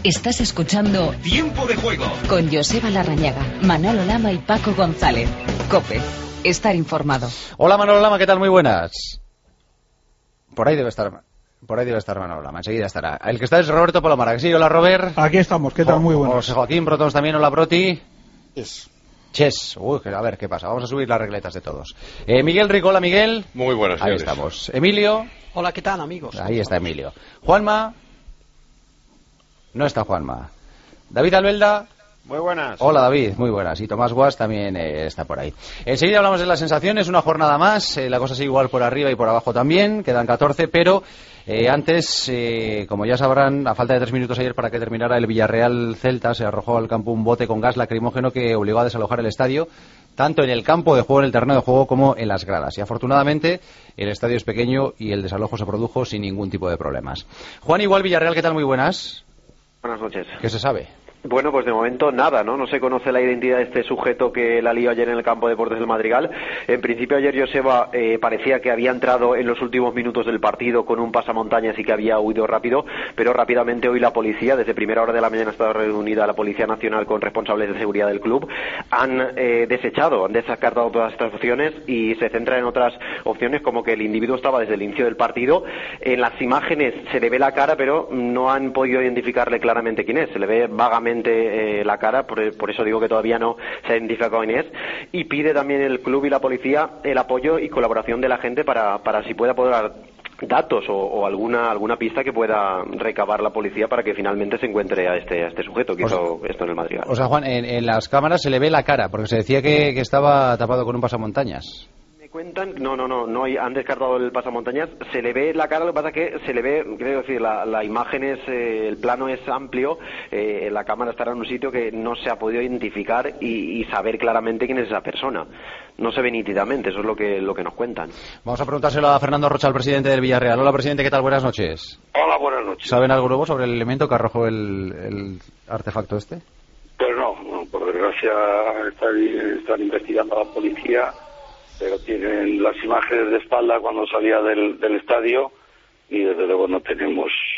Estás escuchando Tiempo de Juego con Joseba Larrañaga, Manolo Lama y Paco González. COPE. Estar informado. Hola Manolo Lama, ¿qué tal? Muy buenas. Por ahí debe estar Manolo Lama, enseguida estará. El que está es Roberto Palomar. ¿Sí? Hola Robert. Aquí estamos, ¿qué tal? Muy buenas. José Joaquín Brotons también, hola Broti. Yes. Ches, a ver qué pasa, vamos a subir las regletas de todos. Miguel Rico, hola Miguel. Muy buenas, Ahí señores. estamos. Emilio. Hola, ¿qué tal, amigos? Ahí está Emilio. Juanma. No está Juanma. David Albelda. Muy buenas. Hola David, muy buenas. Y Tomás Guas también está por ahí. Enseguida hablamos de las sensaciones, una jornada más. La cosa sigue igual por arriba y por abajo también. Quedan 14, pero antes, como ya sabrán, a falta de 3 minutos ayer para que terminara el Villarreal-Celta, se arrojó al campo un bote con gas lacrimógeno que obligó a desalojar el estadio, tanto en el campo de juego, en el terreno de juego, como en las gradas. Y afortunadamente el estadio es pequeño y el desalojo se produjo sin ningún tipo de problemas. Juan Igual, Villarreal, ¿qué tal? Muy buenas. Buenas noches. ¿Qué se sabe? Bueno, pues de momento nada, ¿no? No se conoce la identidad de este sujeto que la lió ayer en el campo de deportes del Madrigal. En principio ayer Joseba parecía que había entrado en los últimos minutos del partido con un pasamontañas y que había huido rápido, pero rápidamente hoy la policía, desde primera hora de la mañana ha estado reunida la Policía Nacional con responsables de seguridad del club, han descartado todas estas opciones y se centra en otras opciones, como que el individuo estaba desde el inicio del partido. En las imágenes se le ve la cara, pero no han podido identificarle claramente quién es. Se le ve vagamente la cara, por eso digo que todavía no se ha identificado quién es, y pide también el club y la policía el apoyo y colaboración de la gente para si pueda poder dar datos o alguna pista que pueda recabar la policía para que finalmente se encuentre a este sujeto que hizo esto en el Madrigal. O sea, Juan, en las cámaras se le ve la cara, porque se decía que estaba tapado con un pasamontañas. Cuentan, no han descartado el pasamontañas, se le ve la cara, lo que pasa es que se le ve, quiero decir, la imagen es, el plano es amplio, la cámara estará en un sitio que no se ha podido identificar y saber claramente quién es esa persona. No se ve nítidamente, eso es lo que nos cuentan. Vamos a preguntárselo a Fernando Rocha, el presidente del Villarreal. Hola, presidente, ¿qué tal? Buenas noches. Hola, buenas noches. ¿Saben algo nuevo sobre el elemento que arrojó el artefacto este? Pues no, por desgracia están investigando a la policía, pero tienen las imágenes de espalda cuando salía del estadio y desde luego no tiene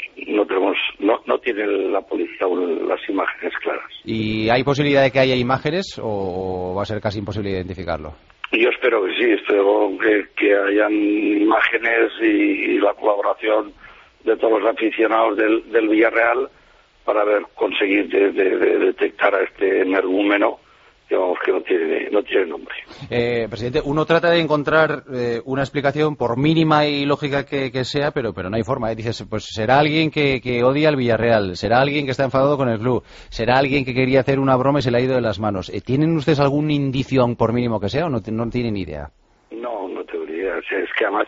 la policía las imágenes claras. ¿Y hay posibilidad de que haya imágenes o va a ser casi imposible identificarlo? Y yo espero que sí, espero que hayan imágenes y la colaboración de todos los aficionados del Villarreal para conseguir de detectar a este energúmeno que no tiene nombre. Presidente, uno trata de encontrar una explicación, por mínima y lógica que sea, pero no hay forma. Dices, pues será alguien que odia al Villarreal, será alguien que está enfadado con el club, será alguien que quería hacer una broma y se le ha ido de las manos. ¿Tienen ustedes algún indicio, aun por mínimo que sea, o no tienen idea? No tengo ni idea. O sea, es que además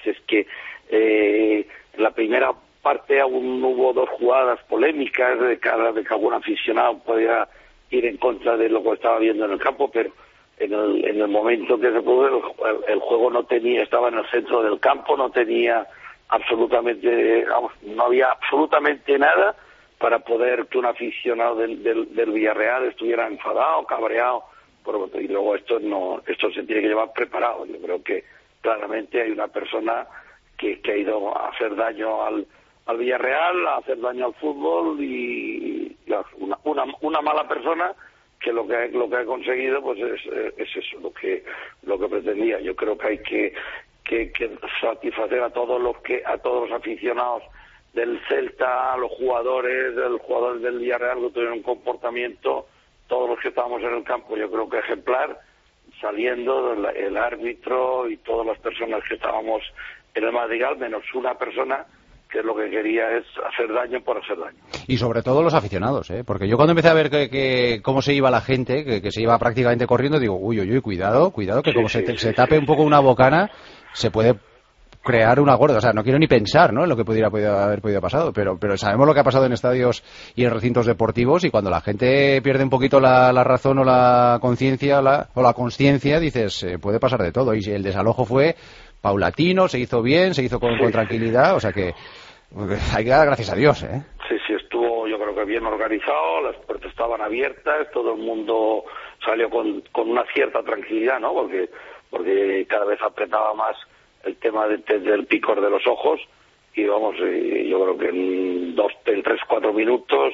en la primera parte aún hubo 2 jugadas polémicas de que algún aficionado podía ir en contra de lo que estaba viendo en el campo, pero en el momento que se produjo el juego estaba en el centro del campo, no tenía absolutamente, no había absolutamente nada para poder que un aficionado del Villarreal estuviera enfadado, cabreado, y luego esto se tiene que llevar preparado. Yo creo que claramente hay una persona que ha ido a hacer daño al Villarreal, a hacer daño al fútbol y una mala persona que lo que ha conseguido pues es eso lo que pretendía. Yo creo que hay que satisfacer a todos los aficionados del Celta, a los jugadores del Villarreal que tuvieron un comportamiento, todos los que estábamos en el campo, yo creo que ejemplar, saliendo el árbitro y todas las personas que estábamos en el Madrigal, menos una persona que lo que quería es hacer daño por hacer daño. Y sobre todo los aficionados, porque yo cuando empecé a ver cómo se iba la gente, que se iba prácticamente corriendo, digo, uy, cuidado, que como se tape un poco una bocana, se puede crear una gorda. O sea, no quiero ni pensar, ¿no?, en lo que pudiera haber podido pasado, pero sabemos lo que ha pasado en estadios y en recintos deportivos, y cuando la gente pierde un poquito la razón o la conciencia o la consciencia, dices, puede pasar de todo. Y el desalojo fue paulatino, se hizo bien, se hizo con tranquilidad, o sea que hay que dar gracias a Dios, ¿eh? Sí, estuvo yo creo que bien organizado, las puertas estaban abiertas, todo el mundo salió con una cierta tranquilidad, ¿no? Porque cada vez apretaba más el tema del picor de los ojos y yo creo que en 3-4 minutos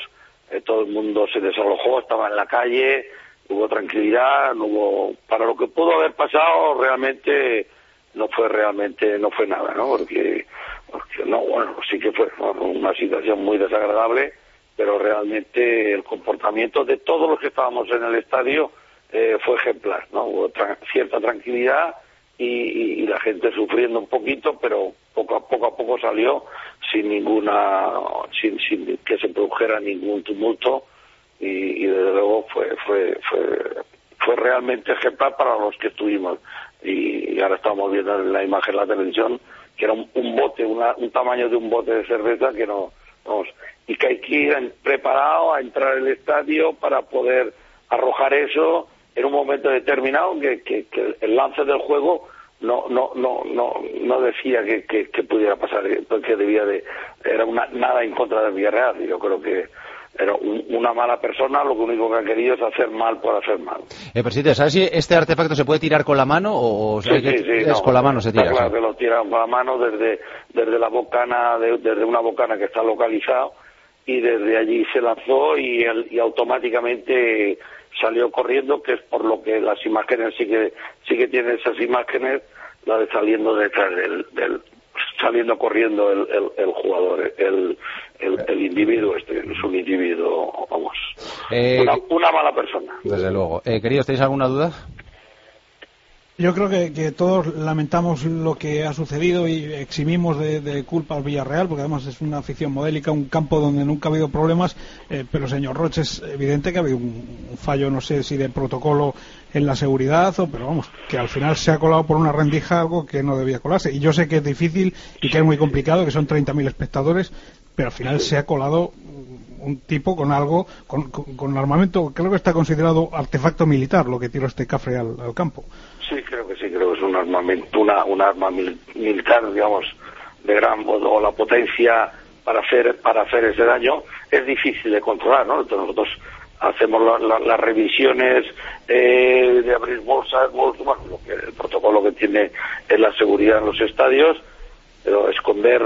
todo el mundo se desalojó, estaba en la calle, hubo tranquilidad, para lo que pudo haber pasado realmente no fue nada, ¿no? Porque no, bueno, sí que fue una situación muy desagradable, pero realmente el comportamiento de todos los que estábamos en el estadio fue ejemplar, ¿no? Hubo cierta tranquilidad y la gente sufriendo un poquito, pero poco a poco salió sin que se produjera ningún tumulto y desde luego fue realmente ejemplar para los que estuvimos. Y ahora estamos viendo en la imagen de la televisión que era un bote, un tamaño de un bote de cerveza que no, vamos, y que hay que ir preparado a entrar al estadio para poder arrojar eso en un momento determinado que el lance del juego no decía que pudiera pasar, porque era nada en contra del Villarreal, y yo creo que era una mala persona, lo único que ha querido es hacer mal por hacer mal. Presidente, ¿sabes si este artefacto se puede tirar con la mano o sí, no, con la mano se tira? Claro, que lo tiran con la mano desde la bocana, desde una bocana que está localizado, y desde allí se lanzó y automáticamente salió corriendo, que es por lo que las imágenes sí que tienen esas imágenes, la de saliendo detrás saliendo corriendo el jugador, el individuo es un individuo, vamos, una mala persona. Desde luego. Queridos, ¿tenéis alguna duda? Yo creo que todos lamentamos lo que ha sucedido y eximimos de culpa al Villarreal, porque además es una afición modélica, un campo donde nunca ha habido problemas, pero señor Roch, es evidente que ha habido un fallo, no sé si de protocolo en la seguridad, pero vamos, que al final se ha colado por una rendija algo que no debía colarse. Y yo sé que es difícil y que es muy complicado, que son 30.000 espectadores, pero al final se ha colado un tipo con algo, con armamento, creo que está considerado artefacto militar, lo que tiró este cafre al campo. Sí, creo que es un armamento, un arma militar, digamos, de gran, o la potencia para hacer ese daño. Es difícil de controlar, ¿no? Entonces nosotros hacemos las revisiones de abrir bolsas, bueno, el protocolo que tiene en la seguridad en los estadios, pero esconder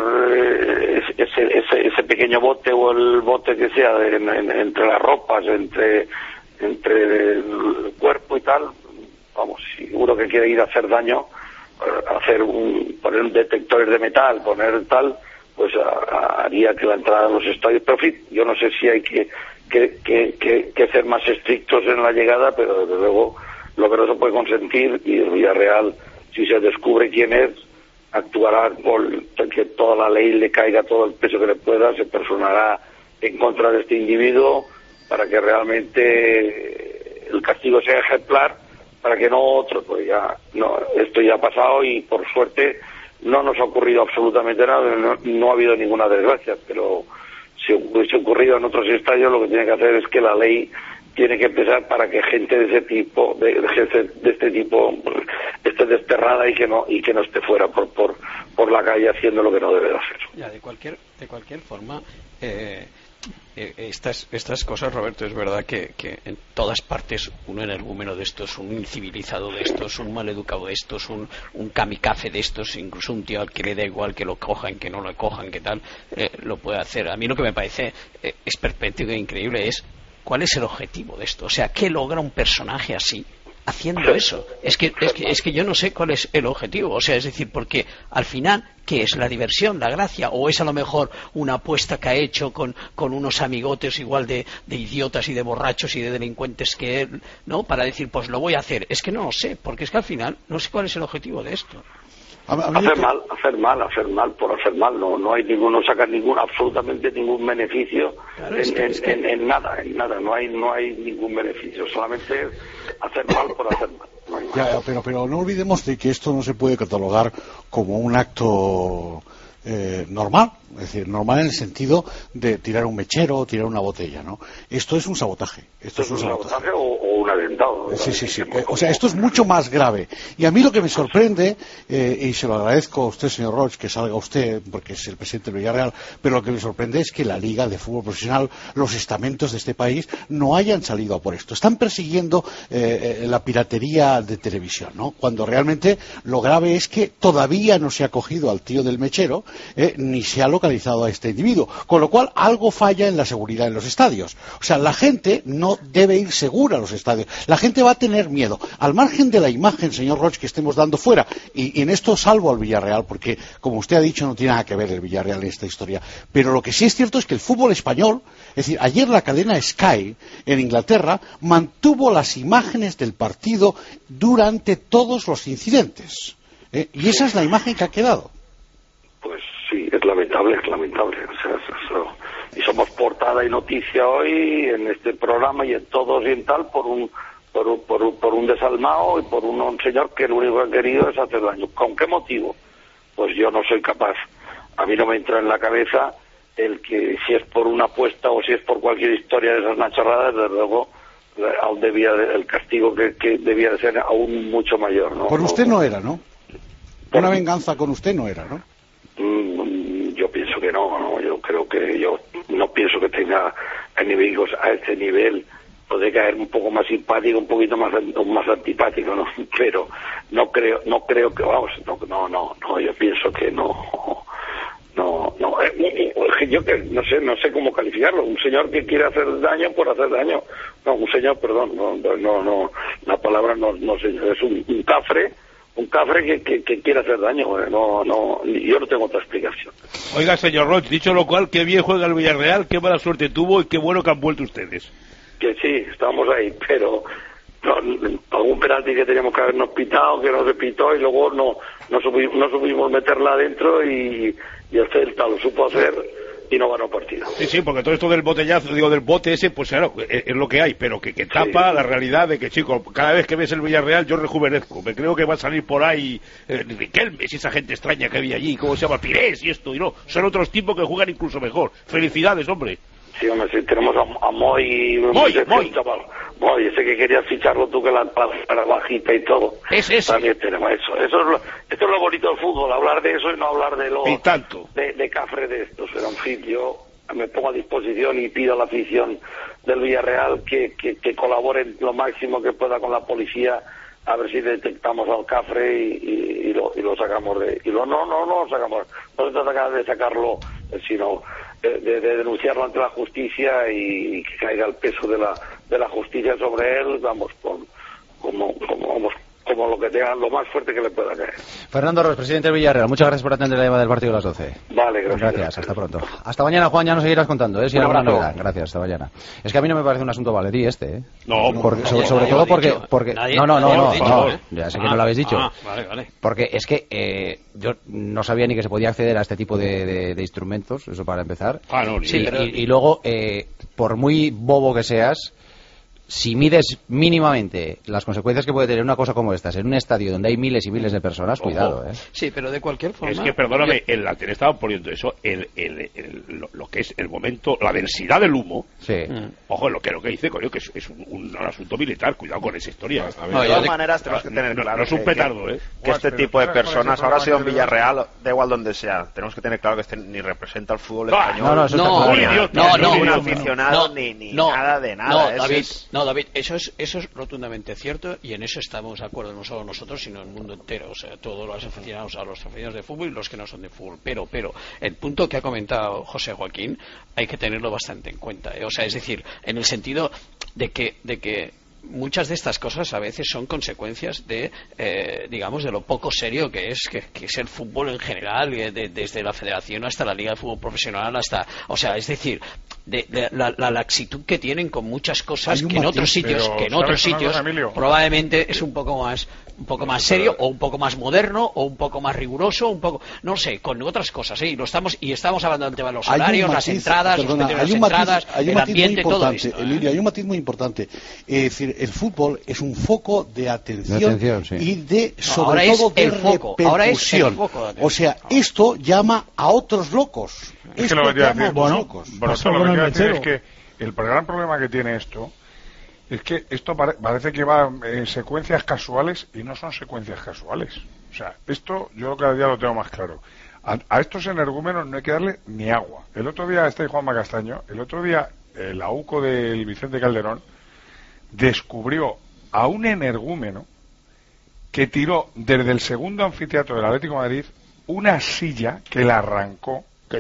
ese pequeño bote o el bote que sea entre las ropas, entre el cuerpo y tal, vamos, si uno que quiere ir a hacer daño, poner un detectores de metal, poner tal, pues haría que la entrada a los estadios, pero en fin, yo no sé si hay que ser más estrictos en la llegada, pero desde luego lo que no se puede consentir, y el Villarreal, si se descubre quién es, actuará por que toda la ley le caiga todo el peso que le pueda, se personará en contra de este individuo para que realmente el castigo sea ejemplar, para que no otro, pues esto ya ha pasado y por suerte no nos ha ocurrido absolutamente nada, no ha habido ninguna desgracia, pero si hubiese ocurrido en otros estadios, lo que tiene que hacer es que la ley tiene que empezar para que gente de ese tipo, de este tipo, esté desterrada y que no esté fuera por la calle haciendo lo que no debe de hacer. Ya, de cualquier forma, estas cosas, Roberto, es verdad que en todas partes un energúmeno de estos, un incivilizado de estos, un maleducado de estos, un kamikaze de estos, incluso un tío al que le da igual que lo cojan, que no lo cojan, que tal, lo puede hacer. A mí lo que me parece esperpéntico e increíble es ¿cuál es el objetivo de esto? O sea, ¿qué logra un personaje así haciendo eso? Es que yo no sé cuál es el objetivo. O sea, es decir, porque al final, ¿qué es la diversión, la gracia? ¿O es a lo mejor una apuesta que ha hecho con unos amigotes igual de idiotas y de borrachos y de delincuentes que él, ¿no? Para decir, pues lo voy a hacer. Es que no lo sé, porque es que al final no sé cuál es el objetivo de esto. Hacer mal por hacer mal, no hay sacar absolutamente ningún beneficio, claro, en nada, no hay ningún beneficio, solamente hacer mal por hacer mal. Pero no olvidemos de que esto no se puede catalogar como un acto normal, es decir, normal en el sentido de tirar un mechero o tirar una botella, ¿no? Esto es un sabotaje. Esto es un sabotaje o un atentado. Sí. O sea, esto es mucho más grave. Y a mí lo que me sorprende, y se lo agradezco a usted, señor Roch, que salga usted, porque es el presidente del Villarreal, pero lo que me sorprende es que la Liga de Fútbol Profesional, los estamentos de este país, no hayan salido a por esto. Están persiguiendo la piratería de televisión, ¿no? Cuando realmente lo grave es que todavía no se ha cogido al tío del mechero, ni se ha localizado localizado a este individuo, con lo cual algo falla en la seguridad en los estadios. O sea, la gente no debe ir segura a los estadios, la gente va a tener miedo, al margen de la imagen, señor Roig, que estemos dando fuera, y en esto salvo al Villarreal, porque, como usted ha dicho, no tiene nada que ver el Villarreal en esta historia, pero lo que sí es cierto es que el fútbol español, es decir, ayer la cadena Sky, en Inglaterra, mantuvo las imágenes del partido durante todos los incidentes, y esa es la imagen que ha quedado. Pues sí, es lamentable. O sea, eso. Y somos portada y noticia hoy en este programa y en todos y en tal por un desalmado y por un señor que lo único que ha querido es hacer daño. ¿Con qué motivo? Pues yo no soy capaz. A mí no me entra en la cabeza el que si es por una apuesta o si es por cualquier historia de esas nachorradas, desde luego aún el castigo que debía de ser aún mucho mayor, ¿no? Por usted no era, ¿no? Una venganza con usted no era, ¿no? Yo pienso que no, yo creo que yo no pienso que tenga enemigos a este nivel. Puede caer un poco más simpático, un poquito más antipático, ¿no? Pero no creo que, vamos, no, yo pienso que no, yo que no sé cómo calificarlo. Un señor que quiere hacer daño por hacer daño. No, un señor, perdón, no, la palabra no sé, es un cafre. Un cafre que quiere hacer daño. Yo no tengo otra explicación. Oiga, señor Roig, dicho lo cual, qué bien juega el Villarreal, qué mala suerte tuvo y qué bueno que han vuelto ustedes. Que sí, estamos ahí, pero algún penalti que teníamos que habernos pitado, que no se pitó y luego no supimos meterla adentro y el Celta lo supo hacer y no ganó partido. Sí, porque todo esto del botellazo, del bote ese, pues claro, es lo que hay, pero que tapa la realidad de que, chicos, cada vez que ves el Villarreal yo rejuvenezco. Me creo que va a salir por ahí Riquelmes y esa gente extraña que había allí, ¿cómo se llama? Pires y esto, y no, son otros tipos que juegan incluso mejor. Felicidades, hombre. Sí, hombre, sí, tenemos a Moy, Moy, ese que querías ficharlo tú, que la bajita y todo. Ese. También tenemos eso. Esto es lo bonito del fútbol, hablar de eso y no hablar de lo de cafre de estos. Pero en fin, yo me pongo a disposición y pido a la afición del Villarreal que colaboren lo máximo que pueda con la policía, a ver si detectamos al cafre y lo sacamos no lo sacamos. No se trata de sacarlo, sino de denunciarlo ante la justicia y que caiga el peso de la justicia sobre él, vamos, como lo que tenga, lo más fuerte que le pueda caer. Fernando Roig, presidente del Villarreal, muchas gracias por atender la llamada del partido de las 12. Vale, gracias. Hasta pronto. Hasta mañana, Juan, ya nos seguirás contando, si hay alguna novedad. Gracias, hasta mañana. Es que a mí no me parece un asunto baladí No, sobre todo porque no, ya sé que no lo habéis dicho. Vale. Porque es que yo no sabía ni que se podía acceder a este tipo de instrumentos, eso para empezar. Y luego, por muy bobo que seas, si mides mínimamente las consecuencias que puede tener una cosa como estas en un estadio donde hay miles y miles de personas, cuidado, Sí, pero de cualquier forma... Es que, perdóname, en la tele estaban poniendo eso, lo que es el momento, la densidad del humo. Sí. Ojo, lo que dice, coño, que es un asunto militar, cuidado con esa historia. De todas maneras, tenemos que tener claro no es un petardo, que este tipo de personas, ahora ha sido en Villarreal, da igual donde sea, tenemos que tener claro que este ni representa el fútbol español, no, un aficionado, ni nada de nada. David, eso es rotundamente cierto y en eso estamos de acuerdo, no solo nosotros, sino el mundo entero, o sea, todos los aficionados de fútbol y los que no son de fútbol. Pero el punto que ha comentado José Joaquín hay que tenerlo bastante en cuenta, o sea, es decir, en el sentido de que muchas de estas cosas a veces son consecuencias de, digamos, de lo poco serio que es el fútbol en general, desde la federación hasta la liga de fútbol profesional, o sea, es decir, de la laxitud que tienen con muchas cosas que en otros sitios probablemente es un poco más serio o un poco más moderno o un poco más riguroso, no sé, con otras cosas, y estamos hablando del tema de los horarios, las entradas, el ambiente, todo esto. Emilio, hay un matiz muy importante, es decir, el fútbol es un foco de atención y sobre todo de repercusión. O sea, esto llama a otros locos. Es que lo que quiero decir, lo que quiero decir es que el gran problema que tiene esto es que esto parece que va en secuencias casuales y no son secuencias casuales. O sea, esto yo cada día lo tengo más claro. A estos energúmenos no hay que darle ni agua. El otro día está ahí Juanma Castaño, el AUCO del Vicente Calderón descubrió a un energúmeno que tiró desde el segundo anfiteatro del Atlético de Madrid una silla que la arrancó. ¿Qué dices?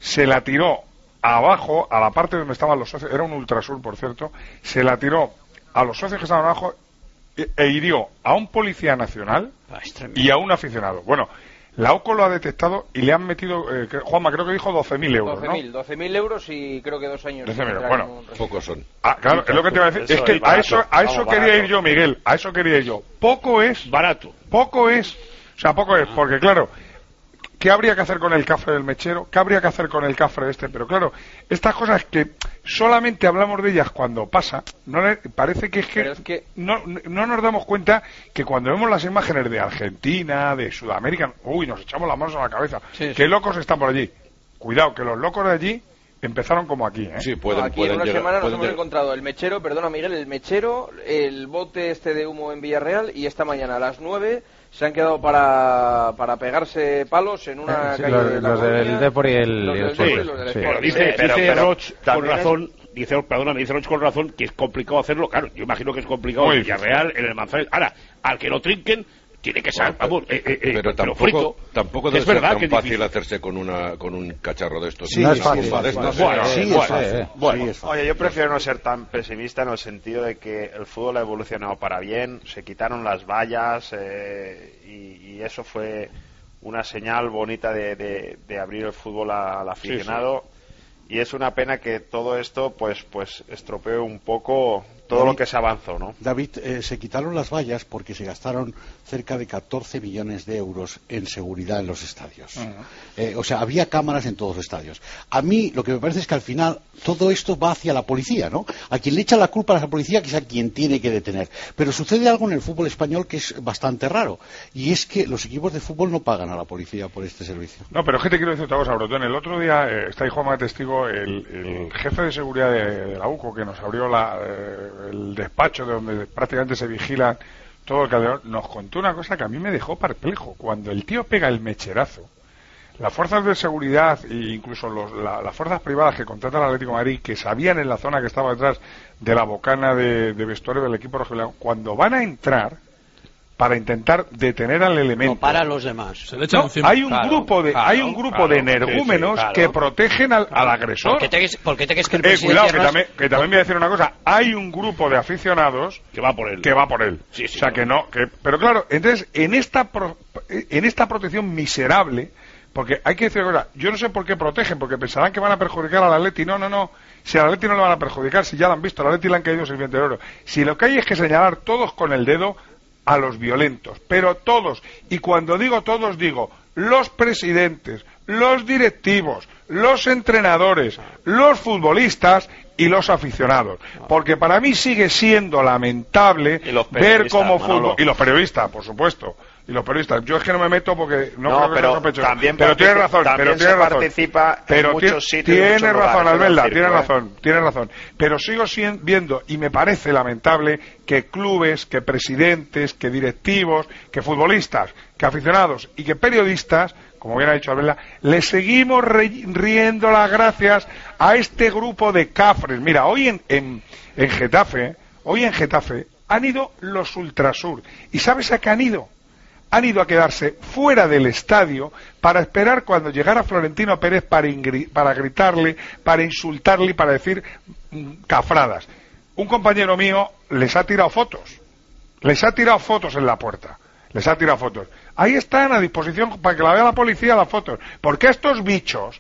se la tiró abajo, a la parte donde estaban los socios, era un Ultrasur, por cierto, se la tiró a los socios que estaban abajo e hirió a un policía nacional y a un aficionado. Bueno, la OCO lo ha detectado y le han metido, Juanma, creo que dijo 12.000 euros, 12.000 euros y creo que 2 años. 12.000, bueno, pocos son. Claro, es lo que te iba a decir. Es que a eso quería ir yo, Miguel, a eso quería ir yo. Poco es. Barato. Poco es. O sea, poco es, porque claro, ¿qué habría que hacer con el cafre del mechero? ¿Qué habría que hacer con el cafre este? Pero claro, estas cosas que solamente hablamos de ellas cuando pasa, parece que es que no nos damos cuenta que cuando vemos las imágenes de Argentina, de Sudamérica, nos echamos las manos a la cabeza. Sí, ¿qué locos están por allí? Cuidado, que los locos de allí empezaron como aquí, ¿eh? Sí, pueden aquí en una llegar, semana nos hemos encontrado el mechero, perdona Miguel, el mechero, el bote este de humo en Villarreal, y esta mañana a las 9 se han quedado para pegarse palos en una calle de la los del Depor y el Pero dice Roch con razón, dice Roch con razón que es complicado hacerlo. Claro, yo imagino que es complicado en Villarreal, en el Manzanares. Ahora, al que lo trinquen tiene que ser, pero tampoco debe ser tan fácil hacerse con un cacharro de estos. Sí, no es fácil. Oye, yo prefiero no ser tan pesimista en el sentido de que el fútbol ha evolucionado para bien, se quitaron las vallas y eso fue una señal bonita de abrir el fútbol al aficionado. Sí. Y es una pena que todo esto pues estropee un poco todo lo que se avanzó, ¿no? David, se quitaron las vallas porque se gastaron cerca de 14 millones de euros en seguridad en los estadios. O sea, había cámaras en todos los estadios. A mí lo que me parece es que al final todo esto va hacia la policía, ¿no? A quien le echa la culpa a la policía, que es a quien tiene que detener. Pero sucede algo en el fútbol español que es bastante raro, y es que los equipos de fútbol no pagan a la policía por este servicio. No, pero es que te quiero decir otra cosa, Brotón. El otro día, está ahí Juanma de testigo, el jefe de seguridad de la UCO, que nos abrió el despacho de donde prácticamente se vigila todo el Calderón, nos contó una cosa que a mí me dejó perplejo. Cuando el tío pega el mecherazo, las fuerzas de seguridad e incluso las fuerzas privadas que contrata el Atlético de Madrid, que sabían en la zona que estaba detrás de la bocana de vestuario del equipo rojiblanco, cuando van a entrar para intentar detener al elemento, no para los demás. Hay un grupo de energúmenos que protegen al agresor. ¿Por qué te crees que el cuidado, que también voy a decir una cosa. Hay un grupo de aficionados que va por él. Sí, o sea, pero claro, entonces en esta protección miserable, porque hay que decir una cosa, yo no sé por qué protegen, porque pensarán que van a perjudicar al Atleti. No. Si al Atleti no le van a perjudicar, si ya lo han visto, al Atleti le han caído 6 millones de euros. Si lo que hay es que señalar todos con el dedo a los violentos, pero todos, y cuando digo todos digo los presidentes, los directivos, los entrenadores, los futbolistas y los aficionados, porque para mí sigue siendo lamentable ver cómo fútbol, y los periodistas, por supuesto, y los periodistas, yo es que no me meto porque no creo que sospechoso, pero tienes razón, participa en muchos sitios, tienes razón, Albelda, tienes razón, pero sigo viendo, y me parece lamentable que clubes, que presidentes, que directivos, que futbolistas, que aficionados y que periodistas, como bien ha dicho Albelda, le seguimos riendo las gracias a este grupo de cafres. Mira, hoy en Getafe han ido los Ultrasur, y ¿sabes a qué han ido? Han ido a quedarse fuera del estadio para esperar cuando llegara Florentino Pérez para gritarle, para insultarle y para decir cafradas. Un compañero mío les ha tirado fotos en la puerta, ahí están a disposición para que la vea la policía las fotos, porque a estos bichos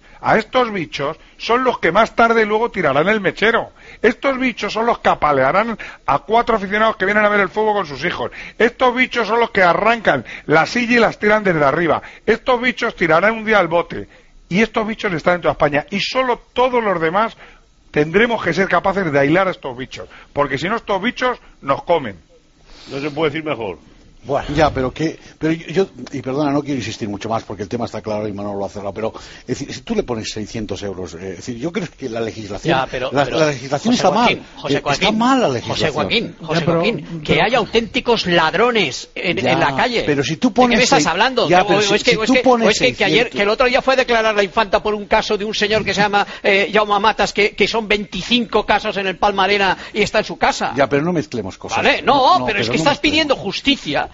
son los que más tarde luego tirarán el mechero. Estos bichos son los que apalearán a 4 aficionados que vienen a ver el fútbol con sus hijos. Estos bichos son los que arrancan la silla y las tiran desde arriba. Estos bichos tirarán un día al bote. Y estos bichos están en toda España. Y solo todos los demás tendremos que ser capaces de aislar a estos bichos. Porque si no, estos bichos nos comen. No se puede decir mejor. Bueno, ya, pero yo, y perdona, no quiero insistir mucho más porque el tema está claro y Manolo lo ha cerrado, pero es decir, si tú le pones 600 euros, es decir, yo creo que la legislación, la legislación está mal, está mal la legislación. José Joaquín, que hay auténticos ladrones en la calle. Pero si tú pones, ¿de qué me estás hablando? Que el otro día fue a declarar la infanta por un caso de un señor que se llama Jaume Matas, que son 25 casos en el Palma Arena y está en su casa. Ya, pero no mezclemos cosas. Vale, pero es que estás pidiendo justicia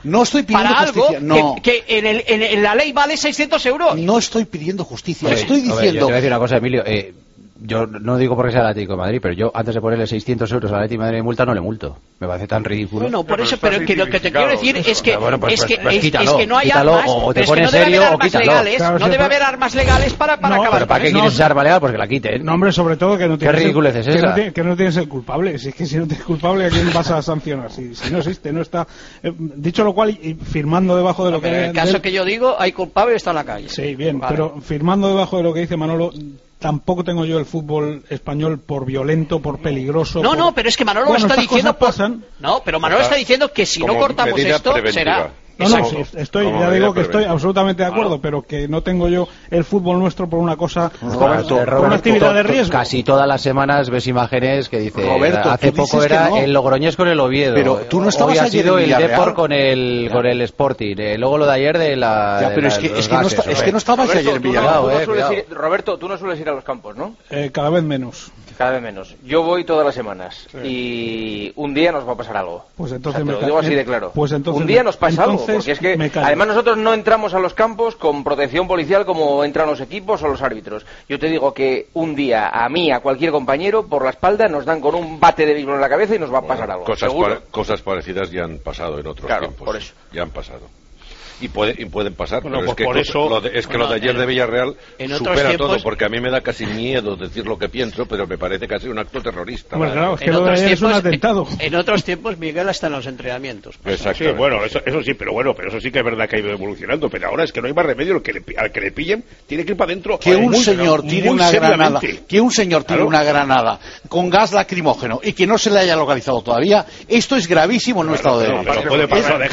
No estoy pidiendo para justicia. Algo que en la ley vale 600 euros. No estoy pidiendo justicia. Estoy diciendo... Yo te voy a decir una cosa, Emilio. Yo no digo porque sea el Atlético de Madrid, pero yo antes de ponerle 600 euros al Atlético de Madrid de multa no le multo. Me parece tan ridículo. Bueno, por eso, pero que lo que te quiero decir es que quítalo, que no hay quítalo, armas, o te pero pones es que no serio debe haber o armas quítalo. legales, Claro, no debe haber armas legales para acabar. ¿Pero para qué quieres esa arma legal? Porque la quiten. No, hombre, sobre todo que no tienes... ¿Qué ridiculez es esa? Que no tienes el culpable. Si es que si no tienes culpable, ¿a quién vas a sancionar? Si no existe, no está... dicho lo cual, y firmando debajo de lo que... En el caso que yo digo, hay culpable y está en la calle. Sí, bien, pero firmando debajo de lo que dice Manolo... Tampoco tengo yo el fútbol español por violento, por peligroso. No, pero es que Manolo está diciendo. No, pero Manolo está diciendo que si no cortamos esto, será. Ya digo que estoy absolutamente de acuerdo, pero que no tengo yo el fútbol nuestro por una cosa, por una actividad de riesgo. Casi todas las semanas ves imágenes que dice, Roberto, hace poco era el Logroñés con el Oviedo, pero tú no estabas hoy ha sido el Depor con el Sporting, luego lo de ayer de la... pero es que no estabas ayer en Villarreal. Roberto, tú no sueles ir a los campos, ¿no? Cada vez menos. Cada vez menos. Yo voy todas las semanas y un día nos va a pasar algo. Pues entonces te lo digo así de claro. Pues entonces un día nos pasa algo, porque es que además nosotros no entramos a los campos con protección policial como entran los equipos o los árbitros. Yo te digo que un día a mí, a cualquier compañero, por la espalda nos dan con un bate de béisbol en la cabeza y nos va a pasar algo. Cosas parecidas ya han pasado en otros tiempos. Por eso. Ya han pasado. Y pueden pasar, bueno, pero pues es que lo de ayer de Villarreal supera tiempos, todo, porque a mí me da casi miedo decir lo que pienso, pero me parece casi un acto terrorista. Bueno, claro, es que lo de ayer es un atentado. En otros tiempos Miguel está en los entrenamientos. Exacto. Sí, bueno, eso sí, pero eso sí que es verdad que ha ido evolucionando, pero ahora es que no hay más remedio, al que le pillen tiene que ir para adentro. Que un señor tire una granada, con gas lacrimógeno y que no se le haya localizado todavía, esto es gravísimo en un estado de derecho. Puede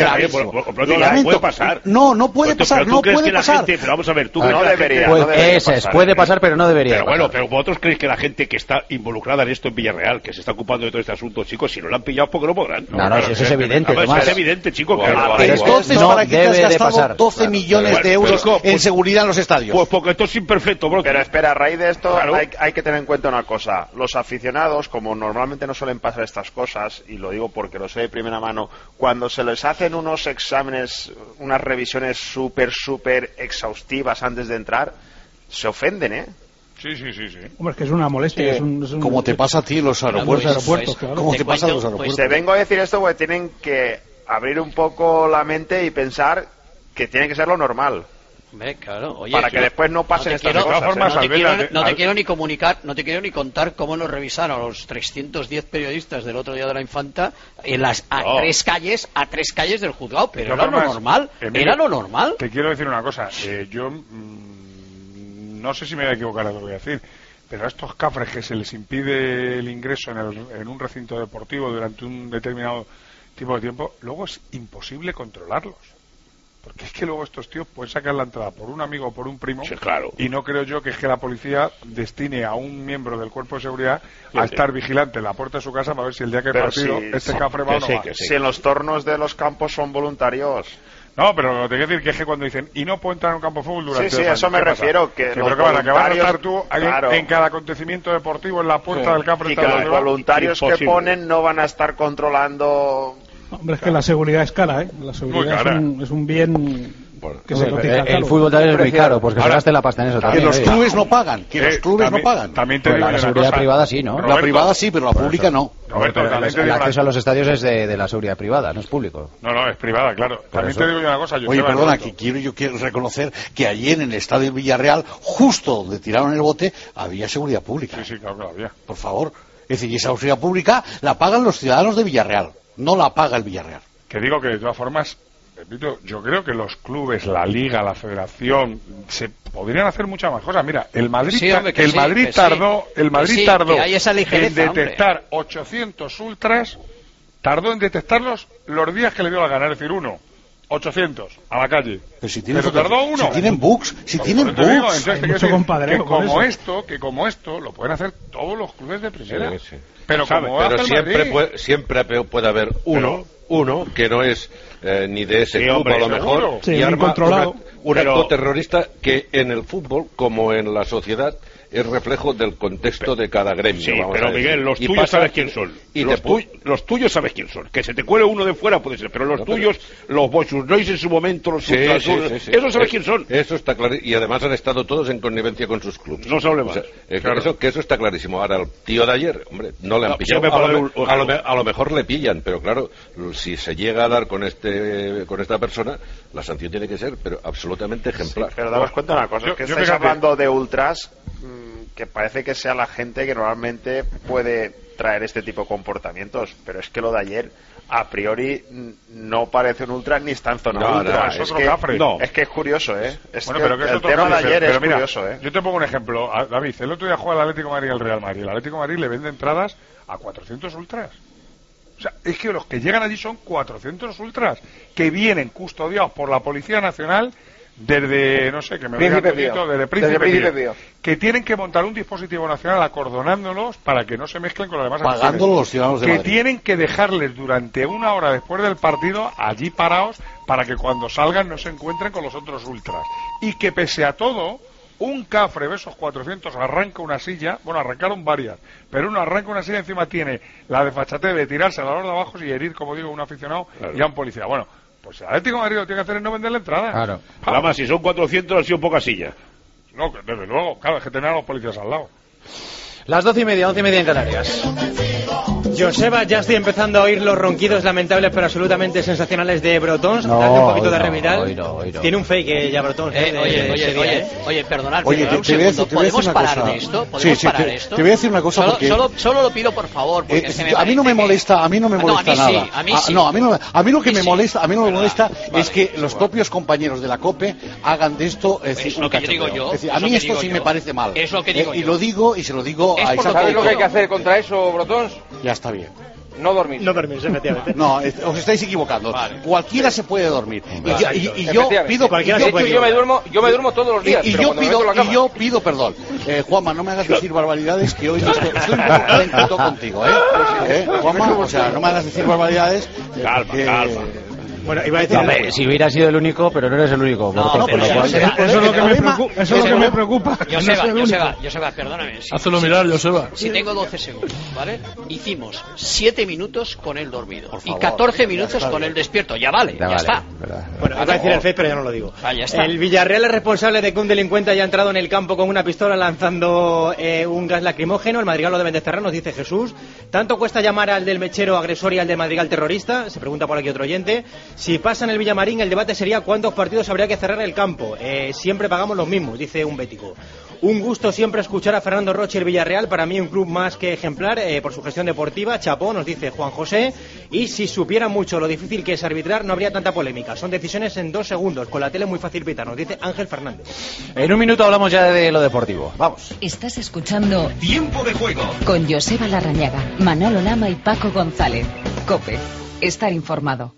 pasar. No puede pasar. Pero vamos a ver, tú puede pasar, pero no debería. Pero bueno, pero vosotros creéis que la gente que está involucrada en esto en Villarreal, que se está ocupando de todo este asunto, chicos, si no lo han pillado, porque no podrán. No, eso es evidente. Es evidente, chicos. Entonces, ¿para qué te has gastado 12 millones de euros en seguridad en los estadios? Pues porque esto es imperfecto, bro. Pero espera, a raíz de esto hay que tener en cuenta una cosa. Los aficionados, como normalmente no suelen pasar estas cosas, y lo digo porque lo sé de primera mano, cuando se les hacen unos exámenes, unas revisiones súper exhaustivas antes de entrar, se ofenden, ¿eh? Sí. Hombre, es que es una molestia. Como te pasa a ti en los aeropuertos. Como te pasa en los aeropuertos. Te vengo a decir esto porque tienen que abrir un poco la mente y pensar que tiene que ser lo normal. Claro, oye, para que después no pasen estas cosas. No te quiero ni contar cómo nos revisaron a los 310 periodistas del otro día de la Infanta a tres calles del juzgado, pero era lo normal. Era lo normal. Te quiero decir una cosa, yo no sé si me voy a equivocar a lo que voy a decir, pero a estos cafres que se les impide el ingreso en un recinto deportivo durante un determinado tipo de tiempo, luego es imposible controlarlos. Porque es que luego estos tíos pueden sacar la entrada por un amigo o por un primo. Sí, claro. Y no creo yo que es que la policía destine a un miembro del cuerpo de seguridad a estar vigilante en la puerta de su casa para ver si el día que hay partido cafre va o no va. Si en los tornos de los campos son voluntarios. No, pero te quiero decir que es que cuando dicen y no puedo entrar en un campo de fútbol durante 2 años, eso me refiero. Pero que van a estar tú en cada acontecimiento deportivo en la puerta del campo. Y que los voluntarios que ponen no van a estar controlando. Hombre, es que la seguridad es cara, ¿eh? La seguridad es un bien que se cotiza caro. El fútbol también es muy caro, pues que se gaste la pasta en eso también. Que los clubes no pagan, También te digo la seguridad privada sí, ¿no? La privada sí, pero la pública no. Roberto, el acceso a los estadios es de la seguridad privada, no es público. No, es privada, claro. También te digo yo una cosa. Oye, perdona, que quiero reconocer que ayer en el estadio Villarreal, justo donde tiraron el bote, había seguridad pública. Sí, claro que había. Por favor. Es decir, y esa seguridad pública la pagan los ciudadanos de Villarreal, no la paga el Villarreal. Que digo que de todas formas, repito, yo creo que los clubes, la Liga, la Federación, se podrían hacer muchas más cosas. Mira, el Madrid tardó en detectar 800 ultras, tardó en detectarlos los días que le dio la gana, es decir, 800 a la calle. Pero tardó uno. Si tienen bugs, que como esto lo pueden hacer todos los clubes de primera. Sí. Pero siempre puede haber uno que no es ni de ese club a lo mejor y arma un acto terrorista que en el fútbol como en la sociedad es reflejo del contexto de cada gremio. Sí, pero Miguel, los tuyos sabes quién son. Los tuyos sabes quién son. Que se te cuele uno de fuera puede ser, pero los tuyos, los Bochusnois en su momento, los esos sabes quién son. Eso está claro, y además han estado todos en connivencia con sus clubes. No se hable más. Eso está clarísimo. Ahora, el tío de ayer, hombre, no le han pillado. A lo mejor le pillan, pero claro, si se llega a dar con esta persona, la sanción tiene que ser, pero absolutamente ejemplar. Sí, pero daos cuenta de una cosa, que estáis hablando de ultras, que parece que sea la gente que normalmente puede traer este tipo de comportamientos, pero es que lo de ayer a priori no parece un ultra ni está en zona ultra. Es que es curioso, ¿eh? El tema de ayer es curioso, ¿eh? Yo te pongo un ejemplo, David. El otro día juega el Atlético de Madrid al Real Madrid. El Atlético de Madrid le vende entradas a 400 ultras. O sea, es que los que llegan allí son 400 ultras que vienen custodiados por la Policía Nacional desde, no sé, que me diga desde Príncipe Pío, que tienen que montar un dispositivo nacional acordonándolos para que no se mezclen con los demás pagándolos los ciudadanos de que Madrid. Tienen que dejarles durante una hora después del partido allí parados para que cuando salgan no se encuentren con los otros ultras, y que pese a todo un cafre de esos 400 arranca una silla, bueno, arrancaron varias, pero uno arranca una silla, encima tiene la desfachatez de tirarse a los de abajo y herir, como digo, a un aficionado y a un policía. Bueno, pues el Atlético de Madrid lo tiene que hacer es no vender la entrada. Claro. Además, si son 400, han sido pocas sillas. No, desde luego, claro, es que tener a los policías al lado. Las 12:30, 11:30 en Canarias. Joseba, ya estoy empezando a oír los ronquidos lamentables pero absolutamente sensacionales de Brotons. Hace un poquito de reviral. Tiene un fake ya Brotons. Oye, perdonad. ¿Podemos parar de esto? ¿Podemos parar esto? Te voy a decir una cosa porque... Solo lo pido, por favor. Porque a mí no me molesta nada. A mí sí. A mí lo que me molesta, es que los propios compañeros de la COPE hagan de esto un cachondeo. A mí esto sí me parece mal. Es lo que digo yo. Y lo digo y se lo digo a Isaac. ¿Sabes lo que hay que hacer contra eso, Brotons? Ya está bien. No dormir. No dormir, efectivamente. No, os estáis equivocando. Vale. Cualquiera se puede dormir. Y yo pido... Yo me duermo todos los días. Y yo pido perdón. Juanma, no me hagas decir barbaridades, que hoy estoy un poco calentito contigo, Juanma, o sea, no me hagas decir barbaridades. Calma. Bueno, iba a decir... si hubiera sido el único, pero no eres el único. Eso es lo que me preocupa. Joseba, perdóname. Hazlo mirar, Joseba. Si tengo 12 segundos, ¿vale? Hicimos 7 minutos con él dormido y 14 minutos con él despierto. Ya vale, ya está. Bueno, iba a decir el fake, pero ya no lo digo. Ya está. El Villarreal es responsable de que un delincuente haya entrado en el campo con una pistola lanzando un gas lacrimógeno. El Madrigal lo deben desterrar, nos dice Jesús. ¿Tanto cuesta llamar al del mechero agresor y al del Madrigal terrorista? Se pregunta por aquí otro oyente. Si pasa en el Villamarín, el debate sería cuántos partidos habría que cerrar el campo. Siempre pagamos los mismos, dice un bético. Un gusto siempre escuchar a Fernando Roche, el Villarreal, para mí un club más que ejemplar por su gestión deportiva. Chapó, nos dice Juan José. Y si supiera mucho lo difícil que es arbitrar, no habría tanta polémica. Son decisiones en 2 segundos. Con la tele es muy fácil pitar, nos dice Ángel Fernández. En un minuto hablamos ya de lo deportivo. Vamos. Estás escuchando Tiempo de Juego con Joseba Larrañaga, Manolo Lama y Paco González. COPE. Estar informado.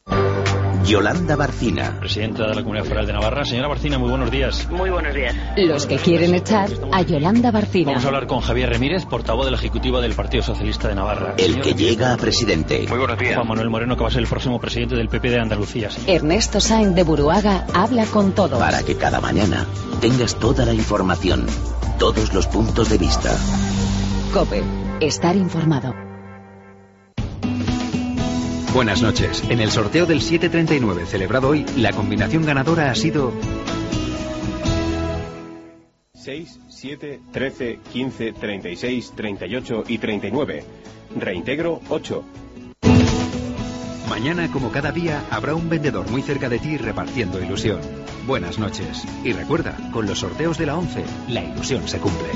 Yolanda Barcina, presidenta de la Comunidad Foral de Navarra. Señora Barcina, muy buenos días. Muy buenos días. Los que quieren echar a Yolanda Barcina. Vamos a hablar con Javier Remírez, portavoz de la Ejecutiva del Partido Socialista de Navarra. El que llega a presidente. Muy buenos días. Juan Manuel Moreno, que va a ser el próximo presidente del PP de Andalucía. Ernesto Sáenz de Buruaga habla con todos. Para que cada mañana tengas toda la información, todos los puntos de vista. COPE. Estar informado. Buenas noches. En el sorteo del 739 celebrado hoy, la combinación ganadora ha sido 6, 7, 13, 15, 36, 38 y 39. Reintegro 8. Mañana, como cada día, habrá un vendedor muy cerca de ti repartiendo ilusión. Buenas noches. Y recuerda, con los sorteos de la 11, la ilusión se cumple.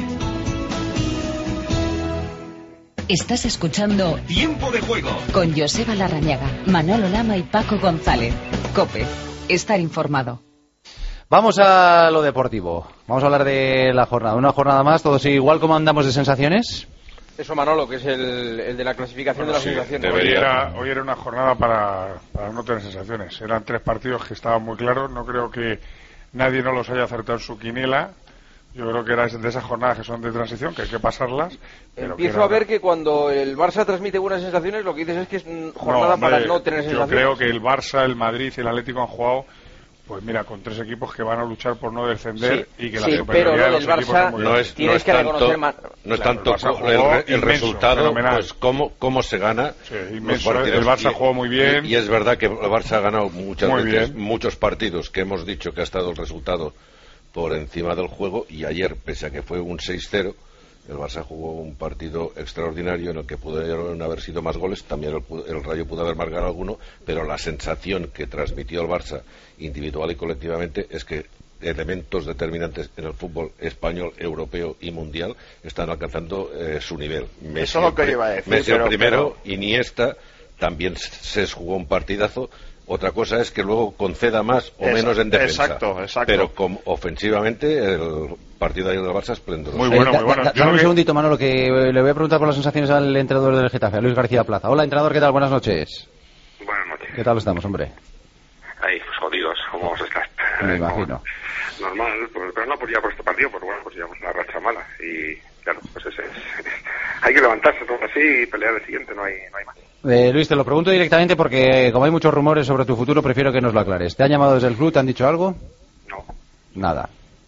Estás escuchando Tiempo de Juego con Joseba Larrañaga, Manolo Lama y Paco González. COPE. Estar informado. Vamos a lo deportivo. Vamos a hablar de la jornada. Una jornada más. ¿Todos igual como andamos de sensaciones? Eso, Manolo, que es el de la clasificación de las sensaciones. Hoy era una jornada para no tener sensaciones. Eran 3 partidos que estaban muy claros. No creo que nadie no los haya acertado en su quiniela. Yo creo que era de esas jornadas que son de transición, que hay que pasarlas. Empiezo a ver que cuando el Barça transmite buenas sensaciones, lo que dices es que es jornada para no tener sensaciones. Yo creo que el Barça, el Madrid y el Atlético han jugado Pues mira, con 3 equipos que van a luchar por no descender y que la superioridad de los equipos es muy grande. No es tanto el resultado, pues cómo se gana. Sí, el Barça jugó muy bien. Y es verdad que el Barça ha ganado muchas veces muchos partidos que hemos dicho que ha estado el resultado por encima del juego, y ayer, pese a que fue un 6-0, el Barça jugó un partido extraordinario en el que pudieron haber sido más goles. También el Rayo pudo haber marcado alguno, pero la sensación que transmitió el Barça individual y colectivamente es que elementos determinantes en el fútbol español, europeo y mundial están alcanzando su nivel. Messi, eso es lo que iba a decir. Messi el primero, Iniesta también se jugó un partidazo. Otra cosa es que luego conceda más o menos en defensa. Exacto. Pero ofensivamente el partido de ayer del Barça es esplendoroso. Muy bueno. Dame un segundito, Manolo, que le voy a preguntar por las sensaciones al entrenador del Getafe, a Luis García Plaza. Hola, entrenador, ¿qué tal? Buenas noches. Buenas noches. ¿Qué tal estamos, hombre? Ahí, pues jodidos, ¿cómo vamos a estar? Me imagino. Normal, pero no ya por este partido, pues bueno, pues llevamos una racha mala y claro, pues hay que levantarse todo así y pelear el siguiente, no hay más. Luis, te lo pregunto directamente porque como hay muchos rumores sobre tu futuro, prefiero que nos lo aclares. ¿Te han llamado desde el club? ¿Te han dicho algo? No. Nada.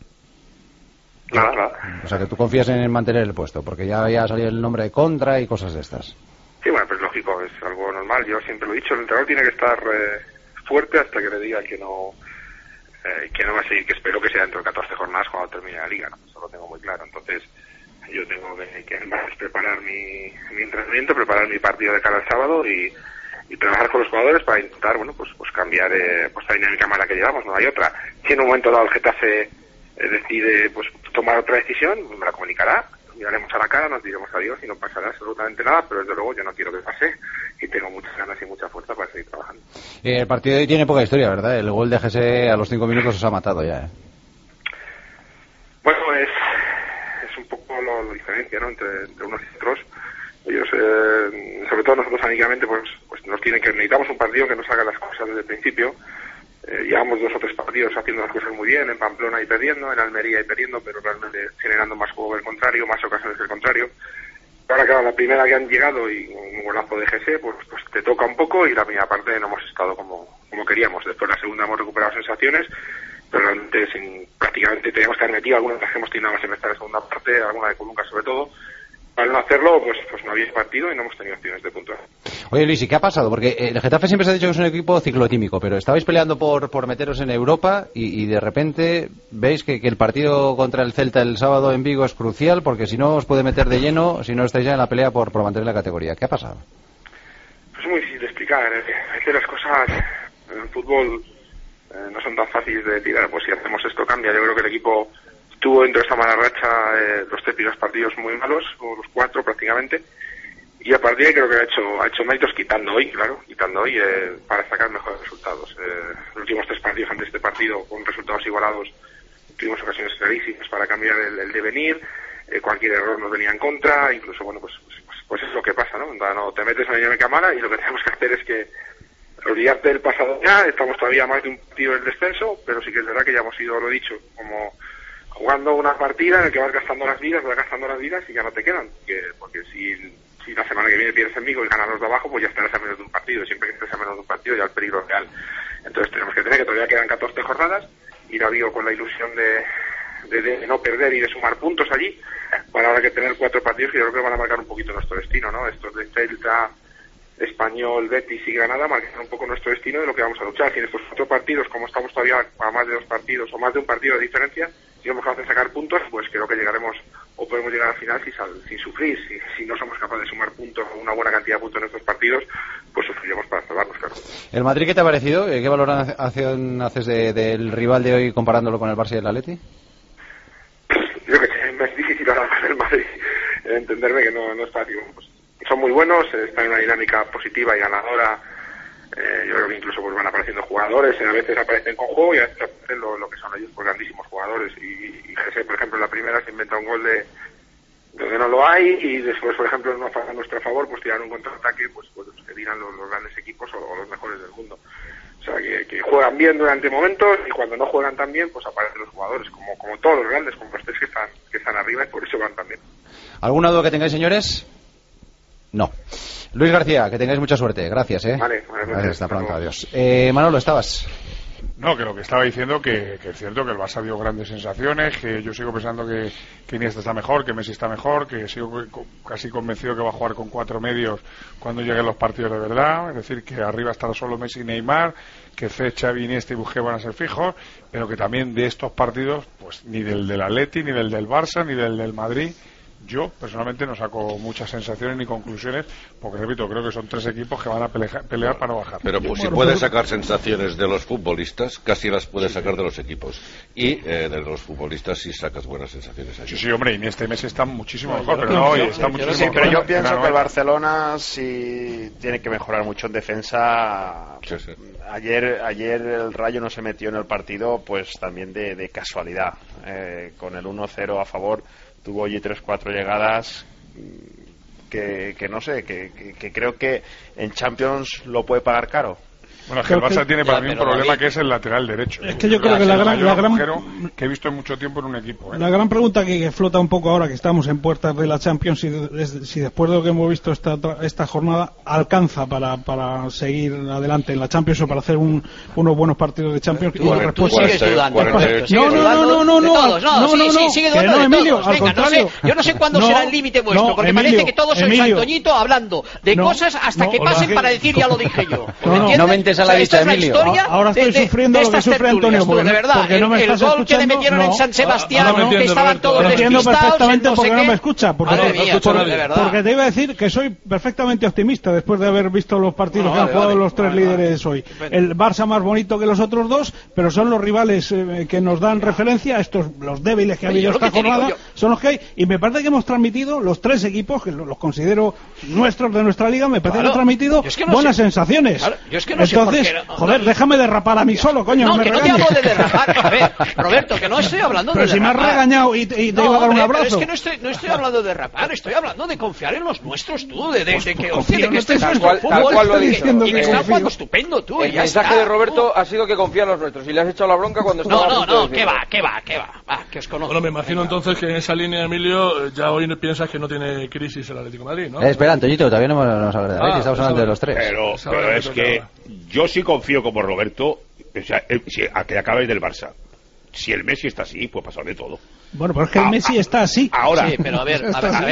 Nada. O sea que tú confías en mantener el puesto, porque ya había salido el nombre de Contra y cosas de estas. Sí, bueno, pues lógico, es algo normal. Yo siempre lo he dicho, el entrenador tiene que estar fuerte hasta que le diga que no va a seguir, que espero que sea dentro de 14 jornadas cuando termine la liga, ¿no? Eso lo tengo muy claro. Entonces, yo tengo que preparar mi entrenamiento, preparar mi partido de cara al sábado y trabajar con los jugadores para intentar, bueno, pues cambiar la dinámica mala que llevamos, no hay otra. Si en un momento dado el Getafe decide pues tomar otra decisión, me la comunicará, miraremos a la cara, nos diremos adiós y no pasará absolutamente nada, pero desde luego yo no quiero que pase y tengo muchas ganas y mucha fuerza para seguir trabajando. El partido de hoy tiene poca historia, ¿verdad? El gol de Gese a los 5 minutos os ha matado ya, Bueno, es un poco la diferencia, ¿no? entre unos y otros. Ellos, sobre todo nosotros anímicamente, pues necesitamos un partido que nos haga las cosas desde el principio. Llevamos 2 o 3 partidos haciendo las cosas muy bien, en Pamplona y perdiendo, en Almería y perdiendo, pero realmente generando más juego del contrario, más ocasiones del contrario. Ahora, claro, la primera que han llegado y un golazo de GC, pues te toca un poco y la primera parte no hemos estado como queríamos. Después la segunda hemos recuperado sensaciones, pero realmente prácticamente teníamos que haber metido algunas que hemos tenido más en esta segunda parte, alguna de Colunga sobre todo. Al no hacerlo, pues no había partido y no hemos tenido opciones de puntuar. Oye, Luis, ¿y qué ha pasado? Porque el Getafe siempre se ha dicho que es un equipo ciclotímico, pero estabais peleando por meteros en Europa y de repente veis que el partido contra el Celta el sábado en Vigo es crucial, porque si no os puede meter de lleno, si no estáis ya en la pelea por mantener la categoría. ¿Qué ha pasado? Pues es muy difícil de explicar. Es que las cosas en el fútbol no son tan fáciles de tirar. Pues si hacemos esto cambia. Yo creo que el equipo tuvo dentro de esta mala racha los 3 primeros partidos muy malos, o los 4 prácticamente, y a partir de ahí creo que ha hecho méritos quitando hoy para sacar mejores resultados. Los últimos 3 partidos antes de este partido, con resultados igualados, tuvimos ocasiones clarísimas para cambiar el devenir, cualquier error nos venía en contra, incluso, bueno, pues es lo que pasa, ¿no? No te metes en la dinámica mala y lo que tenemos que hacer es que olvidarte del pasado ya. Estamos todavía más de un partido del descenso, pero sí que es verdad que ya hemos ido, lo he dicho, como jugando una partida en la que vas gastando las vidas y ya no te quedan, porque si la semana que viene pierdes en Vigo y ganas los de abajo, pues ya estarás a menos de un partido, siempre que estés a menos de un partido ya el peligro es real. Entonces tenemos que tener que todavía quedan 14 jornadas, ir a Vigo con la ilusión de no perder y de sumar puntos allí, para ahora que tener 4 partidos que yo creo que van a marcar un poquito nuestro destino, ¿no? Estos de Celta, Español, Betis y Granada marcan un poco nuestro destino de lo que vamos a luchar. Si en estos 4 partidos, como estamos todavía a más de 2 partidos o más de un partido de diferencia, si somos capaces de sacar puntos, pues creo que llegaremos o podemos llegar al final sin sufrir. Si no somos capaces de sumar puntos o una buena cantidad de puntos en estos partidos, pues sufriremos para salvarnos, claro. ¿El Madrid qué te ha parecido? ¿Qué valoración haces del rival de hoy comparándolo con el Barça y el Atleti? Creo que es difícil hablar del Madrid, entenderme que no es fácil. Pues, son muy buenos, están en una dinámica positiva y ganadora. Yo creo que incluso pues van apareciendo jugadores, a veces aparecen con juego y a veces aparecen lo que son ellos, pues grandísimos jugadores. Y Jesse, por ejemplo, en la primera se inventa un gol de donde no lo hay, y después, por ejemplo, en una fase a nuestro favor, pues tirar un contraataque, pues que tiran los grandes equipos o los mejores del mundo. O sea, que juegan bien durante momentos, y cuando no juegan tan bien, pues aparecen los jugadores, como todos los grandes, como los 3 que están arriba, y por eso van tan bien. ¿Alguna duda que tengáis, señores? No. Luis García, que tengáis mucha suerte. Gracias, Vale, hasta pronto, adiós. Manolo, ¿estabas? No, que lo que estaba diciendo que es cierto que el Barça dio grandes sensaciones, que yo sigo pensando que Iniesta está mejor, que Messi está mejor, que sigo casi convencido que va a jugar con 4 medios cuando lleguen los partidos de verdad, es decir, que arriba estará solo Messi y Neymar, que Xavi, Iniesta y Busquets van a ser fijos, pero que también de estos partidos, pues ni del Atleti, ni del Barça, ni del Madrid, yo personalmente no saco muchas sensaciones ni conclusiones, porque repito, creo que son 3 equipos que van a pelear para no bajar. Pero pues, si puedes sacar sensaciones de los futbolistas, casi las puedes sacar de los equipos. Y de los futbolistas sí sacas buenas sensaciones allí. Sí, hombre, y este mes está muchísimo mejor, pero no, está muchísimo mejor. Pero yo pienso que el Barcelona sí tiene que mejorar mucho en defensa. Sí, sí. Ayer el Rayo no se metió en el partido, pues también de casualidad. Con el 1-0 a favor, tuvo allí 3-4 llegadas que no sé, que creo que en Champions lo puede pagar caro. Bueno, es que el Barça tiene para mí un problema que es el lateral derecho. Es que yo creo que la gran que he visto en mucho tiempo en un equipo. La gran pregunta que flota un poco ahora que estamos en puertas de la Champions es si después de lo que hemos visto esta jornada alcanza para seguir adelante en la Champions o para hacer unos buenos partidos de Champions. Tú sigues dudando. No, sigue dudando de Emilio, todos. al Venga, contrario. Yo no sé cuándo será el límite vuestro, porque Emilio, parece que todos sois Antoñito hablando de cosas hasta que pasen para decir ya lo dije yo. No mentes a la vista, Emilio. Ahora estoy sufriendo lo que sufre Antonio, de verdad. porque no me estás escuchando. El gol que le metieron en San Sebastián, que estaban todos despistados. Lo entiendo perfectamente porque no me escucha. Porque te iba a decir que soy perfectamente optimista después de haber visto los partidos que han jugado los 3 líderes hoy. El Barça más bonito que los otros 2, pero son los rivales que nos dan referencia. Estos, los débiles que ha habido esta jornada, son los que hay. Y me parece que hemos transmitido, los 3 equipos, que los considero nuestros de nuestra liga, me parece que hemos transmitido buenas sensaciones. Entonces, joder, déjame derrapar a mí solo, coño. No, que no te hablo de derrapar. A ver, Roberto, que no estoy hablando de derrapar. Pero si me has regañado y te iba a dar un abrazo. Pero es que no estoy hablando de derrapar, estoy hablando de confiar en los nuestros, tú, de que este es nuestro fútbol y que están jugando estupendo, tú. El mensaje de Roberto ha sido que confía en los nuestros y le has echado la bronca cuando estaba. No, que va, que os conozco. Bueno, me imagino entonces que en esa línea, Emilio, ya hoy piensas que no tiene crisis el Atlético de Madrid, ¿no? Espera, Antoñito, todavía no hemos hablado de Madrid, estamos hablando de los 3. Pero es que yo sí confío como Roberto, o sea, a que acabes del Barça. Si el Messi está así, puede pasar de todo. Bueno, pero es que el Messi está así. Ahora, sí, pero a ver.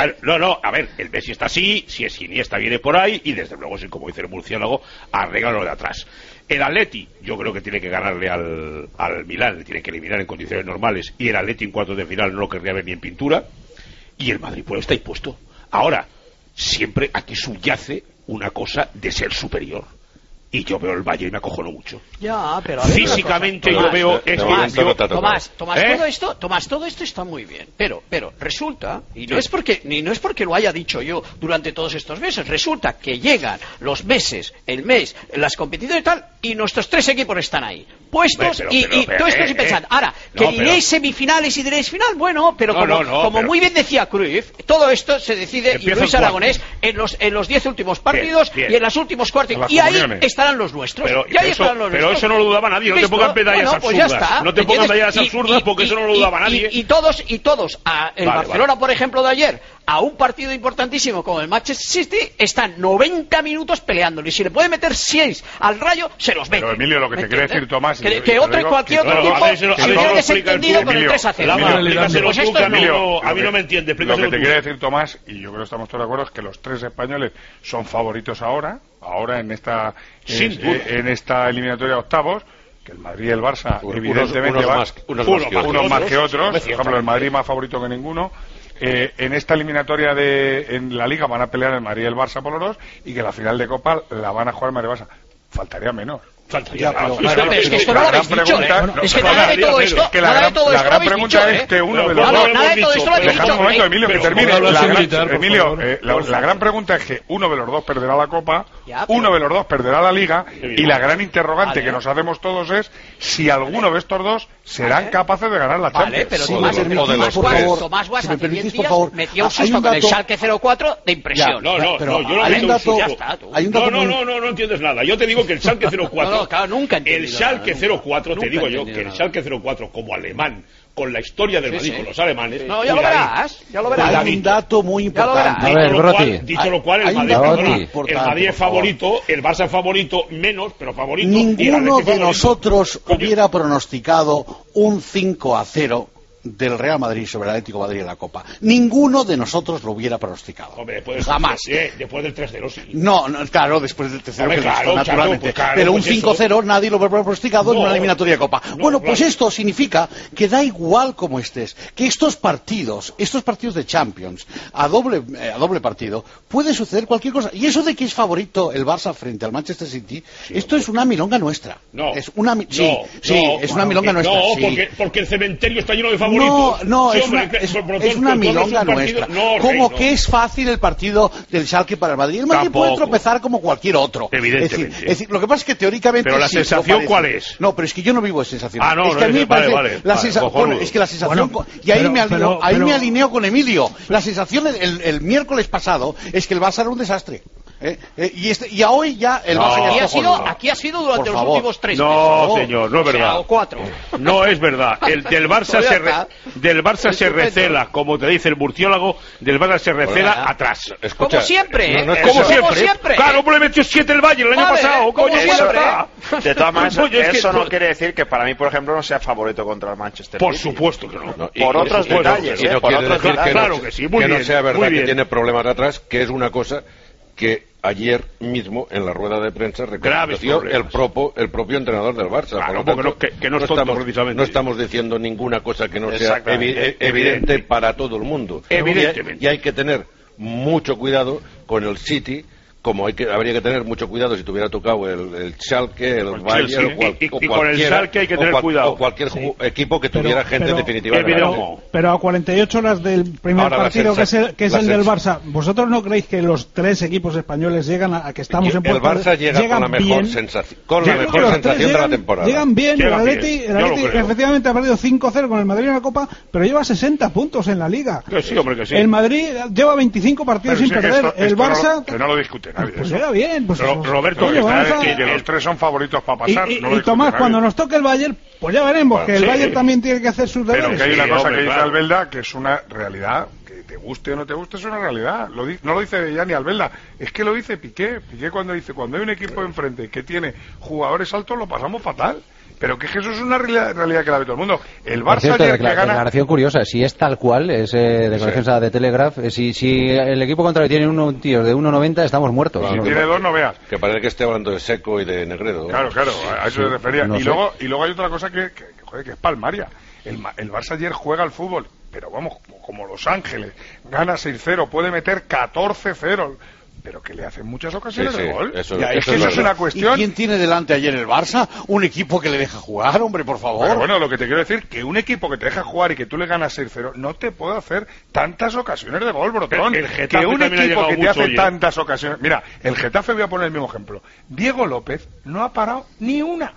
El Messi está así, si es Iniesta viene por ahí, y desde luego, como dice el murciélago, arregla lo de atrás. El Atleti, yo creo que tiene que ganarle al Milán, le tiene que eliminar en condiciones normales, y el Atleti en cuartos de final no lo querría ver ni en pintura, y el Madrid pues está impuesto. Ahora, siempre aquí subyace una cosa de ser superior. Y yo veo el Valle y me acojono mucho. Ya, pero físicamente yo veo Tomás, todo esto está muy bien, pero resulta, y no es porque lo haya dicho yo durante todos estos meses, resulta que llegan los meses, el mes, las competiciones y tal, y nuestros 3 equipos están ahí puestos y todo esto sin pensar. Ahora, que diréis semifinales y diréis final, bueno, pero como muy bien decía Cruyff, todo esto se decide, y Luis Aragonés, en los 10 últimos partidos y en los últimos cuartos, y ahí estarán los nuestros. Pero eso no lo dudaba nadie, no te pongas medallas absurdas. No te pongas medallas absurdas porque eso no lo dudaba nadie. Y todos, el Barcelona, por ejemplo, de ayer, a un partido importantísimo como el Manchester City, están 90 minutos peleándolo, y si le puede meter 6 al Rayo, se los mete. Pero Emilio, lo que te quiere decir Tomás, que cualquier otro equipo se hubiera desentendido con el 3-0. A mí no me entiende. Lo que te quiere decir Tomás, y yo creo que estamos todos de acuerdo, es que los 3 españoles son favoritos ahora en esta eliminatoria de octavos, que el Madrid y el Barça evidentemente unos más que otros. Por ejemplo, el Madrid más favorito que ninguno. En esta eliminatoria en la Liga van a pelear el Madrid y el Barça por los 2, y que la final de Copa la van a jugar el Madrid y el Barça. Faltaría menos. Es que esto no lo habéis dicho, es que nada de todo esto, la gran pregunta es que uno de los dos, dejad un momento, Emilio, que termine. Emilio, la gran pregunta es que uno de los dos perderá la Copa, uno de los dos perderá la Liga, y la gran interrogante que nos hacemos todos es si alguno de estos dos serán capaces de ganar la Champions. Pero Tomás Guas hace 10 días metió un susto con el Schalke 04 de impresión. No, yo no meto un susto. No entiendes nada. Yo te digo que el Schalke 04 claro, nunca el Schalke 04, te digo yo, que el Schalke 04 como alemán, con la historia del Madrid, con los alemanes. No, ya lo verás, ya lo verás. Hay un dato muy importante. A ver, dicho lo cual, el Madrid es favorito, el Barça es favorito, menos, pero favorito. Ninguno de nosotros hubiera pronosticado un 5-0 del Real Madrid sobre el Atlético de Madrid en la Copa. Ninguno de nosotros lo hubiera pronosticado. Hombre, jamás. Después del 3-0 sí. No, claro, después del 3-0 naturalmente. Pero un 5-0 nadie lo hubiera pronosticado en una eliminatoria de Copa. Pues esto significa que da igual como estés, que estos partidos de Champions a doble partido, puede suceder cualquier cosa. Y eso de que es favorito el Barça frente al Manchester City, esto es una milonga nuestra. Es una milonga nuestra. No, porque el cementerio está lleno de favoritos. No, es una milonga nuestra. Que es fácil el partido del Schalke para el Madrid. El Madrid puede tropezar como cualquier otro. Evidentemente. Es decir, lo que pasa es que teóricamente... Pero la sensación, ¿cuál es? No, pero es que yo no vivo esa sensación. Es que a mí me parece... Vale. Es que la sensación... Y ahí me alineo con Emilio. La sensación el miércoles pasado es que el Barça era un desastre. Y hoy ya el Barça aquí ha sido durante los últimos 3 meses. No, señor, no es verdad. O 4. No es verdad. El del Barça se recela, como te dice el murciélago, del Barça se recela atrás. Escucha, como siempre. Como siempre. Claro, le metió 7 el Bayern el año pasado. Como siempre. De todas maneras, eso no quiere decir que para mí, por ejemplo, no sea favorito contra el Manchester City. Por supuesto que no. Por otros detalles. Claro que sí, muy bien. Que no sea verdad que tiene problemas atrás, que es una cosa que ayer mismo en la rueda de prensa reconoció el propio entrenador del Barça. Claro, porque no estamos diciendo ninguna cosa que no sea evidente para todo el mundo. Evidentemente. Y hay que tener mucho cuidado con el City, como habría que tener mucho cuidado si te hubiera tocado el Schalke, el Bayern y con el Schalke hay que tener cuidado. O cualquier equipo que tuviera gente definitiva. Pero a 48 horas del primer partido, que es el del Barça, ¿vosotros no creéis que los 3 equipos españoles llegan a que estamos en puerta? El Barça llega con la mejor sensación de la temporada. Llegan bien. El Atleti efectivamente ha perdido 5-0 con el Madrid en la Copa, pero lleva 60 puntos en la Liga. Sí, hombre, que sí. El Madrid lleva 25 partidos sin perder. El Barça... Que no lo discute. Pues era bien. Roberto, que de los 3 son favoritos para pasar. Y Tomás, cuando nos toque el Bayern, pues ya veremos que el Bayern también tiene que hacer sus deberes. Pero que hay una cosa que dice Albelda, que es una realidad, que te guste o no te guste, es una realidad. No lo dice ya ni Albelda, es que lo dice Piqué. Piqué cuando dice, cuando hay un equipo enfrente que tiene jugadores altos, lo pasamos fatal. Pero que eso es una realidad que la ve todo el mundo. El Barça ayer que gana... Declaración curiosa, si es tal cual, es declaración de Telegraph, si el equipo contrario tiene un tío de 1,90, estamos muertos. Si tiene 2, no veas. Que parece que esté hablando de Seco y de Negredo. Claro, a eso se refería. Y luego hay otra cosa que es palmaria. El Barça ayer juega al fútbol, pero vamos, como Los Ángeles, gana 6-0, puede meter 14-0... pero que le hacen muchas ocasiones de gol. Eso es una cuestión. ¿Y quién tiene delante ayer el Barça? Un equipo que le deja jugar, hombre, por favor. Pero bueno, lo que te quiero decir, que un equipo que te deja jugar y que tú le ganas 6-0 no te puede hacer tantas ocasiones de gol, Brotón. Que un equipo que te hace tantas ocasiones... Mira, el Getafe, voy a poner el mismo ejemplo. Diego López no ha parado ni una,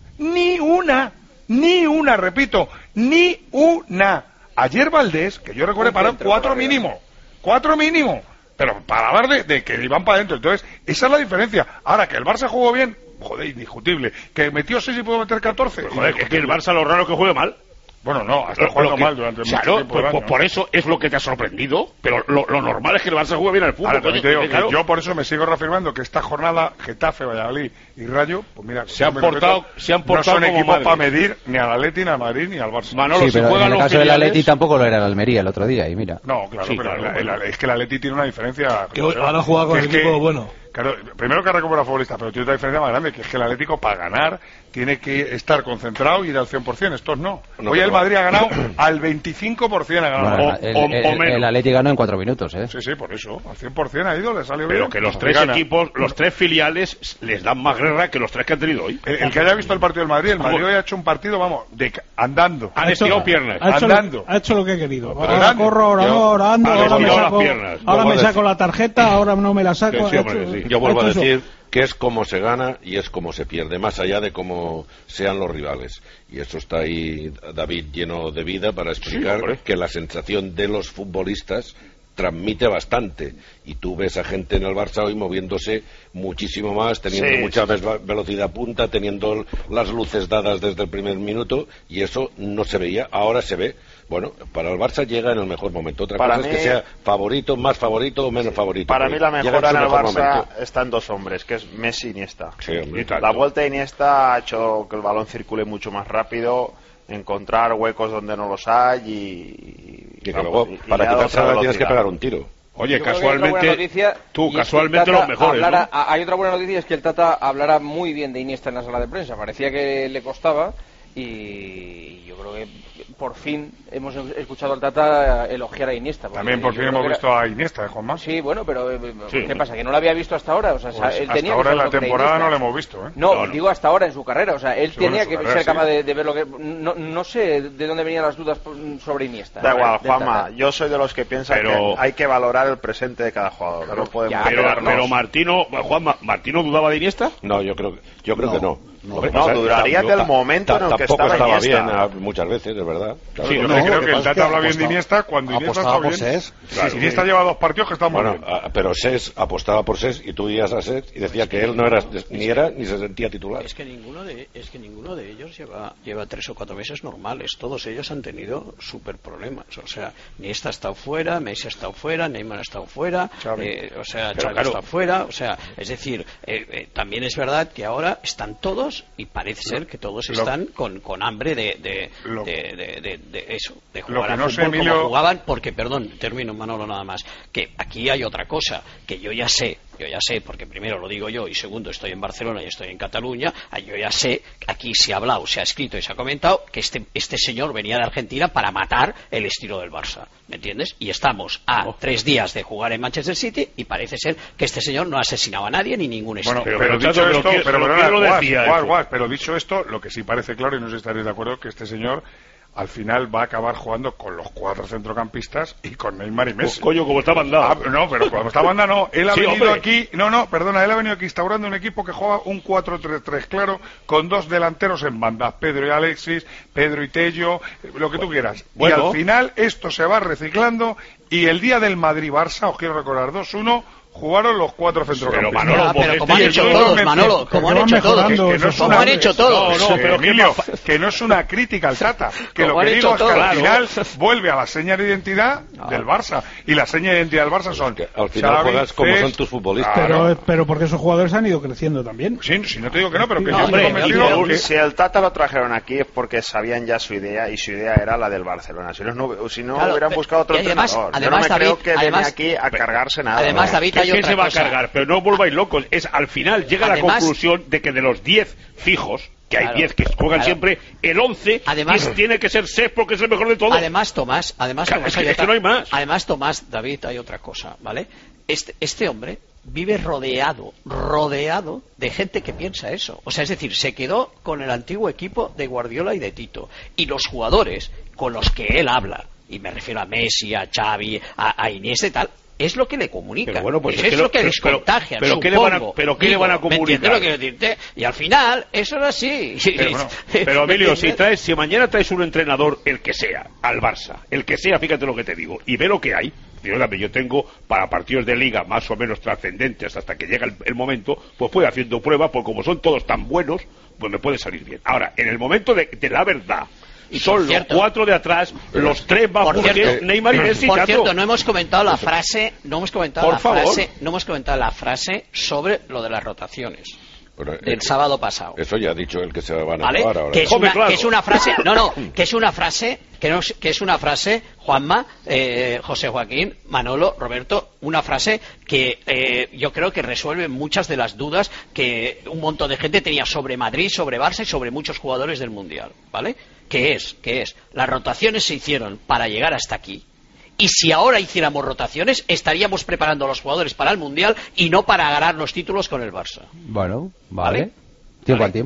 repito, ni una. Ayer Valdés, que yo recuerdo, paró 4 mínimo. Pero para hablar de que iban para adentro. Entonces, esa es la diferencia. Ahora, que el Barça jugó bien, joder, indiscutible. Que metió 6 y pudo meter 14. Pues, joder, es que el Barça lo raro que juegue mal. Bueno, no, hasta jugando mal durante mucho tiempo. Claro, por eso es lo que te ha sorprendido. Pero lo normal es que el Barça juegue bien al fútbol. Ahora, también te digo que yo por eso me sigo reafirmando que esta jornada, Getafe, Valladolid y Rayo, pues mira, se han portado no son equipos para medir ni al Atleti, ni al Madrid, ni al Barça. Manolo, sí, pero en el caso del Atleti tampoco lo era el Almería el otro día, y mira. No, claro, sí, pero es que el Atleti tiene una diferencia. Que ahora juega con el equipo bueno. Claro, primero que ha recuperado futbolista, pero tiene otra diferencia más grande, que es que el Atlético para ganar tiene que estar concentrado y ir al 100%, estos no. Hoy el Madrid ha ganado al 25%, ha ganado. Bueno, o menos. El Atlético ganó en 4 minutos, ¿eh? Sí, por eso, al 100% ha ido, le salió bien. Pero que los 3 equipos, los 3 filiales, les dan más guerra que los 3 que han tenido hoy. El que haya visto el partido del Madrid, el Madrid hoy ha hecho un partido, vamos, andando. Han estirado piernas. Ha hecho lo que ha querido. Ahora corro, ahora ando, ahora me saco la tarjeta, ahora no me la saco. Yo vuelvo a decir que es como se gana y es como se pierde, más allá de cómo sean los rivales. Y eso está ahí David lleno de vida para explicar que la sensación de los futbolistas transmite bastante, y tú ves a gente en el Barça hoy moviéndose muchísimo más, teniendo mucha velocidad punta, teniendo las luces dadas desde el primer minuto, y eso no se veía, ahora se ve. Bueno, para el Barça llega en el mejor momento. Otra cosa es que sea favorito, más favorito o menos favorito. Para mí la mejora en el Barça está en dos hombres, que es Messi y Iniesta. La vuelta de Iniesta ha hecho que el balón circule mucho más rápido, encontrar huecos donde no los hay y que luego para quitarse tienes que pegar un tiro. Oye, casualmente casualmente los mejores, ¿no? Hay otra buena noticia, es que el Tata hablara muy bien de Iniesta en la sala de prensa. Parecía que le costaba, y yo creo que por fin hemos escuchado al Tata elogiar a Iniesta. También por fin hemos visto a Iniesta, Juanma. Sí, bueno, pero ¿qué pasa? ¿Que no lo había visto hasta ahora? O sea, pues él hasta tenía ahora en la temporada no lo hemos visto, ¿eh? No, digo hasta ahora en su carrera. O sea, él tenía que ser capaz de ver lo que... No sé de dónde venían las dudas sobre Iniesta. Da igual, Juanma, yo soy de los que piensan que hay que valorar el presente de cada jugador. No podemos pero ¿Martino dudaba de Iniesta? No, yo creo que no. No, dudaría del momento en el que estaba bien muchas veces, es verdad. Claro, sí, yo creo que el Tata habla bien de Iniesta cuando Iniesta está bien. Iniesta lleva 2 partidos que están muy bien. Pero Sés apostaba por Sés y tú ibas a Sés y decía que él no era ni se sentía titular. Es que ninguno de ellos lleva 3 o 4 meses normales. Todos ellos han tenido súper problemas. O sea, Iniesta ha estado fuera, Messi ha estado fuera, Neymar ha estado fuera, Xavi ha estado fuera. O sea, es decir, también es verdad que ahora están todos, y parece ser que todos están con hambre de eso, de jugar a fútbol como jugaban, porque, perdón, termino, Manolo, nada más, que aquí hay otra cosa, que yo ya sé, porque primero lo digo yo y segundo estoy en Barcelona y estoy en Cataluña, yo ya sé, aquí se ha hablado, se ha escrito y se ha comentado que este señor venía de Argentina para matar el estilo del Barça, ¿me entiendes? Y estamos a 3 días de jugar en Manchester City y parece ser que este señor no asesinaba a nadie ni ningún estilo. Bueno, pero dicho esto, lo que sí parece claro, y no sé si estaréis de acuerdo, que este señor al final va a acabar jugando con los 4 centrocampistas y con Neymar y Messi. Coño, como está mandado. No, pero como está mandado no. Él ha venido aquí... él ha venido aquí instaurando un equipo que juega un 4-3-3, claro, con 2 delanteros en banda, Pedro y Alexis, Pedro y Tello, lo que tú quieras. Y al final esto se va reciclando, y el día del Madrid-Barça, os quiero recordar, 2-1... jugaron los 4 centrocampistas. Pero como han hecho todos, Manolo, como han hecho todos. Emilio, que no es una crítica al Tata, que lo que digo es que al final vuelve a la seña de identidad del Barça, y la seña de identidad del Barça son al final juegas como son tus futbolistas. Pero porque esos jugadores han ido creciendo también. Sí, no te digo que no, pero que yo estoy convencido que si el Tata lo trajeron aquí es porque sabían ya su idea, y su idea era la del Barcelona. Si no hubieran buscado otro entrenador. Yo no me creo que viene aquí a cargarse nada. Además, David, ¿Qué se va a cargar? Pero no volváis locos. Al final llega la conclusión de que de los 10 fijos, que hay 10 que juegan siempre, el 11 tiene que ser Sés porque es el mejor de todos. Además, Tomás, es que no hay más. Además, Tomás, David, hay otra cosa, ¿vale? Este hombre vive rodeado de gente que piensa eso. O sea, es decir, se quedó con el antiguo equipo de Guardiola y de Tito. Y los jugadores con los que él habla, y me refiero a Messi, a Xavi, a Iniesta y tal, es lo que le comunica. Pero bueno, pues es lo que les contagia. ¿Pero qué le van a comunicar? Lo que decirte? Y al final, eso era así. Pero Emilio, si mañana traes un entrenador, el que sea, al Barça, el que sea, fíjate lo que te digo, y ve lo que hay. Yo tengo para partidos de liga más o menos trascendentes hasta que llega el momento, pues voy haciendo pruebas, porque como son todos tan buenos, pues me puede salir bien. Ahora, en el momento de la verdad, y son los 4 de atrás, los 3 bajo Neymar y Messi. Por cierto, no hemos comentado la frase, no hemos comentado la frase sobre lo de las rotaciones. Del sábado pasado. Eso ya ha dicho el que se van a jugar ahora. Que es una frase, Juanma, José Joaquín, Manolo, Roberto, una frase que yo creo que resuelve muchas de las dudas que un montón de gente tenía sobre Madrid, sobre Barça y sobre muchos jugadores del Mundial, ¿vale? Que es, las rotaciones se hicieron para llegar hasta aquí. Y si ahora hiciéramos rotaciones, estaríamos preparando a los jugadores para el Mundial y no para ganar los títulos con el Barça. Bueno, vale. Tiempo al tiempo.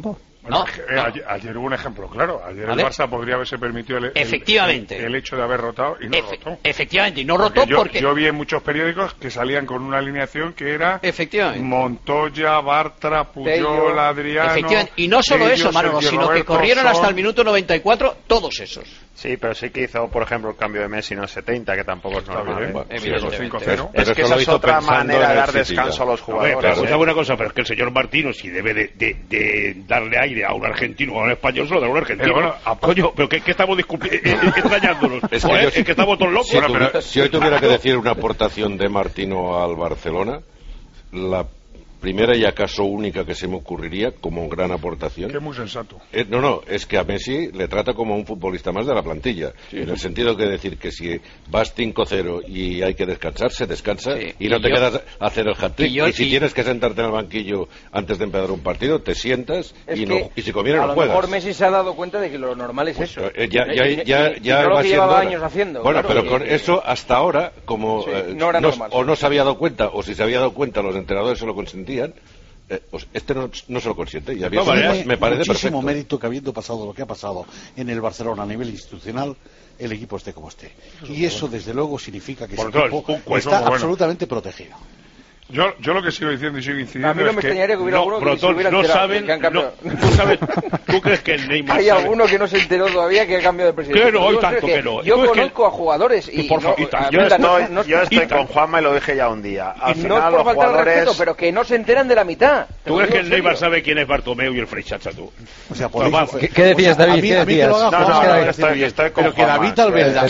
Bueno, no. Ayer hubo un ejemplo claro. Ayer el Barça podría haberse permitido el hecho de haber rotado y no rotó. Efectivamente, y no rotó porque... Yo vi en muchos periódicos que salían con una alineación que era Montoya, Bartra, Puyol, Adriano... Efectivamente, y no solo eso, Manolo, sino que corrieron hasta el minuto 94 todos esos. Sí, pero sí que hizo, por ejemplo, el cambio de Messi en el 70, que tampoco es normal. Es que esa es otra manera de dar descanso a los jugadores. Pero una cosa, pero es que el señor Martino, si debe de darle aire a un argentino o a un español, solo da a un argentino. Pero coño, pero ¿qué estamos extrañándonos? Es que estamos todos locos. Si hoy tuviera que decir una aportación de Martino al Barcelona, la primera y acaso única que se me ocurriría como gran aportación. Que es muy sensato. Es que a Messi le trata como un futbolista más de la plantilla. Sí, en el sentido que decir que si vas 5-0 y hay que descansar, se descansa y no te quedas a hacer el hat-trick. Y si tienes que sentarte en el banquillo antes de empezar un partido, te sientas y si conviene no juegas. A lo mejor Messi se ha dado cuenta de que lo normal es eso. Ya lo que llevaba años haciendo. Bueno, claro, pero con eso hasta ahora, como o no se había dado cuenta, o si se había dado cuenta, los entrenadores se lo consentían. Pues no se lo consiente y me parece muchísimo perfecto. Mérito que habiendo pasado lo que ha pasado en el Barcelona a nivel institucional, el equipo esté como esté. Y eso desde luego significa que ese equipo está absolutamente protegido. Yo lo que sigo diciendo y sigo incidiendo a mí no me extrañaría que hubiera alguno que se hubiera enterado. ¿Tú crees que el Neymar hay alguno que no se enteró todavía que ha cambiado de presidente? Claro, tanto que no. Yo conozco a jugadores y yo estoy con Juanma y lo dije ya un día. Al final, no es por faltar de respeto, pero que no se enteran de la mitad. ¿Tú crees que el Neymar sabe quién es Bartomeu y el Freichacha, tú? O sea, ¿Qué decías, David? ¿Qué decías? Estoy con pero que David Albelda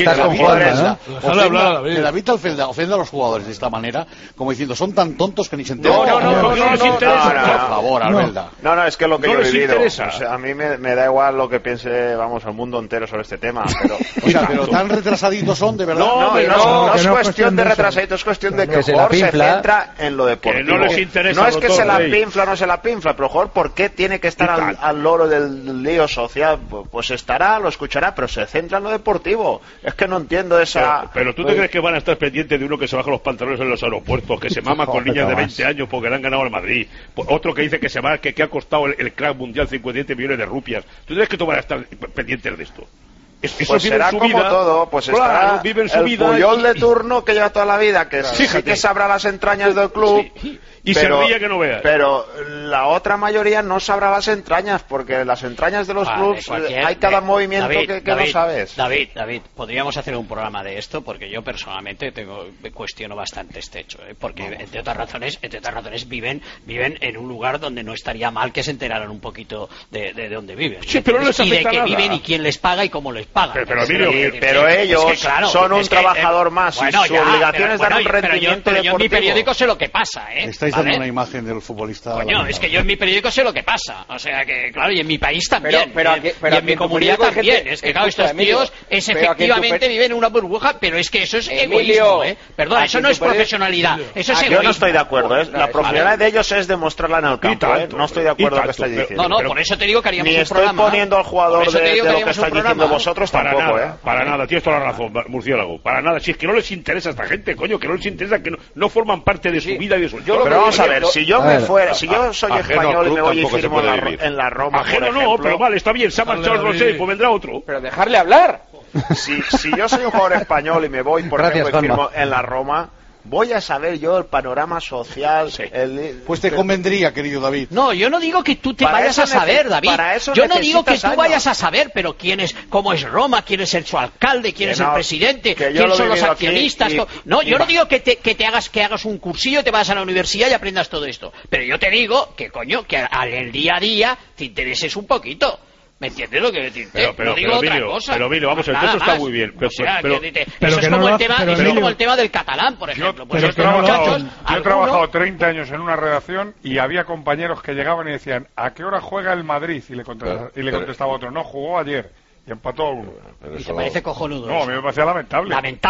ofenda a los jugadores de esta manera, como diciendo, son tan tontos que ni se enteran. No les interesa. Por favor, Albelda. No, es que lo que yo he vivido. O sea, a mí me da igual lo que piense, vamos, al mundo entero sobre este tema. Pero tan retrasaditos son, de verdad. No es cuestión de retrasaditos, es cuestión de que el jugador se centra en lo deportivo. Que no les interesa. No es que se la pinfla o no se la pinfla, pero mejor, ¿por qué tiene que estar al loro del lío social? Pues estará, lo escuchará, pero se centra en lo deportivo. Es que no entiendo esa... Pero tú te crees que van a estar pendientes de uno que se baja los pantalones en los aeropuertos, que se mama con niñas de 20 años porque le han ganado al Madrid, otro que dice que ha costado el crack mundial 57 millones de rupias. ¿Tú crees que tú vas a estar pendientes de esto? Pues será como todo, pues estará el Puyol de turno que lleva toda la vida, que sí que sabrá las entrañas del club. Y se ríe que no veas. Pero la otra mayoría no sabrá las entrañas, porque las entrañas de los clubs hay cada movimiento que no sabes. David, podríamos hacer un programa de esto, porque yo personalmente cuestiono bastante este hecho, porque entre otras razones viven en un lugar donde no estaría mal que se enteraran un poquito de dónde viven. Sí, pero no les afecta y de qué nada. Viven y quién les paga y cómo les paga. Pero ellos son un trabajador más y su obligación es dar un rendimiento deportivo. Pero yo en mi periódico sé lo que pasa, Estáis dando una imagen del futbolista. Coño, es que yo en mi periódico sé lo que pasa. O sea que, claro, y en mi país también. Y en mi comunidad también. Es que, claro, estos tíos efectivamente viven en una burbuja, pero es que eso es egoísmo, Perdón, eso no es profesionalidad. Eso es egoísmo. Yo no estoy de acuerdo, La profesionalidad de ellos es demostrarla en el campo, No estoy de acuerdo con lo que estáis diciendo. No, por eso te digo que haríamos un programa. Ni estoy poniendo al jugador de lo que estáis diciendo vosotros tampoco, Para nada, tienes toda la razón, murciélago. Para nada, si es que no les interesa a esta gente, coño, que no les interesa, que no forman parte de su vida y de su... Pero vamos a ver, si yo soy español y me voy y firmo en la Roma, ajeno no, pero vale, está bien, se ha marchado, no sé, pues vendrá otro. Pero dejarle hablar. Si yo soy un jugador español y me voy, por ejemplo, y firmo en la Roma, voy a saber yo el panorama social. Pues te convendría, querido David. No, yo no digo que tú te vayas a saber, David. Yo no digo que tú vayas a saber, pero cómo es Roma, quién es su alcalde, quién es el presidente, quién son los accionistas. No, yo no digo que hagas un cursillo, te vas a la universidad y aprendas todo esto. Pero yo te digo que, coño, que al día a día te intereses un poquito. ¿Me entiendes lo que decir? No digo otra cosa. Pero Emilio, vamos a ver, esto está muy bien. Eso es como el tema del catalán, por ejemplo. Yo he trabajado 30 años en una redacción y había compañeros que llegaban y decían, ¿a qué hora juega el Madrid? Y le contestaba otro, no, jugó ayer y empató 1. ¿Y te parece cojonudo? No, a mí me parecía lamentable. Lamentable.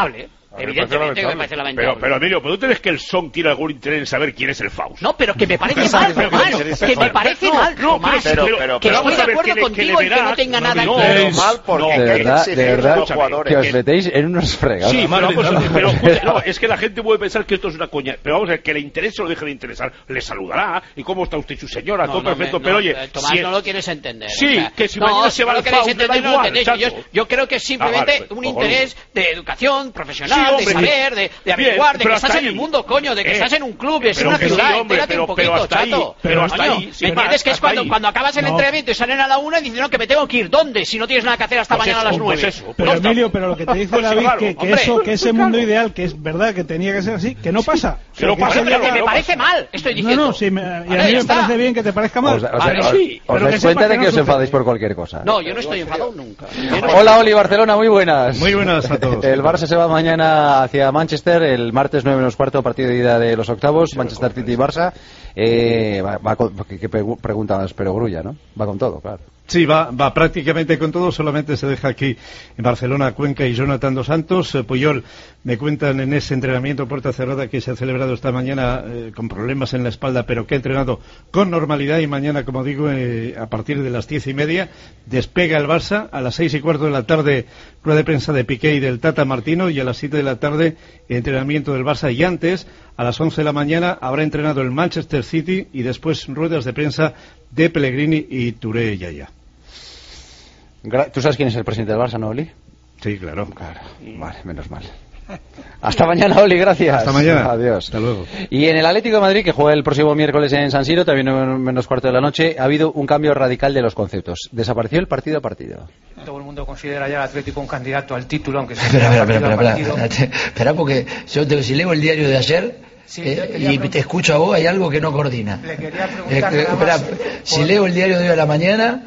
Evidentemente que me parece lamentable. Pero Emilio, ¿tú crees que el Son tiene algún interés en saber quién es el Fausto? No, pero que me parece mal, Tomás. Que me parece mal, Tomás. Que estoy de acuerdo contigo en que no tenga nada en común. Mal porque de verdad, que os metéis en unos fregados. Sí, pero no, es que la gente puede pensar que esto es una coña. Pero vamos a ver, que le interese o le deje de interesar, le saludará. ¿Y cómo está usted y su señora? Todo perfecto, pero oye... Tomás, no lo quieres entender. Sí, que si mañana se va al Fausto, da igual. Yo creo que es simplemente un interés de educación profesional, de saber, de averiguar, de que estás en el mundo, coño, de que estás en un club, es una ciudad, entérate un poquito, chato. Pero hasta ahí. ¿Me entiendes? Que es cuando acabas el entrenamiento y salen a la 1 y dicen, no, que me tengo que ir. ¿Dónde? Si no tienes nada que hacer hasta mañana a las 9. Pero Emilio, pero lo que te dice David, que ese mundo ideal, que es verdad que tenía que ser así, que no pasa. Pero que me parece mal, estoy diciendo. No, sí, y a mí me parece bien que te parezca mal. ¿Os dais cuenta de que os enfadéis por cualquier cosa? No, yo no estoy enfadado nunca. Hola, Oli, Barcelona, muy buenas. Muy buenas a todos. El Barça se va mañana hacia Manchester, el martes 9:15, partido de ida de los octavos, Manchester City y Barça. ¿Qué pregunta más perogrulla, ¿no? Va con todo, claro. Sí, va prácticamente con todo, solamente se deja aquí en Barcelona Cuenca y Jonathan Dos Santos. Puyol, me cuentan en ese entrenamiento puerta cerrada que se ha celebrado esta mañana con problemas en la espalda, pero que ha entrenado con normalidad y mañana, como digo, a partir de las 10:30 despega el Barça, a las 6:15 de la tarde rueda de prensa de Piqué y del Tata Martino, y a las 7 de la tarde entrenamiento del Barça, y antes, a las 11 de la mañana, habrá entrenado el Manchester City y después ruedas de prensa de Pellegrini y Touré Yaya. ¿Tú sabes quién es el presidente del Barça, no, Oli? Sí, claro. Vale, menos mal. Hasta mañana, Oli, gracias. Hasta mañana. Adiós. Hasta luego. Y en el Atlético de Madrid, que juega el próximo miércoles en San Siro, también menos cuarto de la noche, ha habido un cambio radical de los conceptos. Desapareció el partido a partido. Todo el mundo considera ya al Atlético un candidato al título, aunque sea Espera, porque si leo el diario de ayer... Sí, y te escucho a vos, hay algo que no coordina. Le quería preguntar si leo el diario de hoy a la mañana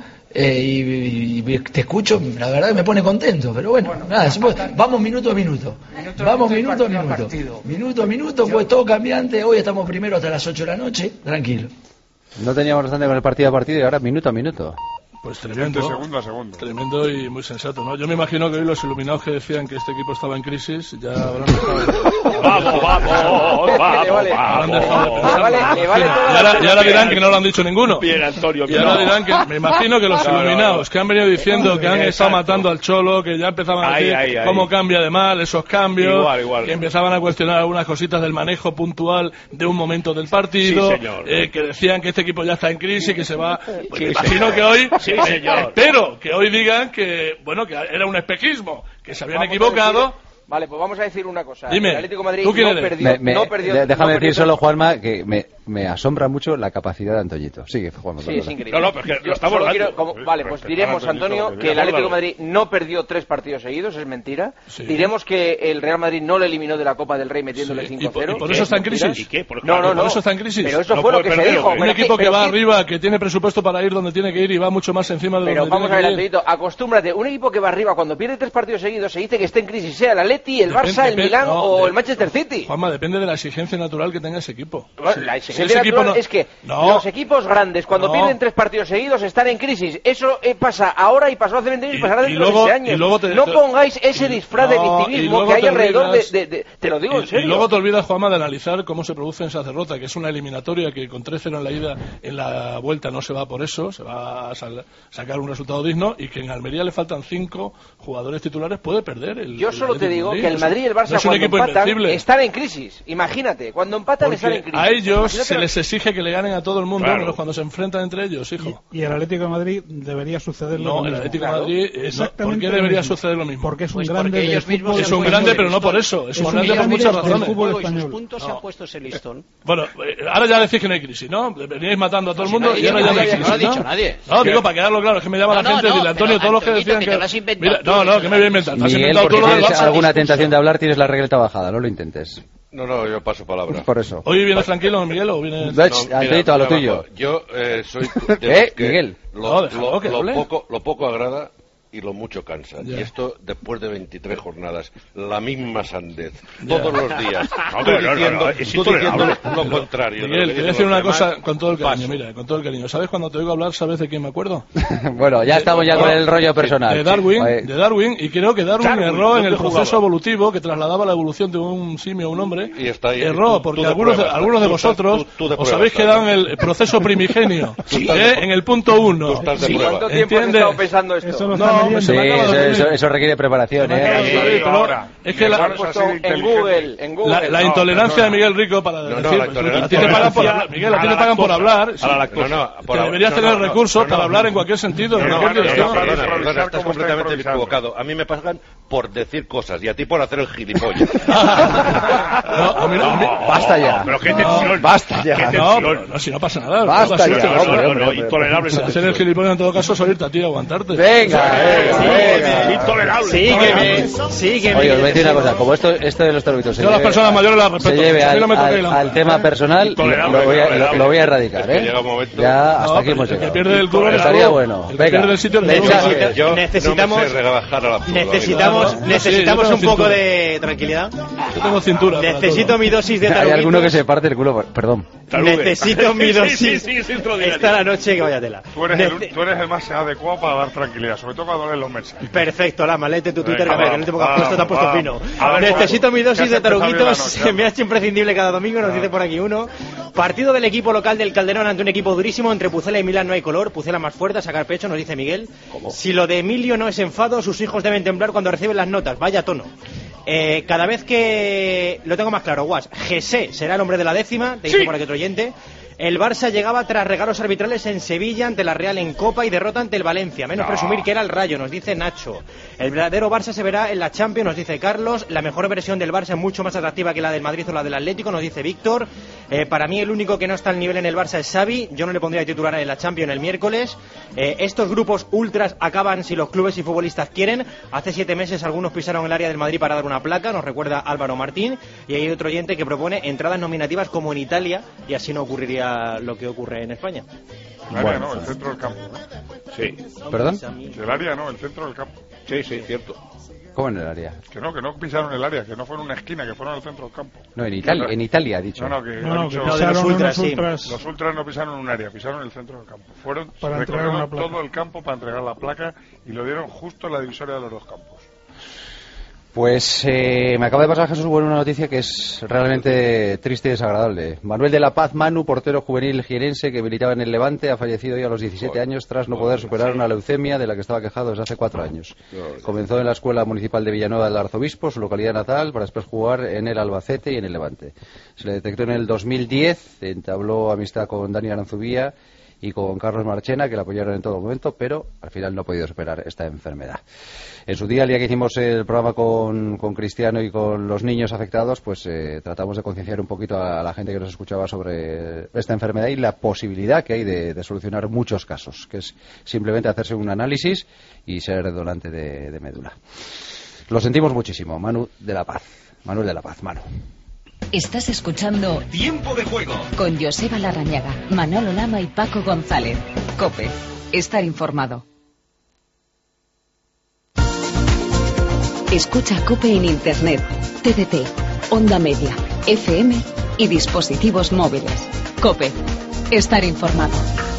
y te escucho, la verdad que me pone contento, pero bueno nada, vamos minuto a minuto. Minuto a minuto, pues todo cambiante. Hoy estamos primero hasta las 8 de la noche, tranquilo. No teníamos bastante con el partido a partido y ahora minuto a minuto. Pues tremendo, segundo a segundo. Tremendo y muy sensato, ¿no? Yo me imagino que hoy los iluminados que decían que este equipo estaba en crisis ya habrán dejado y ahora dirán que no lo han dicho ninguno. Bien, Antonio. Y ahora dirán que, me imagino que los iluminados que han venido diciendo que han estado matando al Cholo, que ya empezaban a decir cómo cambia de mal esos cambios, que empezaban a cuestionar algunas cositas del manejo puntual de un momento del partido, que decían que este equipo ya está en crisis, que se va. Pues me imagino que hoy espero que hoy digan que que era un espejismo, que se habían equivocado. Vale, pues vamos a decir una cosa. Dime, el Atlético de Madrid no perdió. Déjame decir solo, Juanma, que me asombra mucho la capacidad de Antoñito. Sigue, Juanma. Sí, es increíble. No, porque lo estamos hablando. Vale, pues diremos, Antonio, que el Atlético de Madrid no perdió 3 partidos seguidos, es mentira. Sí. Diremos que el Real Madrid no le eliminó de la Copa del Rey metiéndole 5-0. ¿Y por eso está en crisis? ¿Y qué? No, por eso está en crisis. Pero eso fue lo que se dijo. Un equipo que va arriba, que tiene presupuesto para ir donde tiene que ir y va mucho más encima de donde tiene que ir. Pero vamos a ver, Antonito, acostúmbrate. Un equipo que va arriba, cuando pierde 3 partidos seguidos, se dice que está en crisis, sea el Atleti, el Barça, el Milán o el Manchester City. Juanma, depende de la exigencia natural que tenga ese equipo. La exigencia natural es que los equipos grandes, cuando pierden 3 partidos seguidos, están en crisis. Eso pasa ahora y pasó hace 20 años y pasará dentro de 6 años. No pongáis ese disfraz de victimismo que hay alrededor de... Te lo digo en serio. Y luego te olvidas, Juanma, de analizar cómo se producen esas derrotas, que es una eliminatoria que con 3-0 en la ida, en la vuelta no se va por eso, se va a sacar un resultado digno, y que en Almería le faltan 5 jugadores titulares, puede perder. Yo solo te digo que el Madrid y el Barça cuando empatan están en crisis. Imagínate, cuando empatan están en crisis. A ellos se les exige que le ganen a todo el mundo, menos cuando se enfrentan entre ellos, hijo. Y el Atlético de Madrid debería suceder lo mismo. No, el Atlético de Madrid, ¿por qué debería suceder lo mismo? Porque es un grande. Ellos mismos es un grande, pero no por eso. Es un grande por muchas razones. Y sus puntos se han puesto ese listón. Bueno, ahora ya decís que no hay crisis, ¿no? Veníais matando a todo el mundo y ahora ya no hay crisis. No lo ha dicho nadie. No, digo, para quedarlo claro, es que me llama la gente, dile, Antonio, todos los que decían que... Mira, que me voy a inventar. Miguel, porque tienes alguna tentación de hablar, tienes la regleta bajada, no lo intentes. No, yo paso palabra. Por eso. ¿Hoy vienes tranquilo, Miguel, o vienes...? Antonito, a lo tuyo. Yo soy... Miguel? Lo poco agrada y lo mucho cansa. Ya. Y esto, después de 23 jornadas, la misma sandez, todos los días. Tú diciendo lo contrario. Miguel, te voy a decir una cosa con todo el cariño, mira, con todo el cariño. ¿Sabes cuando te oigo hablar, sabes de quién me acuerdo? Bueno, ya estamos con el rollo personal. De Darwin, y creo que Darwin erró en el proceso evolutivo que trasladaba la evolución de un simio a un hombre. Y está ahí, erró, porque algunos de vosotros os habéis quedado en el proceso primigenio, en el punto 1. ¿Cuánto tiempo has estado pensando esto? Eso requiere preparación, es que en Google la intolerancia de Miguel Rico para decir, a ti te pagan por hablar, Miguel, a ti te pagan por hablar, deberías tener recursos para hablar en cualquier sentido. Estás completamente equivocado. A mí me pagan por decir cosas y a ti por hacer el gilipollas. Basta ya. Pero qué tensión. Basta ya. No, si no pasa nada. Basta ya. Intolerable. Hacer el gilipollas en todo caso es oírte a ti y aguantarte. Venga. Intolerable. Sígueme. Oye, os voy a decir una cosa. Como esto de los torbitos yo a las personas mayores las respeto. Se lleve al tema personal, lo voy a erradicar, Ya, hasta aquí hemos llegado. El que pierde el duro estaría bueno. Pierde el sitio necesitamos un poco de tranquilidad. Yo tengo cintura. Necesito mi dosis de taruguitos. Hay alguno que se parte el culo, perdón. Necesito mi dosis esta la noche que vaya tela. Tú eres el más adecuado para dar tranquilidad, sobre todo cuando lees los mensajes. Perfecto, Lama, léete tu Twitter, que en el último que has puesto te has puesto fino. Necesito mi dosis de taruguitos, me ha hecho imprescindible cada domingo, nos dice por aquí uno. Partido del equipo local del Calderón ante un equipo durísimo, entre Pucela y Milán no hay color, Pucela más fuerte a sacar pecho, nos dice Miguel. ¿Cómo? Si lo de Emilio no es enfado, sus hijos deben temblar cuando reciben las notas, vaya tono. Cada vez que lo tengo más claro, Guas, José será el hombre de la décima, te dice por aquí otro oyente. El Barça llegaba tras regalos arbitrales en Sevilla ante la Real en Copa y derrota ante el Valencia. Menos presumir que era el Rayo, nos dice Nacho. El verdadero Barça se verá en la Champions, nos dice Carlos. La mejor versión del Barça es mucho más atractiva que la del Madrid o la del Atlético, nos dice Víctor. Para mí el único que no está al nivel en el Barça es Xavi. Yo no le pondría titular en la Champions el miércoles. Estos grupos ultras acaban si los clubes y futbolistas quieren. Hace 7 meses algunos pisaron el área del Madrid para dar una placa, nos recuerda Álvaro Martín. Y hay otro oyente que propone entradas nominativas como en Italia, y así no ocurriría lo que ocurre en España. El área no, el centro del campo. Sí. ¿Perdón? El área no, el centro del campo. Sí, cierto. ¿Cómo en el área? Que no pisaron el área, que no fueron una esquina, que fueron al centro del campo. No, en Italia ha dicho. Que pisaron los ultras. Los ultras no pisaron un área, pisaron el centro del campo. Fueron para recorrer todo el campo para entregar la placa y lo dieron justo en la divisoria de los dos campos. Pues me acaba de pasar, Jesús, una noticia que es realmente triste y desagradable. Manuel de la Paz Manu, portero juvenil jienense que militaba en el Levante, ha fallecido hoy a los 17 años tras no poder superar una leucemia de la que estaba quejado desde hace 4 años. Comenzó en la Escuela Municipal de Villanueva del Arzobispo, su localidad natal, para después jugar en el Albacete y en el Levante. Se le detectó en el 2010, entabló amistad con Dani Aranzubía y con Carlos Marchena, que le apoyaron en todo momento, pero al final no ha podido superar esta enfermedad. En su día, el día que hicimos el programa con Cristiano y con los niños afectados, pues tratamos de concienciar un poquito a la gente que nos escuchaba sobre esta enfermedad y la posibilidad que hay de solucionar muchos casos, que es simplemente hacerse un análisis y ser donante de médula. Lo sentimos muchísimo, Manuel de la Paz, Manu. Estás escuchando Tiempo de Juego con Joseba Larrañaga, Manolo Lama y Paco González. COPE. Estar informado. Escucha COPE en Internet, TDT, Onda Media, FM y dispositivos móviles. COPE. Estar informado.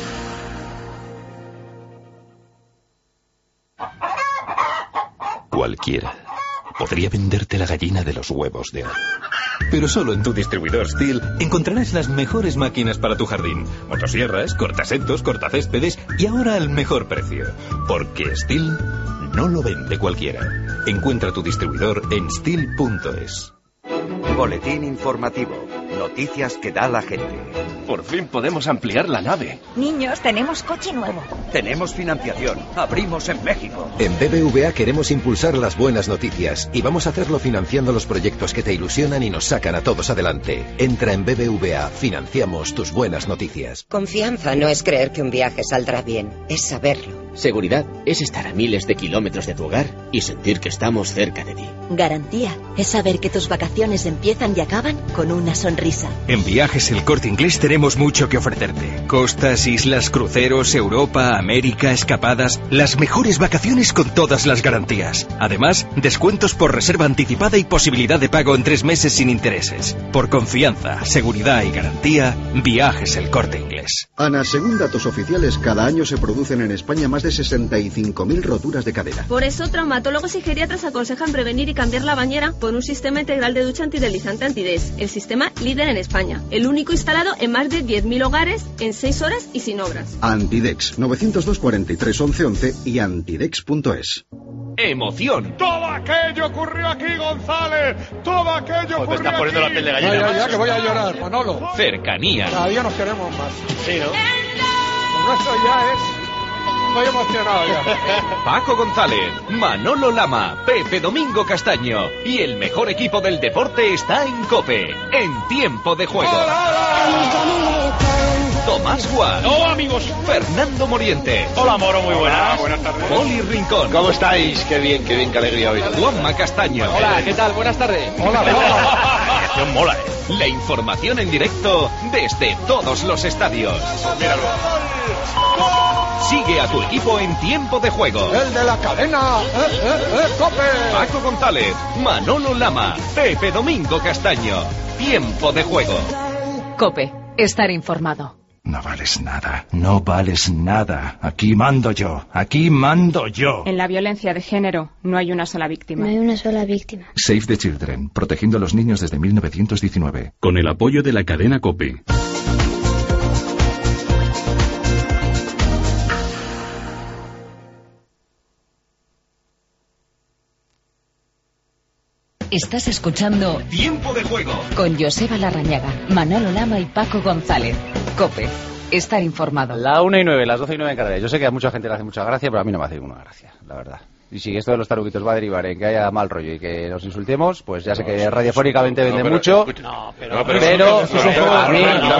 Cualquiera podría venderte la gallina de los huevos de oro. Pero solo en tu distribuidor STIHL encontrarás las mejores máquinas para tu jardín. Motosierras, cortasetos, cortacéspedes y ahora al mejor precio. Porque STIHL no lo vende cualquiera. Encuentra tu distribuidor en STIHL.es. Boletín informativo. Noticias que da la gente. Por fin podemos ampliar la nave. Niños, tenemos coche nuevo. Tenemos financiación. Abrimos en México. En BBVA queremos impulsar las buenas noticias y vamos a hacerlo financiando los proyectos que te ilusionan y nos sacan a todos adelante. Entra en BBVA. Financiamos tus buenas noticias. Confianza no es creer que un viaje saldrá bien, es saberlo. Seguridad es estar a miles de kilómetros de tu hogar y sentir que estamos cerca de ti. Garantía es saber que tus vacaciones empiezan y acaban con una sonrisa. En Viajes El Corte Inglés tenemos mucho que ofrecerte. Costas, islas, cruceros, Europa, América, escapadas. Las mejores vacaciones con todas las garantías. Además, descuentos por reserva anticipada y posibilidad de pago en 3 meses sin intereses. Por confianza, seguridad y garantía, Viajes El Corte Inglés. Ana, según datos oficiales, cada año se producen en España más de 65.000 roturas de cadera. Por eso, traumatólogos y geriatras aconsejan prevenir y cambiar la bañera por un sistema integral de ducha antideslizante Antides, el sistema líder en España, el único instalado en más de 10.000 hogares en 6 horas y sin obras. Antidex, 902 43 11 11 y antidex.es. Emoción. Todo aquello ocurrió aquí, González. Todo aquello ocurrió aquí. Te estás poniendo la piel de gallina. Ya, que voy a llorar, Manolo. Cercanía. Cada día nos queremos más. Sí, ¿no? Lo nuestro ya es... Estoy emocionado ya. Paco González, Manolo Lama, Pepe Domingo Castaño y el mejor equipo del deporte está en COPE, en tiempo de juego. Tomás Guas. Hola, amigos. Fernando Moriente. Hola, Moro, muy buenas. Buenas tardes. Poli Rincón. ¿Cómo estáis? Qué bien, qué alegría hoy. Juanma Castaño. Hola, ¿qué tal? Buenas tardes. Hola. La mola, La información en directo desde todos los estadios. Míralo. Sigue a tu equipo en tiempo de juego. El de la cadena. ¡Cope! Paco González, Manolo Lama, Pepe Domingo Castaño. Tiempo de juego. COPE. Estar informado. No vales nada, no vales nada. Aquí mando yo, aquí mando yo. En la violencia de género no hay una sola víctima. No hay una sola víctima. Save the Children, protegiendo a los niños desde 1919. Con el apoyo de la cadena COPE. Estás escuchando Tiempo de juego con Joseba Larrañaga, Manolo Lama y Paco González. COPE. Estar informado. La 1:09, las 12:09 en Canarias. Yo sé que a mucha gente le hace mucha gracia, pero a mí no me hace ninguna gracia, la verdad. Y si esto de los taruguitos va a derivar en que haya mal rollo y que nos insultemos, pues ya sé que radiofónicamente vende mucho. Pero esto es un juego a mí.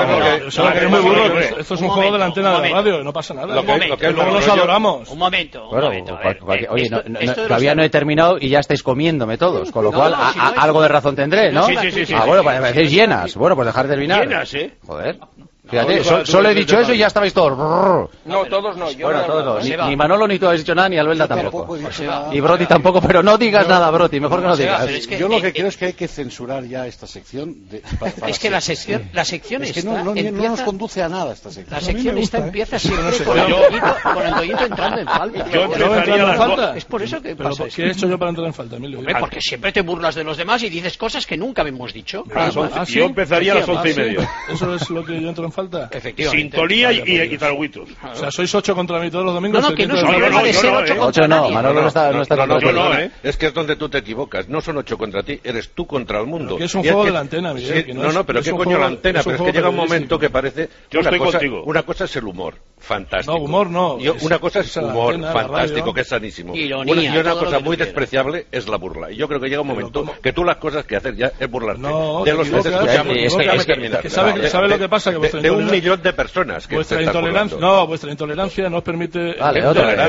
Esto es un juego de la antena de la radio, no pasa nada. Luego nos adoramos. Un momento. Oye, todavía no he terminado y ya estáis comiéndome todos, con lo cual algo de razón tendré, ¿no? Sí. Bueno, pues me decís llenas. Bueno, pues dejar de terminar. Llenas, ¿eh? Joder. Fíjate, solo he dicho eso y ya estabais todos. No, todos no. Bueno, todos no. Ni Manolo ni tú habéis dicho nada, ni Albelda tampoco. Y Broti tampoco, pero no digas nada, Broti, mejor que no digas. Yo lo que creo es que hay que censurar ya esta sección. Es que la sección es que no nos conduce a nada esta sección. La sección empieza siempre con el Doyito entrando en falta. Yo entraría en falta. Es por eso que pasa esto. ¿Qué he hecho yo para entrar en falta, Emilio? Porque siempre te burlas de los demás y dices cosas que nunca hemos dicho. Yo empezaría a las 11:30. ¿Eso es lo que yo entro en falta? Efectivamente. Sintonía y taruguitos. O sea, sois 8 contra mí todos los domingos. No, que no es problema de ser 8 contra nadie. Manolo no está contra ti. No, es que es donde tú te equivocas. No son 8 contra ti, eres tú contra el mundo. Que es un juego de la antena, Miguel. Pero ¿qué coño la antena? Pero es que llega un momento que parece... Yo estoy contigo. Una cosa es el humor, fantástico. No, humor no. Una cosa es humor, fantástico, que es sanísimo. Y una cosa muy despreciable es la burla. Y yo creo que llega un momento que tú las cosas que haces ya es burlarte. De los que te escuchamos. Déjame terminar. ¿Sabe lo que pasa? De 1 millón de personas que vuestra intolerancia no os permite. Vale, vuestra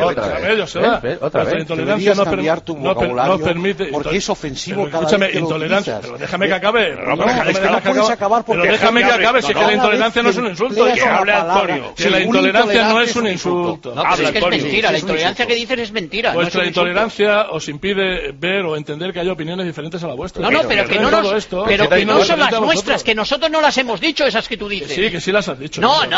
intolerancia no permite. Porque es ofensivo cada escúchame, vez que intolerancia. Pero déjame que acabe. No puedes acabar porque. Pero déjame que acabe, si es que la intolerancia no es un insulto. Que hable Antonio. Si la intolerancia no es un insulto. No, pero es que es mentira. La intolerancia que dices es mentira. Vuestra intolerancia os impide ver o entender que hay opiniones diferentes a la vuestra. No, pero que no son las nuestras, que nosotros no las hemos dicho, esas que tú dices. Sí, que sí las has dicho. No,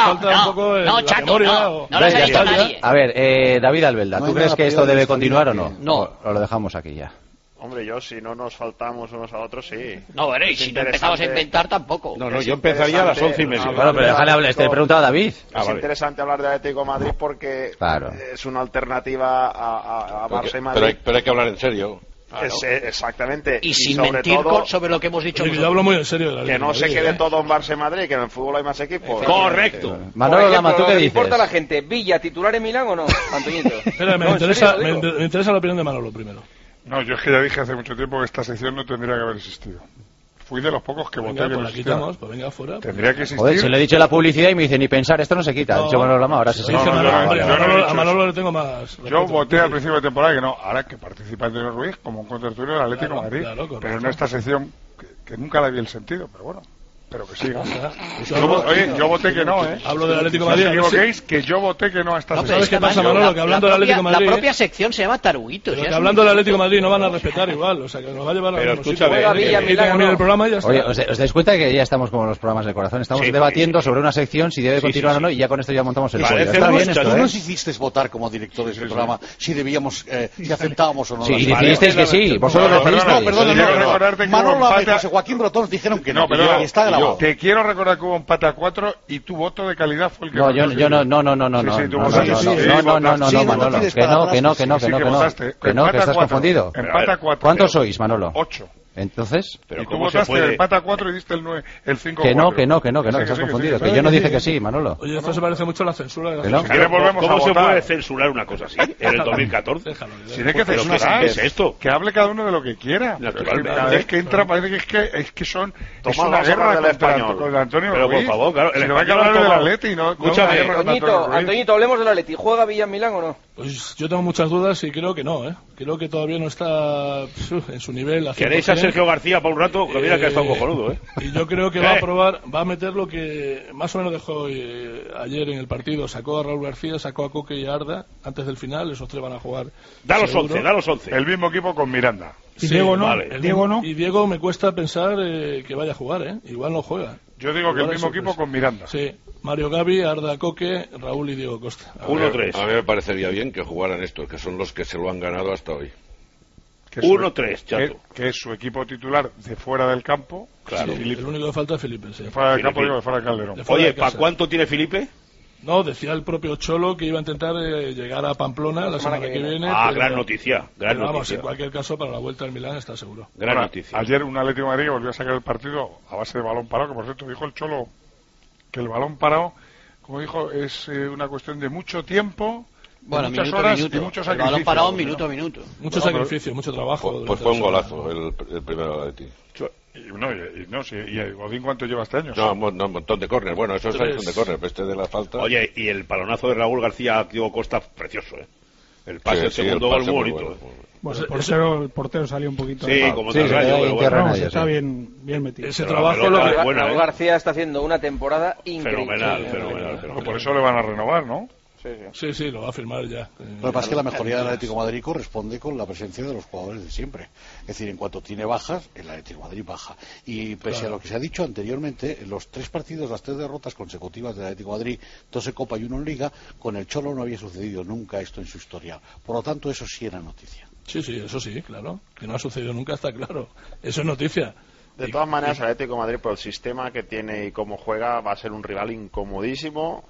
chato, no las ha dicho nadie. A ver, David Albelda, ¿tú crees que esto debe continuar o no? No. O lo dejamos aquí ya. Hombre, yo si no nos faltamos unos a otros, sí. No, bueno, y si no empezamos a inventar tampoco. No, yo empezaría a las 11:30. Bueno, pero déjale hablar, te he preguntado a David. Es interesante hablar de Atlético de Madrid porque es una alternativa a Barça y Madrid. Pero hay que hablar en serio. Claro. Exactamente. Y sin mentir todo, sobre lo que hemos dicho nosotros. Yo hablo muy en serio de la que no se quede todo en Barça y Madrid, que en el fútbol hay más equipos. Correcto. Manolo Lama, ¿tú qué dices? ¿Le importa a la gente Villa titular en Milán o no, Antoñito? Me interesa la opinión de Manolo primero. No, yo es que ya dije hace mucho tiempo que esta sección no tendría que haber existido. fui de los pocos que voté. Venga, pues la quitamos, pues venga, fuera. Tendría que existir. Joder, se le he dicho la publicidad y me dice, ni pensar, esto no se quita. Ha dicho Manolo Lama, ahora se a Manolo le tengo más. Yo voté al principio de temporada que no, ahora que participa Antonio Ruiz como un contertulio del Atlético de Madrid, pero en esta sección que nunca le vi el sentido, pero bueno. Pero que siga. Yo voté que no, ¿eh? Hablo del Atlético de Madrid. No os equivoquéis que yo voté que no a esta sección. ¿Sabes qué pasa, Manolo? Que hablando del Atlético de Madrid... La propia sección se llama Taruguitos. Que hablando del Atlético de Madrid no van a respetar igual. O sea, que nos va a llevar a... Pero escúchame, el programa y ya está. Oye, ¿os dais cuenta que ya estamos como los programas del corazón? Estamos debatiendo sobre una sección, si debe continuar o no, y ya con esto ya montamos el pollo. Está bien esto, ¿eh? ¿Tú nos hicisteis votar como directores del programa si debíamos, si aceptábamos o no? Sí, y decidisteis que sí. Vosotros lo decidisteis. Perdón. Manolo y José Joaquín Brotón dijeron que no, pero está grabado. Te quiero recordar que hubo empate a 4 y tu voto de calidad fue el que... No, yo no, Manolo, que estás confundido. Empate a 4. ¿Cuántos sois, Manolo? 8. Entonces, pero tú votaste el empate a 4 y diste el 5 que no, que estás confundido, que yo no dije que sí, Manolo. Oye, esto se parece mucho a la censura de la ¿Cómo se puede censurar una cosa así en el 2014? Si hay que censurar, ¿qué es esto? Que hable cada uno de lo que quiera. Naturalmente. Cada vez que entra parece que son... Es una guerra contra Antonio Ruiz. Pero por favor, claro. Si no hay que hablar del Atleti y no... Escúchame, Antoñito, ¿hablemos del Atleti? ¿Juega Villamilán o no? Pues yo tengo muchas dudas y creo que no, ¿eh? Creo que todavía no está en su nivel. ¿Queréis a Sergio García para un rato? Que mira que ha estado cojonudo, ¿eh? Y yo creo que va a probar, va a meter lo que más o menos dejó ayer en el partido. Sacó a Raúl García, sacó a Coque y a Arda antes del final. Esos tres van a jugar. Da los 11. El mismo equipo con Miranda. Sí, Diego no. Vale. Diego no. Y Diego me cuesta pensar que vaya a jugar, ¿eh? Igual no juega. Yo digo que el mismo equipo con Miranda. Sí. Mario Gavi, Arda Coque, Raúl y Diego Costa. 1-3. A mí me parecería bien que jugaran estos, que son los que se lo han ganado hasta hoy. 1-3, Chato. Que es su equipo titular de fuera del campo. Claro. Sí, el único que falta es Felipe. Sí. De fuera del campo, digo, de fuera de Calderón. Oye, ¿para cuánto tiene Felipe? No, decía el propio Cholo que iba a intentar llegar a Pamplona la semana que viene. Ah, gran noticia. Vamos, en cualquier caso, para la vuelta al Milán está seguro. Gran noticia. Ayer un Atlético de Madrid volvió a sacar el partido a base de balón parado, que por cierto dijo el Cholo que el balón parado, como dijo, es una cuestión de mucho tiempo, muchas horas y mucho sacrificio. El balón parado minuto a minuto. Mucho sacrificio, mucho trabajo. Pues fue un golazo el primero de ti. ¿Y Godín cuánto lleva este año? No, un montón de córner. Bueno, eso es un montón de córner, pero este de la falta... Oye, y el balonazo de Raúl García a Diego Costa, precioso, ¿eh? El pase, el segundo gol, muy bonito. Bueno, el portero salió un poquito... Sí, como te rayo, pero bueno. Está bien metido. Ese trabajo lo que... Raúl García está haciendo una temporada increíble. Fenomenal. Por eso le van a renovar, ¿no? Sí, lo va a firmar ya. Lo que pasa es que la mejoría del Atlético de Madrid corresponde con la presencia de los jugadores de siempre. Es decir, en cuanto tiene bajas, el Atlético de Madrid baja. Y pese a lo que se ha dicho anteriormente, los 3 partidos, las 3 derrotas consecutivas del Atlético de Madrid, 2 en Copa y 1 en Liga, con el Cholo no había sucedido nunca esto en su historial. Por lo tanto, eso sí era noticia. Sí, eso sí, claro. Que no ha sucedido nunca, está claro. Eso es noticia. De todas maneras, el Atlético de Madrid, por el sistema que tiene y cómo juega, va a ser un rival incomodísimo.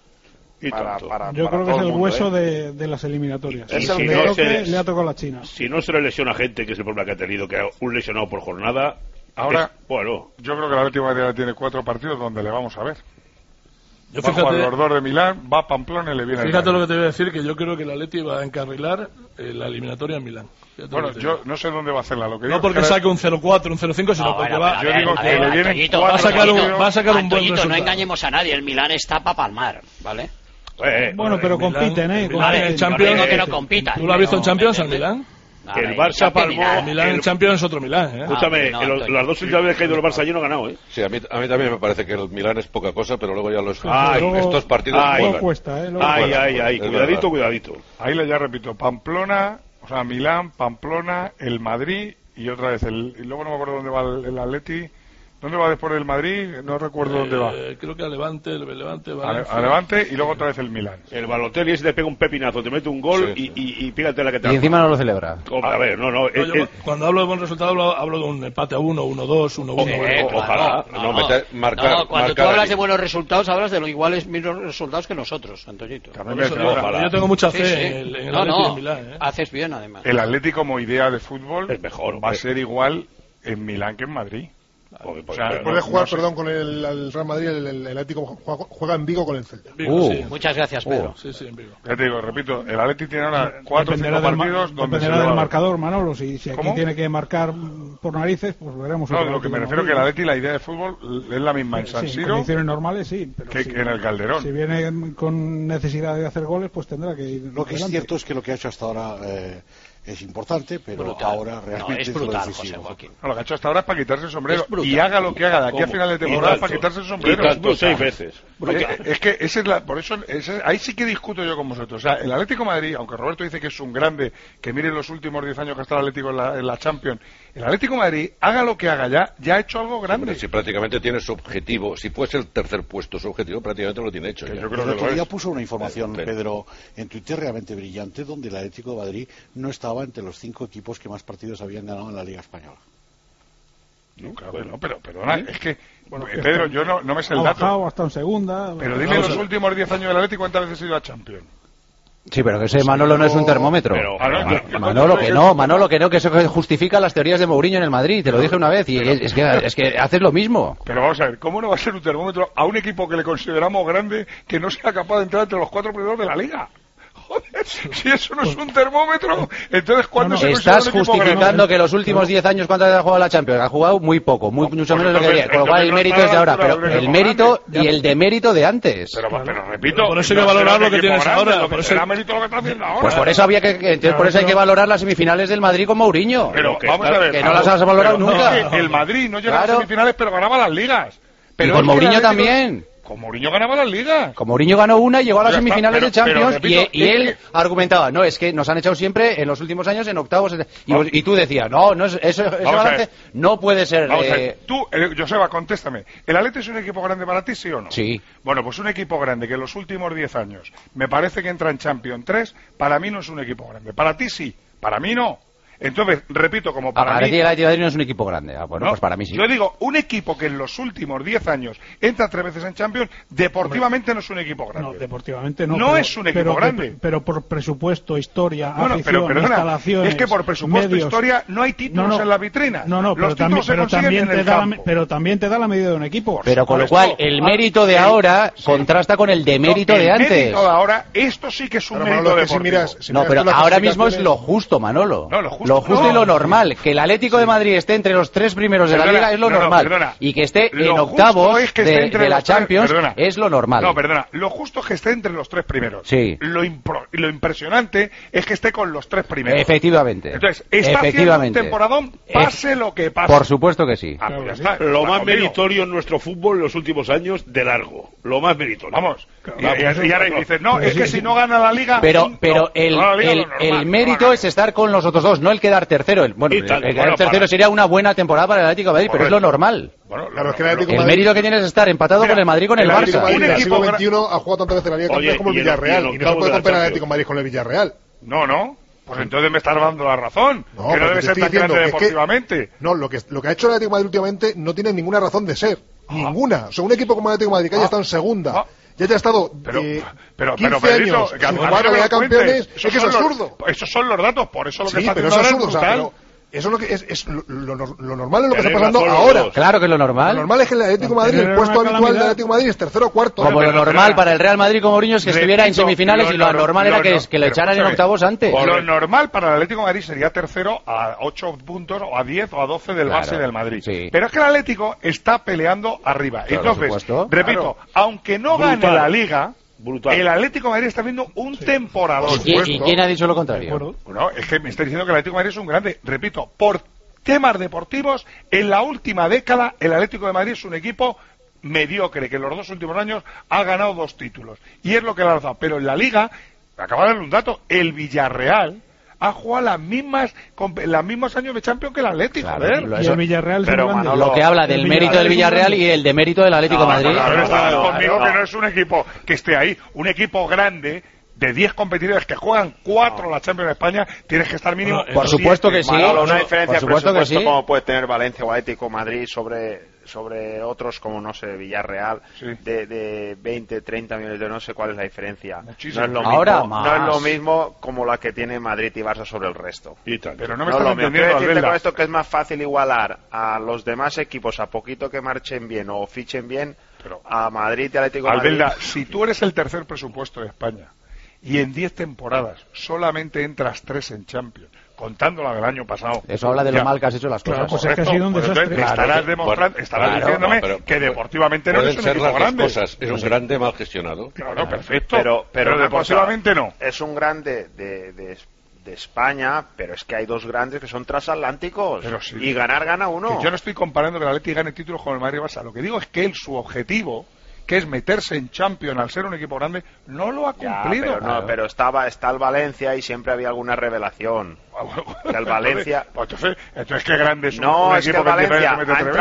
Yo creo que es el hueso de las eliminatorias. Le ha tocado la China. Si no se le lesiona gente, que es el problema que ha tenido, que un lesionado por jornada. Ahora, yo creo que el Atlético de Madrid tiene 4 partidos donde le vamos a ver. Va a jugar los 2 de Milán, va a Pamplona y le viene. Fíjate lo que te voy a decir, que yo creo que el Atleti va a encarrilar la eliminatoria en Milán. Bueno, yo no sé dónde va a hacerla. No porque saque un 0-4, un 0-5, sino porque va. Yo digo que le vienen. Va a sacar un buen resultado. No engañemos a nadie, el Milán está para palmar, ¿vale? Bueno, pero compiten, ¿eh? En Champions. Que no compitan. ¿Tú lo has visto en Champions, al Milán? El Barça palmó. El Milán en Champions es otro Milán, ¿eh? Escúchame, las 2 últimas veces que ha ido el Barça allí no ha ganado, ¿eh? Sí, a mí también me parece que el Milán es poca cosa, pero luego ya estos partidos... cuesta, ¿eh? Cuidadito. Ahí ya repito, Pamplona, o sea, Milán, Pamplona, el Madrid y otra vez y luego no me acuerdo dónde va el Atleti. ¿Dónde va después del Madrid? No recuerdo dónde va. Creo que a Levante, a Levante y luego otra vez el Milán. El Balotelli ese te pega un pepinazo, te mete un gol y pígate la que te... Y encima no lo celebra. A ver, cuando hablo de buen resultado hablo de un empate a 1, 1-2, 1-1. Ojalá. Cuando tú hablas de buenos resultados, hablas de los iguales mismos resultados que nosotros, Antoñito. Yo tengo mucha fe en el Atlético de Milán. Haces bien, además. El Atlético como idea de fútbol es mejor, va a ser igual en Milán que en Madrid. O sea, después de jugar, con el Real Madrid, el Atlético juega en Vigo con el Celta. Sí. Muchas gracias, Pedro. Sí, en Vigo. Ya te digo, repito, el Atlético tiene ahora 4 o 5 partidos donde dependerá del marcador, Manolo. Si aquí tiene que marcar por narices, pues veremos. No, lo que me refiero es que el Atlético, la idea de fútbol es la misma en San Siro. En condiciones normales, sí. Pero que en el Calderón. Si viene con necesidad de hacer goles, pues tendrá que ir. Lo que es cierto es que lo que ha hecho hasta ahora es importante, pero brutal. Ahora realmente es brutal, José Joaquín. Lo que ha hecho hasta ahora es para quitarse el sombrero. Y haga lo que haga de aquí a final de temporada para quitarse el sombrero. Y tanto 6 veces. Es que por eso ahí sí que discuto yo con vosotros. O sea, el Atlético de Madrid, aunque Roberto dice que es un grande, que mire los últimos 10 años que ha estado el Atlético en la Champions, el Atlético de Madrid, haga lo que haga ya ha hecho algo grande. Si prácticamente tiene su objetivo, si fuese el tercer puesto su objetivo, prácticamente lo tiene hecho. Yo creo que el otro día puso una información, Pedro, en Twitter realmente brillante, donde el Atlético de Madrid no estaba entre los 5 equipos que más partidos habían ganado en la Liga Española. No, claro, pero perdona, es que Pedro, yo no me sé el dato. Ha bajado hasta en segunda. Pero dime los últimos 10 años del Atlético cuántas veces ha ido a Champions. Sí, pero que ese Manolo no es un termómetro. Manolo que no, que eso justifica las teorías de Mourinho en el Madrid, te lo dije una vez, y es que haces lo mismo. Pero vamos a ver, ¿cómo no va a ser un termómetro a un equipo que le consideramos grande que no sea capaz de entrar entre los 4 primeros de la Liga? Joder, si eso no es un termómetro, entonces ¿cuándo se estás justificando que los últimos 10 años cuántas veces ha jugado la Champions? Ha jugado muy poco, mucho menos de lo que quería, con lo cual el mérito es de ahora, pero el mérito y el demérito de antes. Pero repito, por eso hay que valorar lo que tienes ahora. Por eso era mérito lo que está haciendo ahora. Pues por eso por eso hay que valorar las semifinales del Madrid con Mourinho. Pero vamos a ver, que no las has valorado nunca. El Madrid no llega a las semifinales, pero ganaba las ligas. Y con Mourinho también. Con Mourinho ganaba las ligas. Con Mourinho ganó una y llegó a las semifinales de Champions y él argumentaba, no, es que nos han echado siempre en los últimos años en octavos y tú decías, no, ese balance no puede ser. Tú, Joseba, contéstame. ¿El Atleti es un equipo grande para ti, sí o no? Sí. Bueno, pues un equipo grande que en los últimos 10 años me parece que entra en Champions 3, para mí no es un equipo grande. Para ti sí, para mí no. Entonces, repito, como para mí... el Atlético de Madrid no es un equipo grande. Pues para mí sí. Yo digo, un equipo que en los últimos 10 años entra 3 veces en Champions, deportivamente no es un equipo grande. No, deportivamente no. No es un equipo grande. Pero por presupuesto, historia, afición, instalaciones... Es que por presupuesto, medios, historia, no hay títulos en la vitrina. Los títulos se consiguen en el campo. Pero también te da la medida de un equipo. Pero con lo cual, el mérito de ahora contrasta con el demérito de antes. El mérito de ahora, esto sí que es un mérito deportivo. No, pero ahora mismo es lo justo, Manolo. No, lo justo y lo normal. Que el Atlético de Madrid esté entre los 3 primeros de la Liga es lo normal. Y que esté en octavos de la Champions es lo normal. No, perdona. Lo justo es que esté entre los 3 primeros. Sí. Lo impresionante es que esté con los 3 primeros. Efectivamente. Entonces, está haciendo un temporadón, pase lo que pase. Por supuesto que sí. Pues ya está. Lo más meritorio en nuestro fútbol en los últimos años, de largo. Lo más meritorio. Vamos. Y ahora dices, no, es que si no gana la Liga... Pero el mérito es estar con los otros dos, no el quedar tercero. Bueno, el tercero sería una buena temporada para el Atlético de Madrid, pero es lo normal. Claro, es que el mérito que tienes es estar empatado con el Madrid con el Barça. Un equipo XXI ha jugado tantas veces la Liga Campeones como el Villarreal, y no se puede comparar el Atlético de Madrid con el Villarreal. No. Pues entonces me estás dando la razón. Que no debe ser tan grande deportivamente. No, lo que ha hecho el Atlético de Madrid últimamente no tiene ninguna razón de ser. Ninguna. O sea, un equipo como el Atlético de Madrid que haya estado en segunda... Ya te ha estado 15 años sin jugar a la Liga Campeones, es que es absurdo. Esos son los datos, por eso lo que está haciendo ahora es brutal. Eso es lo normal es lo que está pasando ahora. Claro que es lo normal. Lo normal es que el Atlético de Madrid, el puesto habitual del Atlético de Madrid es tercero o cuarto. Como lo normal para el Real Madrid con Mourinho es que estuviera en semifinales y lo normal era que le echaran en octavos antes. Lo normal para el Atlético de Madrid sería tercero a 8 puntos o a 10 o a 12 del base del Madrid. Pero es que el Atlético está peleando arriba. Entonces, repito, aunque no gane la Liga... Brutal. El Atlético de Madrid está viendo un temporadón. ¿Y quién ha dicho lo contrario? Bueno, es que me está diciendo que el Atlético de Madrid es un grande. Repito, por temas deportivos, en la última década el Atlético de Madrid es un equipo mediocre, que en los 2 últimos años ha ganado 2 títulos. Y es lo que le ha lanzado. Pero en la Liga, acabo de darle un dato, el Villarreal ha jugado los mismos años de Champions que el Atlético. Y el Villarreal lo que habla del mérito del Villarreal y el demérito del Atlético de Madrid. Conmigo que no es un equipo que esté ahí, un equipo grande de 10 competidores que juegan 4 la Champions de España, tienes que estar mínimo. Por supuesto que sí. Una diferencia de presupuesto como puede tener Valencia o Atlético Madrid sobre sobre otros como, no sé, Villarreal, de 20, 30 millones de euros, no sé cuál es la diferencia. Muchísimo. No es lo mismo como la que tiene Madrid y Barça sobre el resto. Pero no me estás entendiendo, decirte con esto que es más fácil igualar a los demás equipos a poquito que marchen bien o fichen bien, a Madrid y Atlético de Madrid. Albelda, si tú eres el tercer presupuesto de España y en 10 temporadas solamente entras 3 en Champions, contando la del año pasado. Eso habla de lo mal que has hecho las cosas. Pues es que ha sido un desastre. Estarás diciéndome que deportivamente no eres un equipo grande. Cosas. Es un grande mal gestionado. Claro, perfecto. Pero deportivamente no. Es un grande de España, pero es que hay 2 grandes que son transatlánticos. Y gana uno. Que yo no estoy comparando que el Atleti gane títulos con el Madrid y Barça. Lo que digo es que su objetivo, que es meterse en Champions al ser un equipo grande, no lo ha cumplido. Pero está el Valencia y siempre había alguna revelación. El Valencia. Entonces qué grande es un es que equipo el Valencia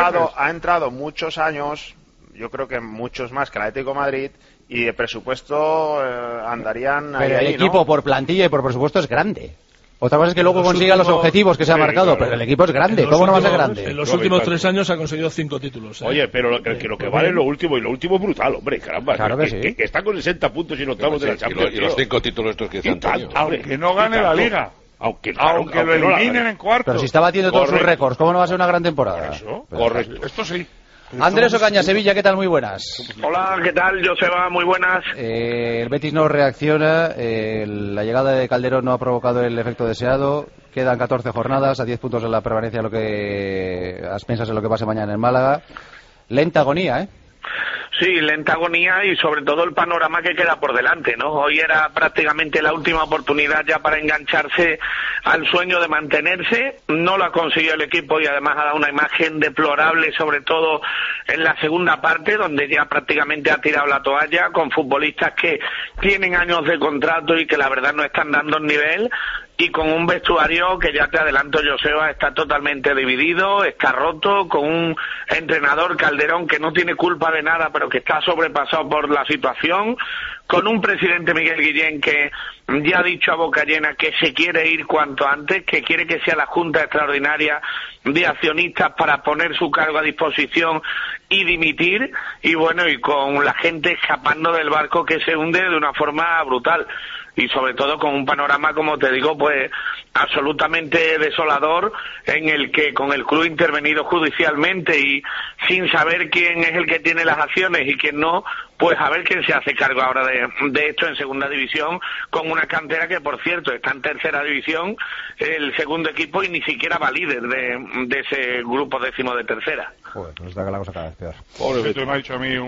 ha entrado muchos años, yo creo que muchos más que el Atlético de Madrid, y de presupuesto andarían ahí. Pero el equipo por plantilla y por presupuesto es grande. Otra cosa es que luego consiga los objetivos que se ha marcado, pero el equipo es grande. ¿Cómo no va a ser grande? En los últimos 3 años ha conseguido 5 títulos. Oye, pero lo que vale es lo último, y lo último es brutal, hombre, caramba. Claro que sí. Que está con 60 puntos y no octavos de la Champions. Y los 5 títulos estos que están teniendo. Aunque no gane la Liga. Aunque lo eliminen en cuartos. Pero si está batiendo todos sus récords, ¿cómo no va a ser una gran temporada? Correcto. Esto sí. Andrés Ocaña, Sevilla, ¿qué tal? Muy buenas. Hola, ¿qué tal? Joseba, muy buenas. El Betis no reacciona, la llegada de Calderón no ha provocado el efecto deseado, quedan 14 jornadas, a 10 puntos de la permanencia, lo que a expensas de lo que pase mañana en Málaga. Lenta agonía, ¿eh? Sí, lenta agonía y sobre todo el panorama que queda por delante, ¿no? Hoy era prácticamente la última oportunidad ya para engancharse al sueño de mantenerse. No lo ha conseguido el equipo y además ha dado una imagen deplorable, sobre todo en la segunda parte, donde ya prácticamente ha tirado la toalla con futbolistas que tienen años de contrato y que la verdad no están dando el nivel. Y con un vestuario que ya te adelanto, Joseba, está totalmente dividido, está roto, con un entrenador, Calderón, que no tiene culpa de nada, pero que está sobrepasado por la situación, con un presidente, Miguel Guillén, que ya ha dicho a boca llena que se quiere ir cuanto antes, que quiere que sea la Junta Extraordinaria de Accionistas para poner su cargo a disposición y dimitir, y bueno, y con la gente escapando del barco que se hunde de una forma brutal. Y sobre todo con un panorama, como te digo, pues absolutamente desolador, en el que con el club intervenido judicialmente y sin saber quién es el que tiene las acciones y quién no, pues a ver quién se hace cargo ahora de esto en segunda división, con una cantera que, por cierto, está en tercera división, el segundo equipo, y ni siquiera va líder de ese grupo décimo de tercera. Joder, pues está la cosa cada vez peor. Esto me ha dicho a mí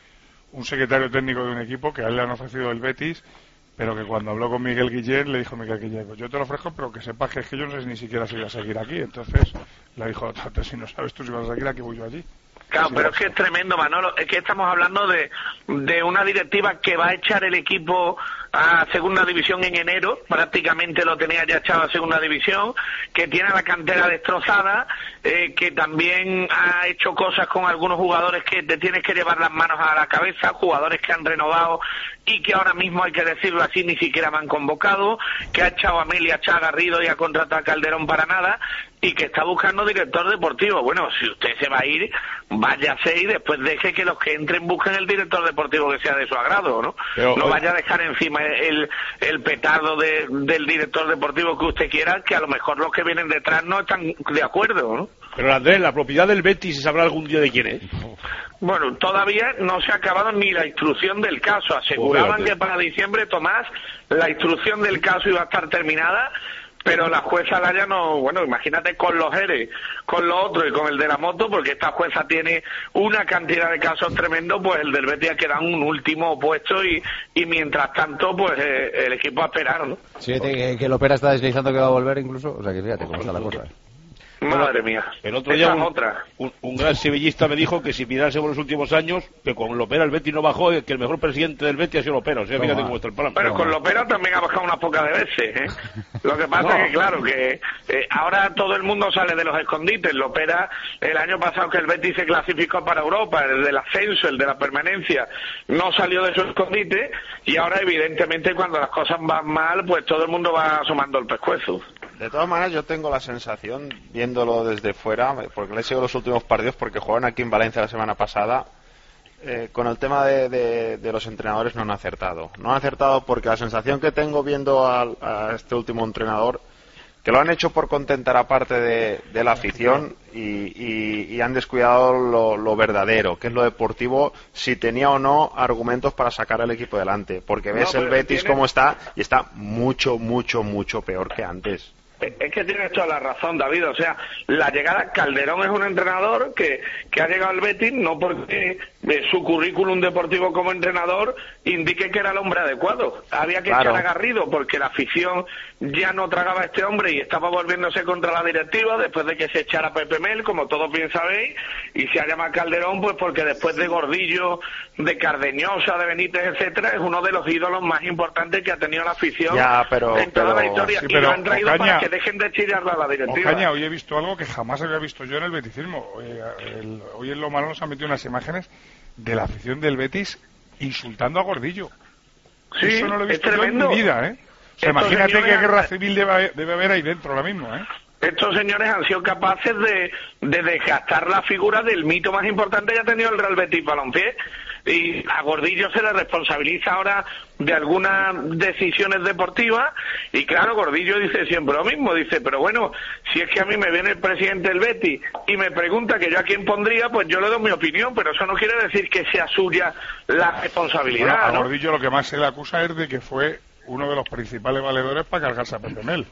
un secretario técnico de un equipo que a él le han ofrecido el Betis, pero que cuando habló con Miguel Guillén, le dijo Miguel Guillén, pues yo te lo ofrezco, pero que sepas que es que yo no sé ni siquiera si voy a seguir aquí. Entonces le dijo, si no sabes tú si vas a seguir aquí, voy yo allí. Claro, pero es que es tremendo, Manolo. Es que estamos hablando de una directiva que va a echar el equipo a segunda división en enero, prácticamente lo tenía ya echado a segunda división, que tiene la cantera destrozada, que también ha hecho cosas con algunos jugadores que te tienes que llevar las manos a la cabeza, jugadores que han renovado y que ahora mismo, hay que decirlo así, ni siquiera me han convocado, que ha echado a Meli, ha echado a Garrido y ha contratado a Calderón para nada, y que está buscando director deportivo. Bueno, si usted se va a ir, váyase y después deje que los que entren busquen el director deportivo que sea de su agrado, ¿no? Pero, no vaya a dejar encima el petardo del director deportivo que usted quiera, que a lo mejor los que vienen detrás no están de acuerdo, ¿no? Pero Andrés, la propiedad del Betis, ¿se sabrá algún día de quién es? Bueno, todavía no se ha acabado ni la instrucción del caso. Aseguraban que para diciembre, Tomás, la instrucción del caso iba a estar terminada, pero la jueza Laya no, bueno, imagínate con los ERE, con lo otro y con el de la moto, porque esta jueza tiene una cantidad de casos tremendos, pues el del Betis ha quedado en un último puesto y mientras tanto, pues el equipo a esperar, ¿no? Sí, que el Opera está deslizando que va a volver incluso, o sea que fíjate cómo está la cosa. Madre mía. El otro día un gran sevillista me dijo que si mirásemos los últimos años, que con Lopera el Betis no bajó, que el mejor presidente del Betis ha sido Lopera. O sea, fíjate cómo está el plan. Pero con Lopera también ha bajado unas pocas de veces, ¿eh? Lo que pasa es que, claro, que ahora todo el mundo sale de los escondites. Lopera, el año pasado que el Betis se clasificó para Europa, el del ascenso, el de la permanencia, no salió de su escondite, y ahora evidentemente cuando las cosas van mal, pues todo el mundo va asomando el pescuezo. De todas maneras, yo tengo la sensación, viéndolo desde fuera, porque le he seguido los últimos partidos, porque jugaron aquí en Valencia la semana pasada, con el tema de los entrenadores no han acertado. No han acertado porque la sensación que tengo viendo a este último entrenador, que lo han hecho por contentar a parte de la afición y han descuidado lo verdadero, que es lo deportivo, si tenía o no argumentos para sacar al equipo adelante. Porque ves el Betis cómo está, y está mucho, mucho, mucho peor que antes. Es que tienes toda la razón, David. O sea, la llegada, Calderón es un entrenador que ha llegado al Betis no porque su currículum deportivo como entrenador indique que era el hombre adecuado. Había que echar a Garrido porque la afición ya no tragaba a este hombre y estaba volviéndose contra la directiva después de que se echara Pepe Mel, como todos bien sabéis, y se ha llamado Calderón pues porque después de Gordillo, de Cardeñosa, de Benítez, etcétera, es uno de los ídolos más importantes que ha tenido la afición en toda la historia. Sí, y lo han traído para que dejen de chillarla a la directiva. Ocaña, hoy he visto algo que jamás había visto yo en el beticismo. Hoy en Lo Malo nos han metido unas imágenes de la afición del Betis insultando a Gordillo. Sí, eso no lo he visto es yo en mi vida, ¿eh? O sea, imagínate qué guerra civil debe haber ahí dentro ahora mismo, ¿eh? Estos señores han sido capaces de desgastar la figura del mito más importante que ha tenido el Real Betis Balompié, y a Gordillo se le responsabiliza ahora de algunas decisiones deportivas, y claro, Gordillo dice siempre lo mismo, dice, pero bueno, si es que a mí me viene el presidente del Betis y me pregunta que yo a quién pondría, pues yo le doy mi opinión, pero eso no quiere decir que sea suya la responsabilidad. Bueno, a ¿no? Gordillo lo que más se le acusa es de que fue uno de los principales valedores para cargarse a Pepe Mel.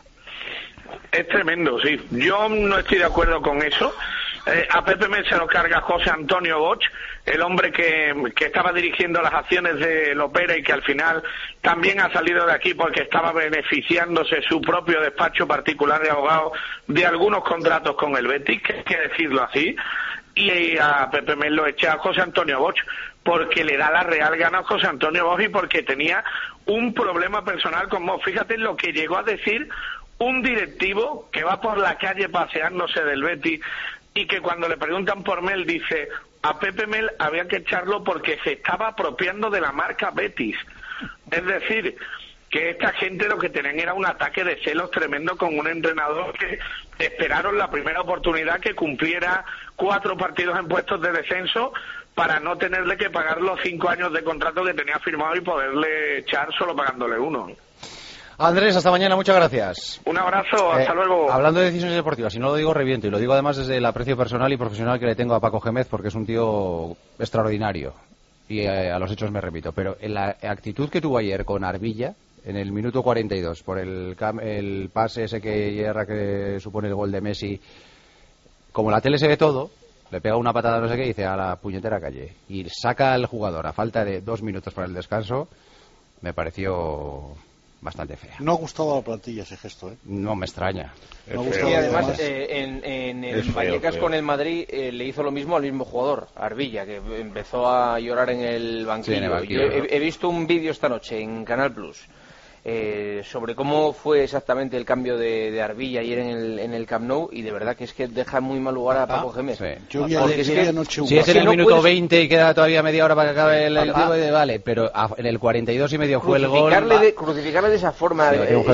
Es tremendo, sí. Yo no estoy de acuerdo con eso. A Pepe Mel se lo carga José Antonio Bosch, el hombre que estaba dirigiendo las acciones de Lopera y que al final también ha salido de aquí porque estaba beneficiándose su propio despacho particular de abogado de algunos contratos con el Betis, que hay que decirlo así. Y a Pepe Mel lo echa a José Antonio Bosch porque le da la real gana a José Antonio Bosch y porque tenía un problema personal con Bosch. Fíjate lo que llegó a decir un directivo que va por la calle paseándose del Betis y que cuando le preguntan por Mel dice, a Pepe Mel había que echarlo porque se estaba apropiando de la marca Betis. Es decir, que esta gente lo que tenían era un ataque de celos tremendo con un entrenador que esperaron la primera oportunidad que cumpliera 4 partidos en puestos de descenso para no tenerle que pagar los 5 años de contrato que tenía firmado y poderle echar solo pagándole 1. Andrés, hasta mañana, muchas gracias. Un abrazo, hasta luego. Hablando de decisiones deportivas, si no lo digo reviento, y lo digo además desde el aprecio personal y profesional que le tengo a Paco Gémez, porque es un tío extraordinario, y a los hechos me repito, pero en la actitud que tuvo ayer con Arbilla, en el minuto 42, por el pase ese que supone el gol de Messi, como la tele se ve todo, le pega una patada no sé qué y dice a la puñetera calle, y saca al jugador a falta de 2 minutos para el descanso, me pareció bastante fea. No ha gustado a la plantilla ese gesto, ¿eh? No me extraña. Y además en el Vallecas con el Madrid le hizo lo mismo al mismo jugador, Arbilla, que empezó a llorar en el banquillo. Sí, en el banquillo. He visto un vídeo esta noche en Canal Plus sobre cómo fue exactamente el cambio de Arbilla ayer en el Camp Nou, y de verdad que es que deja muy mal lugar a Paco Gémez. Sí. Yo vi anoche si es en el minuto 20 y queda todavía media hora para que acabe el tiempo, vale, pero en el 42 y medio fue el gol. Crucificarle de esa forma.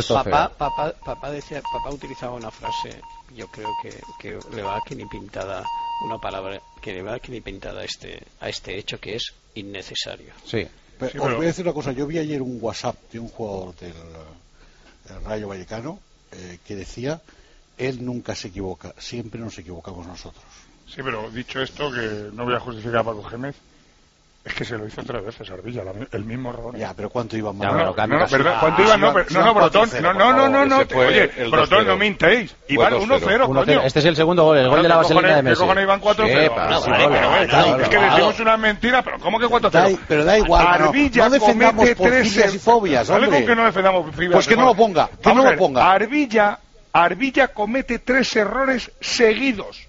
Papá utilizaba una frase, yo creo que le va que ni pintada, una palabra que le va que ni pintada a este hecho, que es innecesario. Sí. Pero os voy a decir una cosa, yo vi ayer un WhatsApp de un jugador del Rayo Vallecano que decía, él nunca se equivoca, siempre nos equivocamos nosotros. Sí, pero dicho esto, que no voy a justificar a Paco Gémez, es que se lo hizo 3 veces Arbilla, el mismo error. Ya, pero ¿cuánto iba mal? ¿Cuánto iba? No, Brotón, no. Oye, Brotón, no mintéis. Iban 1-0, coño. Este es el segundo gol, el gol de la vaselina de Messi. ¿Qué cojones iban 4-0? Es que decimos una mentira, pero ¿cómo que 4-0? Pero da igual, no defendamos por filias y fobias, hombre. ¿Cómo que no defendamos por filias? Pues que no lo ponga, que no lo ponga. Arbilla comete 3 errores seguidos.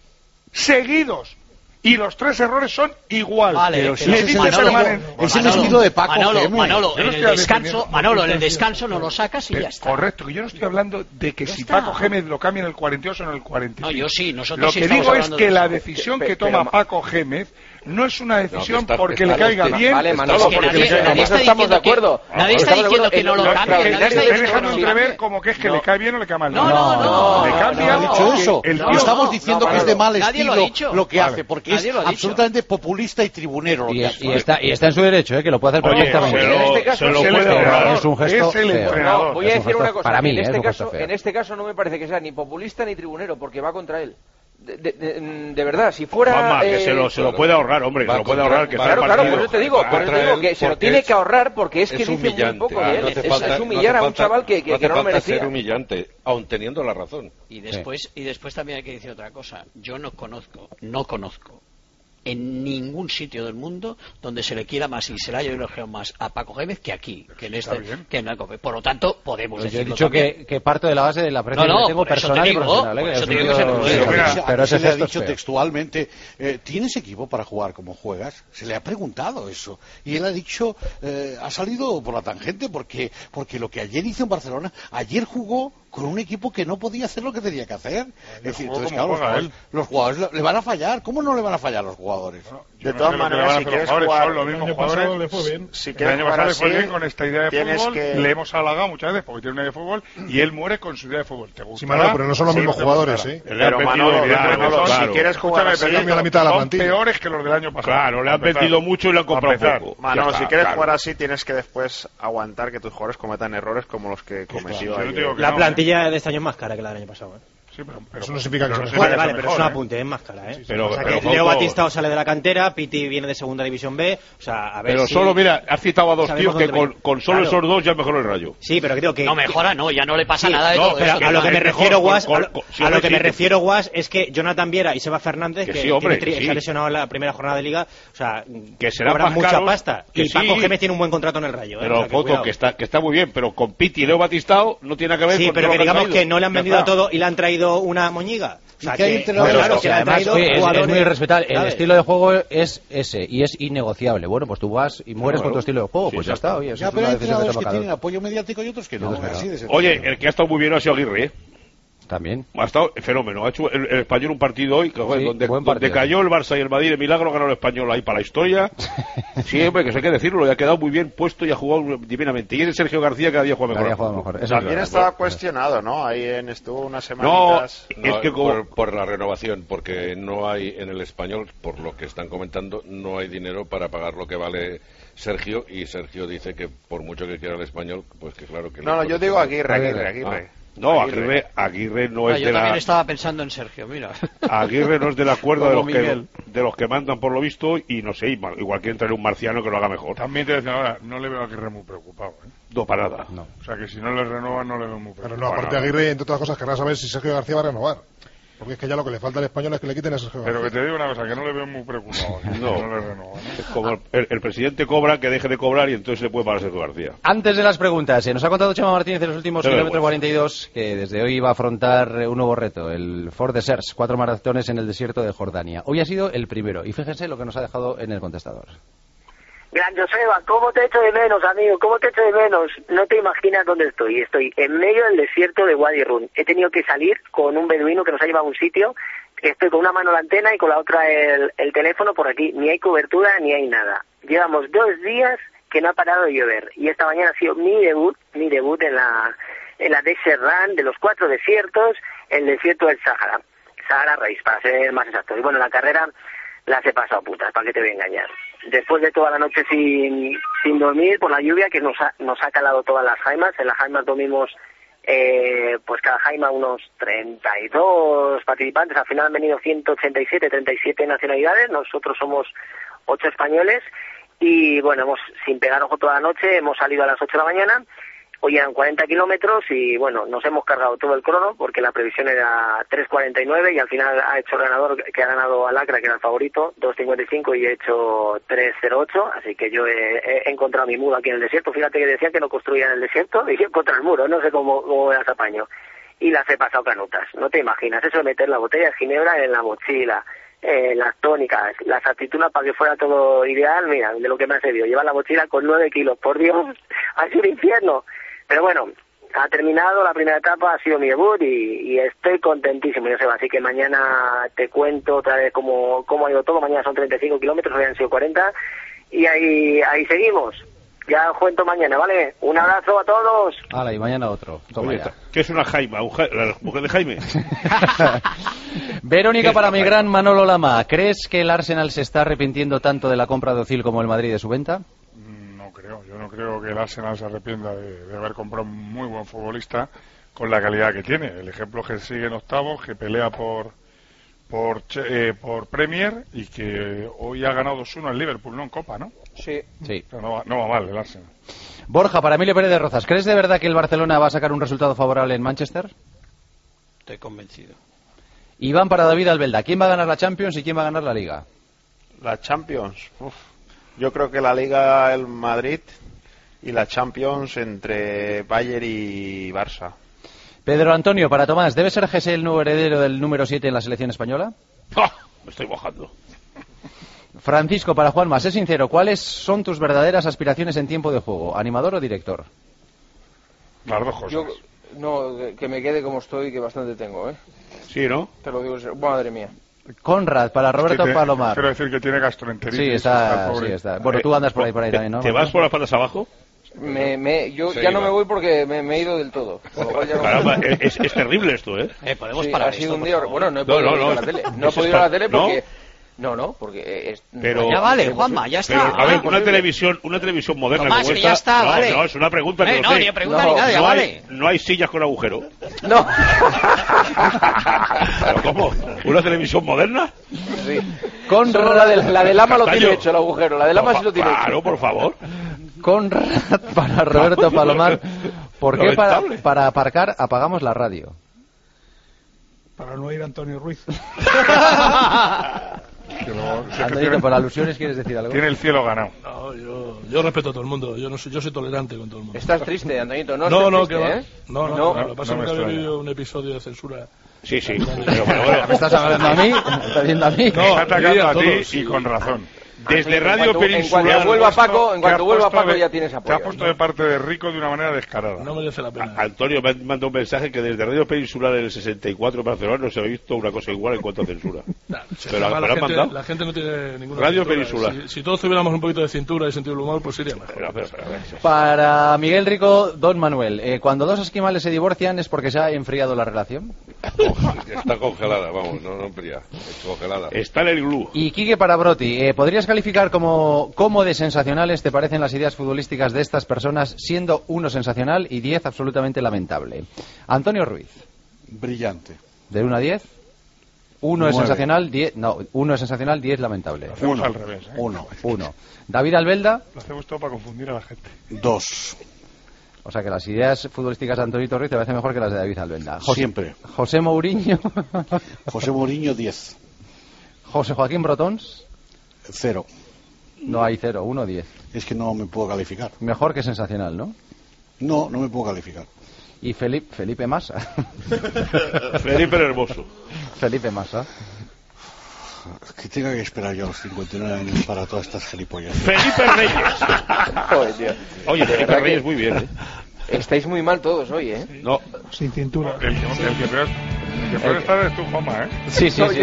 Y los 3 errores son igual. Vale, pero si es el estilo de Paco. Manolo, en el descanso no lo sacas y ya está. Correcto, que yo no estoy hablando de que si Paco Gémez lo cambia en el 42 o en el 45. No, yo sí, nosotros lo que digo es que la decisión que toma Paco Gémez no es una decisión porque le caiga bien. Vale, Manolo, nadie está estamos de acuerdo. Nadie está diciendo que no lo cambie. Está dejando entrever como que es que le cae bien o le cae mal. No. Le cambia. No dicho eso. Estamos diciendo que es de mal estilo lo que hace, porque es absolutamente populista y tribunero. Y está en su derecho, que lo puede hacer perfectamente. En este caso es un gesto feo. Voy a decir una cosa. Para mí, en este caso no me parece que sea ni populista ni tribunero, porque va contra él. De verdad, si fuera... Juanma, que se lo puede ahorrar, hombre, que se lo puede ahorrar. Que claro, por eso te digo que se lo tiene que ahorrar porque es que dice muy poco de él. Es humillar a un chaval que no lo merecía. Ser humillante, aun teniendo la razón. Y después también hay que decir otra cosa. Yo no conozco en ningún sitio del mundo donde se le quiera más y se le haya elogiado más a Paco Gémez que aquí, que en la COPE. Por lo tanto, podemos decirlo. Yo he dicho que parto de la base de la aprecio que tengo personal y profesional. Pero se le ha dicho textualmente, ¿tienes equipo para jugar como juegas? Se le ha preguntado eso. Y él ha dicho, ha salido por la tangente porque lo que ayer hizo en Barcelona, ayer jugó con un equipo que no podía hacer lo que tenía que hacer. Es decir, entonces, claro, los jugadores le van a fallar. ¿Cómo no le van a fallar los jugadores? De todas maneras, si quieres jugar... Son los mismos jugadores. El año pasado le fue bien con esta idea de fútbol. Le hemos halagado muchas veces porque tiene una idea de fútbol y él muere con su idea de fútbol. ¿Te gusta? Sí, Manolo, pero no son los mismos jugadores, ¿eh? Pero Manolo, si quieres jugar así... la mitad de la plantilla. Son peores que los del año pasado. Claro, le han vendido mucho y le han comprado poco. Manolo, si quieres jugar así, tienes que después aguantar que tus jugadores cometan errores como los que cometió ayer. La plantilla de este año es más cara que la del año pasado, ¿eh? Sí, pero eso no significa que sea mejor. Vale, pero es un apunte, es más cara, ¿eh? Sí, pero Leo Batistao sale de la cantera, Piti viene de segunda división B, o sea, a ver. Pero solo, mira, has citado a dos tíos que con solo esos dos ya mejoró el Rayo. Sí, pero creo que no mejora, ya no le pasa nada de todo pero eso. A lo que me refiero, Guas, es que Jonathan Viera y Seba Fernández, que se ha lesionado en la primera jornada de Liga, o sea, que será cobran mucha caros, pasta. Y Paco Gémez tiene un buen contrato en el Rayo. Pero Foto, que está muy bien, pero con Piti y Leo Batistao no tiene nada que ver con. Sí, pero que digamos que no le han vendido todo y le han traído una moñiga. O sea, es muy respetable. El estilo de juego es ese y es innegociable. Bueno, pues tú vas y mueres con tu estilo de juego, pues ya está. Oye, pero hay entrenadores que tienen apoyo mediático y otros que no. Oye, el que ha estado muy bien ha sido Aguirre, ¿eh? También. Ha estado fenómeno. Ha hecho el Español un partido hoy donde cayó el Barça y el Madrid. El milagro ganó el Español ahí para la historia. Sí, hombre, que eso hay que decirlo. Y ha quedado muy bien puesto y ha jugado divinamente. Y es Sergio García cada día juega mejor. También estaba cuestionado, ¿no? Ahí estuvo unas semanitas. No, es que por la renovación, porque no hay en el Español, por lo que están comentando, no hay dinero para pagar lo que vale Sergio. Y Sergio dice que por mucho que quiera el Español, pues que claro que... No, yo digo Aguirre. No, Aguirre no es yo también estaba pensando en Sergio, mira. Aguirre no es de la cuerda de los que mandan por lo visto y no sé, igual que entre un marciano que lo haga mejor. También te decía ahora, no le veo a Aguirre muy preocupado, ¿eh? No, para nada. No. O sea que si no le renuevan no le veo muy preocupado. Pero no, aparte de Aguirre, entre otras cosas, querrás saber si Sergio García va a renovar. Porque es que ya lo que le falta al Español es que le quiten a Sergio García. Pero que te digo una cosa, que no le veo muy preocupado. No le renuevan. Es como el presidente cobra, que deje de cobrar y entonces le puede pagar a Sergio García. Antes de las preguntas, nos ha contado Chema Martínez en los últimos kilómetros 42 que desde hoy va a afrontar un nuevo reto, el Fort Deserts, 4 maratones en el desierto de Jordania. Hoy ha sido el primero y fíjense lo que nos ha dejado en el contestador. Gran Joseba, ¿cómo te echo de menos, amigo? ¿Cómo te echo de menos? No te imaginas dónde estoy. Estoy en medio del desierto de Wadi Rum. He tenido que salir con un beduino que nos ha llevado a un sitio. Estoy con una mano la antena y con la otra el teléfono por aquí. Ni hay cobertura ni hay nada. Llevamos 2 días que no ha parado de llover. Y esta mañana ha sido mi debut en la Desert Run de los 4 desiertos, el desierto del Sahara Race, para ser más exacto. Y bueno, la carrera las he pasado putas, ¿para qué te voy a engañar? Después de toda la noche sin dormir por la lluvia que nos ha calado todas las jaimas. En las jaimas dormimos pues cada jaima unos 32 participantes. Al final han venido 37 nacionalidades. Nosotros somos 8 españoles y bueno, sin pegar ojo toda la noche, hemos salido a las 8 de la mañana. Hoy eran 40 kilómetros y bueno, nos hemos cargado todo el crono porque la previsión era 3.49 y al final ha hecho el ganador, que ha ganado Alacra, que era el favorito, 2.55 y he hecho 3.08, así que yo he encontrado mi muro aquí en el desierto. Fíjate que decían que no construían en el desierto y he encontrado el muro, no sé cómo las apaño. Y las he pasado canutas, no te imaginas, eso de meter la botella de ginebra en la mochila, las tónicas, las aceitunas para que fuera todo ideal, mira, de lo que me ha servido, llevar la mochila con 9 kilos, por Dios, ha sido un infierno. Pero bueno, ha terminado la primera etapa, ha sido mi debut y estoy contentísimo, Joseba. Así que mañana te cuento otra vez cómo ha ido todo. Mañana son 35 kilómetros, hoy han sido 40 y ahí seguimos. Ya os cuento mañana, ¿vale? Un abrazo a todos. Hala, y mañana otro. Oye, ¿qué es una Jaima? ¿La mujer de Jaime? Verónica, para mi gran Manolo Lama, ¿crees que el Arsenal se está arrepintiendo tanto de la compra de Özil como el Madrid de su venta? No creo. Yo no creo que el Arsenal se arrepienta de haber comprado un muy buen futbolista con la calidad que tiene. El ejemplo es que sigue en octavos, que pelea por Premier y que hoy ha ganado 2-1 el Liverpool, ¿no? En Copa, ¿no? Sí. Pero no va mal el Arsenal. Borja, para Emilio Pérez de Rozas, ¿crees de verdad que el Barcelona va a sacar un resultado favorable en Manchester? Estoy convencido. Iván, para David Albelda, ¿quién va a ganar la Champions y quién va a ganar la Liga? La Champions, yo creo que la Liga el Madrid y la Champions entre Bayern y Barça. Pedro Antonio, para Tomás, ¿debe ser Jesse el nuevo heredero del número 7 en la selección española? ¡Oh! Me estoy mojando. Francisco, para Juanma, sé sincero, ¿cuáles son tus verdaderas aspiraciones en tiempo de juego? ¿Animador o director? Las dos cosas. Que me quede como estoy, que bastante tengo, ¿eh? Sí, ¿no? Te lo digo, madre mía. Conrad, para Roberto Palomar. Quiero decir que tiene gastroenteritis. Sí, está. Bueno, tú andas por ahí también, ¿no? ¿Te vas por las patas abajo? Yo ya no me voy porque me he ido del todo. Caramba, es terrible esto, ¿eh? Podemos parar. Ha sido un día. Bueno, no he podido ir a la tele. No he podido ir a la tele porque. No, porque pero ya vale, Juanma, ya está. Pero, a ver, una televisión moderna Tomás, como esta. Ya está, vale. No, es una pregunta que no, ni pregunta ni nada, vale. No hay sillas con agujero. No. ¿Pero cómo? ¿Una televisión moderna? Sí. Solo la de Lama lo tiene hecho el agujero. La de Lama sí lo tiene hecho. Claro, por favor. Conrad, para Roberto Palomar, ¿por qué para aparcar apagamos la radio? Para no ir a Antonio Ruiz. Antonito, por alusiones, ¿quieres decir algo? Tiene el cielo ganado. No, yo respeto a todo el mundo. Yo soy tolerante con todo el mundo. Estás triste, Antonito. No, lo que pasa es que había vivido un episodio de censura. Sí. Pero bueno. ¿Me estás hablando a mí? ¿Me estás viendo a mí? No, está atacando a ti y con razón. Desde Radio Peninsular. En cuanto vuelva Paco ya tienes apoyo. Te ha puesto de parte de Rico de una manera descarada. No merece la pena. Antonio me mandó un mensaje que desde Radio Peninsular en el 64 en Barcelona no se ha visto una cosa igual en cuanto a censura. Pero la gente no tiene ninguna Radio censura. Peninsular. Si todos tuviéramos un poquito de cintura y sentido del humor, pues sería mejor. Para Miguel Rico, Don Manuel, cuando dos esquimales se divorcian, ¿es porque se ha enfriado la relación? Está congelada, vamos, no enfría, es congelada. Está en el glú. Y Quique, para Broti, ¿podrías calificar cómo de sensacionales te parecen las ideas futbolísticas de estas personas, siendo 1 sensacional y 10 absolutamente lamentable? Antonio Ruiz. Brillante. ¿De 1 a 10? 1 es sensacional, 10... No, 1 es sensacional, 10 lamentable. Lo hacemos al revés, ¿eh? 1. David Albelda. Lo hacemos todo para confundir a la gente. 2. O sea que las ideas futbolísticas de Antonio Ruiz te parecen mejor que las de David Albelda. Siempre. José Mourinho. José Mourinho, 10. José Joaquín Brotons. 0. No hay 0, 1, 10. Es que no me puedo calificar. Mejor que sensacional, ¿no? No me puedo calificar. Y Felipe Massa. Felipe el Hermoso. Felipe Massa. Que tenga que esperar yo a los 59 años para todas estas gilipollas. Felipe Reyes. Joder, tío. Oye, Felipe Reyes muy bien, ¿eh? Estáis muy mal todos hoy, ¿eh? No. Sin cintura. El que peor está es tu Juanma, ¿eh? Sí. Bueno.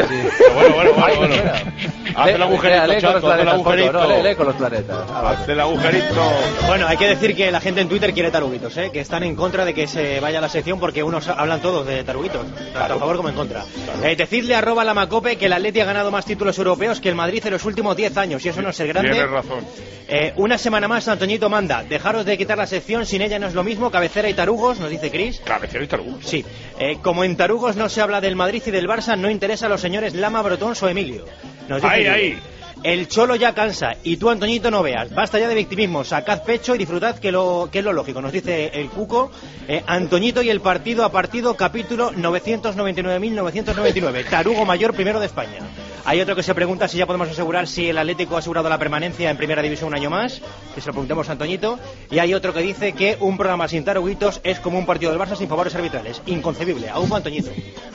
Haz el agujerito, chato, haz el agujerito. Lee con los planetas. Haz el agujerito. Bueno, hay que decir que la gente en Twitter quiere taruguitos, ¿eh? Que están en contra de que se vaya a la sección porque unos hablan todos de taruguitos, tanto a favor como en contra. Decidle @ Lamacope que el Atleti ha ganado más títulos europeos que el Madrid en los últimos 10 años, y eso no es ser grande. Tienes razón. Una semana más, Antoñito manda. Dejaros de quitar la sección, sin ella no es lo mismo. Cabecera y tarugos, nos dice Chris. Cabecera y tarugos. Sí. Como en tarugos no se habla del Madrid y del Barça, no interesa a los señores Lama, Brotons o Emilio. Nos dice ahí. El Cholo ya cansa y tú, Antoñito, no veas. Basta ya de victimismo, sacad pecho y disfrutad, que es lo lógico. Nos dice el Cuco. Antoñito y el partido a partido, capítulo 999.999. Tarugo mayor, primero de España. Hay otro que se pregunta si ya podemos asegurar si el Atlético ha asegurado la permanencia en Primera División un año más, que se lo preguntemos a Antoñito. Y hay otro que dice que un programa sin taruguitos es como un partido del Barça sin favores arbitrales. Inconcebible. Aún Antoñito.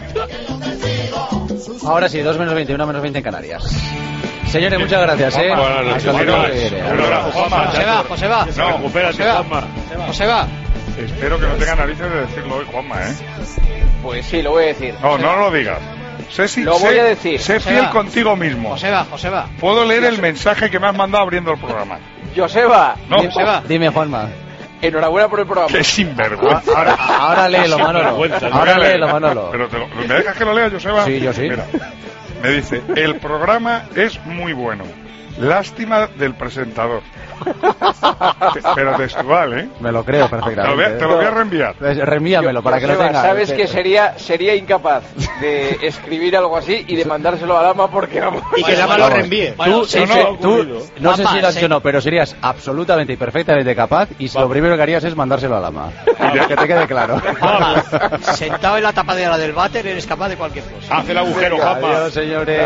Ahora sí, 2 menos 20, 1 menos 20 en Canarias. Señores, muchas gracias, José va. José va. Recupérate, Juanma. José va. Espero que no tenga narices de decirlo hoy, Juanma, ¿eh? Pues sí, lo voy a decir. No lo digas. Lo voy a decir. Sé fiel contigo mismo. Joseba. Puedo leer el mensaje que me has mandado abriendo el programa. Joseba. Dime, Juanma. Enhorabuena por el programa. ¡Qué sinvergüenza! Ahora léelo, Manolo. Ahora léelo, Manolo. Pero ¿me dejas que lo lea, Joseba? Sí, yo sí. Mira, me dice, el programa es muy bueno. Lástima del presentador. Pero textual, ¿eh? Me lo creo perfectamente. Te lo voy a reenviar. Reenvíamelo para que lo tenga. Sabes que sería incapaz de escribir algo así y de mandárselo a Lama porque vamos. Y que Lama lo reenvíe. Tú, no sé si lo has hecho o no, pero serías absolutamente y perfectamente capaz y lo primero que harías es mandárselo a Lama. Que te quede claro. Sentado en la tapadera del váter eres capaz de cualquier cosa. Haz el agujero, Juanma. Adiós, señores.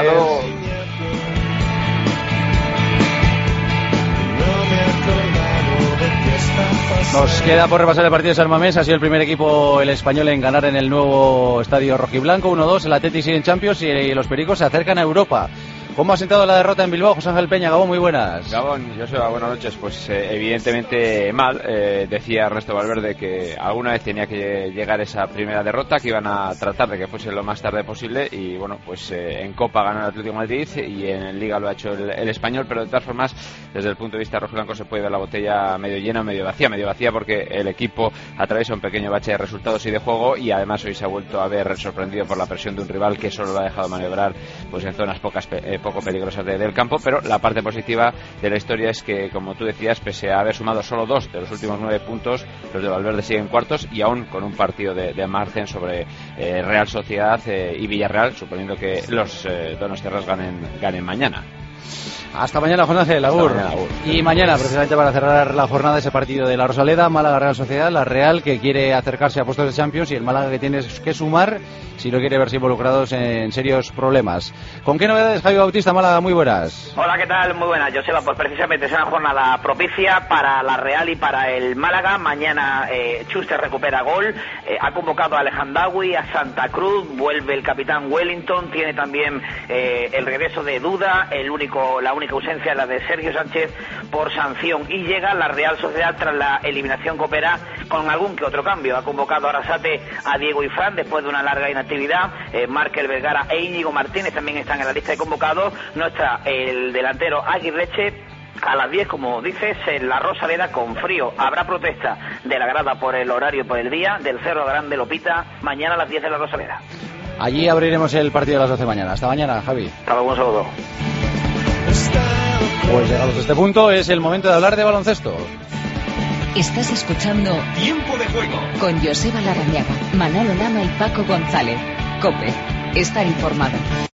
Nos queda por repasar el partido de San Mamés. Ha sido el primer equipo, el español, en ganar en el nuevo estadio rojiblanco 1-2. El Athletic sigue en Champions y los pericos se acercan a Europa. ¿Cómo ha sentado la derrota en Bilbao? José Ángel Peña, Gabón, muy buenas. Gabón, Joseba, buenas noches. Pues evidentemente mal. Decía Ernesto Valverde que alguna vez tenía que llegar esa primera derrota, que iban a tratar de que fuese lo más tarde posible. Y bueno, pues en Copa ganó el Atlético de Madrid y en Liga lo ha hecho el Español. Pero de todas formas, desde el punto de vista rojiblanco se puede ver la botella medio llena, medio vacía porque el equipo atraviesa un pequeño bache de resultados y de juego, y además hoy se ha vuelto a ver sorprendido por la presión de un rival que solo lo ha dejado maniobrar pues en zonas poco peligrosas del campo. Pero la parte positiva de la historia es que, como tú decías, pese a haber sumado solo 2 de los últimos 9 puntos, los de Valverde siguen cuartos y aún con un partido de margen sobre Real Sociedad y Villarreal, suponiendo que los donostiarras ganen mañana. Hasta mañana, Juan Ángel, agur. Y mañana, precisamente para cerrar la jornada, ese partido de la Rosaleda, Málaga Real Sociedad, la Real que quiere acercarse a puestos de Champions y el Málaga que tiene que sumar si no quiere verse involucrados en serios problemas. ¿Con qué novedades, Javi Bautista, Málaga? Muy buenas. Hola, ¿qué tal? Muy buenas, Joseba. Pues precisamente es una jornada propicia para la Real y para el Málaga. Mañana Schuster recupera gol, ha convocado a Alejandagui, a Santa Cruz, vuelve el capitán Wellington, tiene también el regreso de Duda, la única ausencia es la de Sergio Sánchez por sanción, y llega la Real Sociedad tras la eliminación copera con algún que otro cambio. Ha convocado a Arrasate, a Diego y Fran después de una larga inactividad. Márquez Vergara e Íñigo Martínez también están en la lista de convocados. No está el delantero Aguirreche. A las 10, como dices, en la Rosaleda con frío. Habrá protesta de la grada por el horario y por el día del Cerro Grande Lopita, mañana a las 10 de la Rosaleda. Allí abriremos el partido a las 12 de mañana. Hasta mañana, Javi. Hasta luego, un saludo. Pues llegados a este punto es el momento de hablar de baloncesto. Estás escuchando Tiempo de Juego con Joseba Larrañaga, Manolo Lama y Paco González. COPE. Estar informado.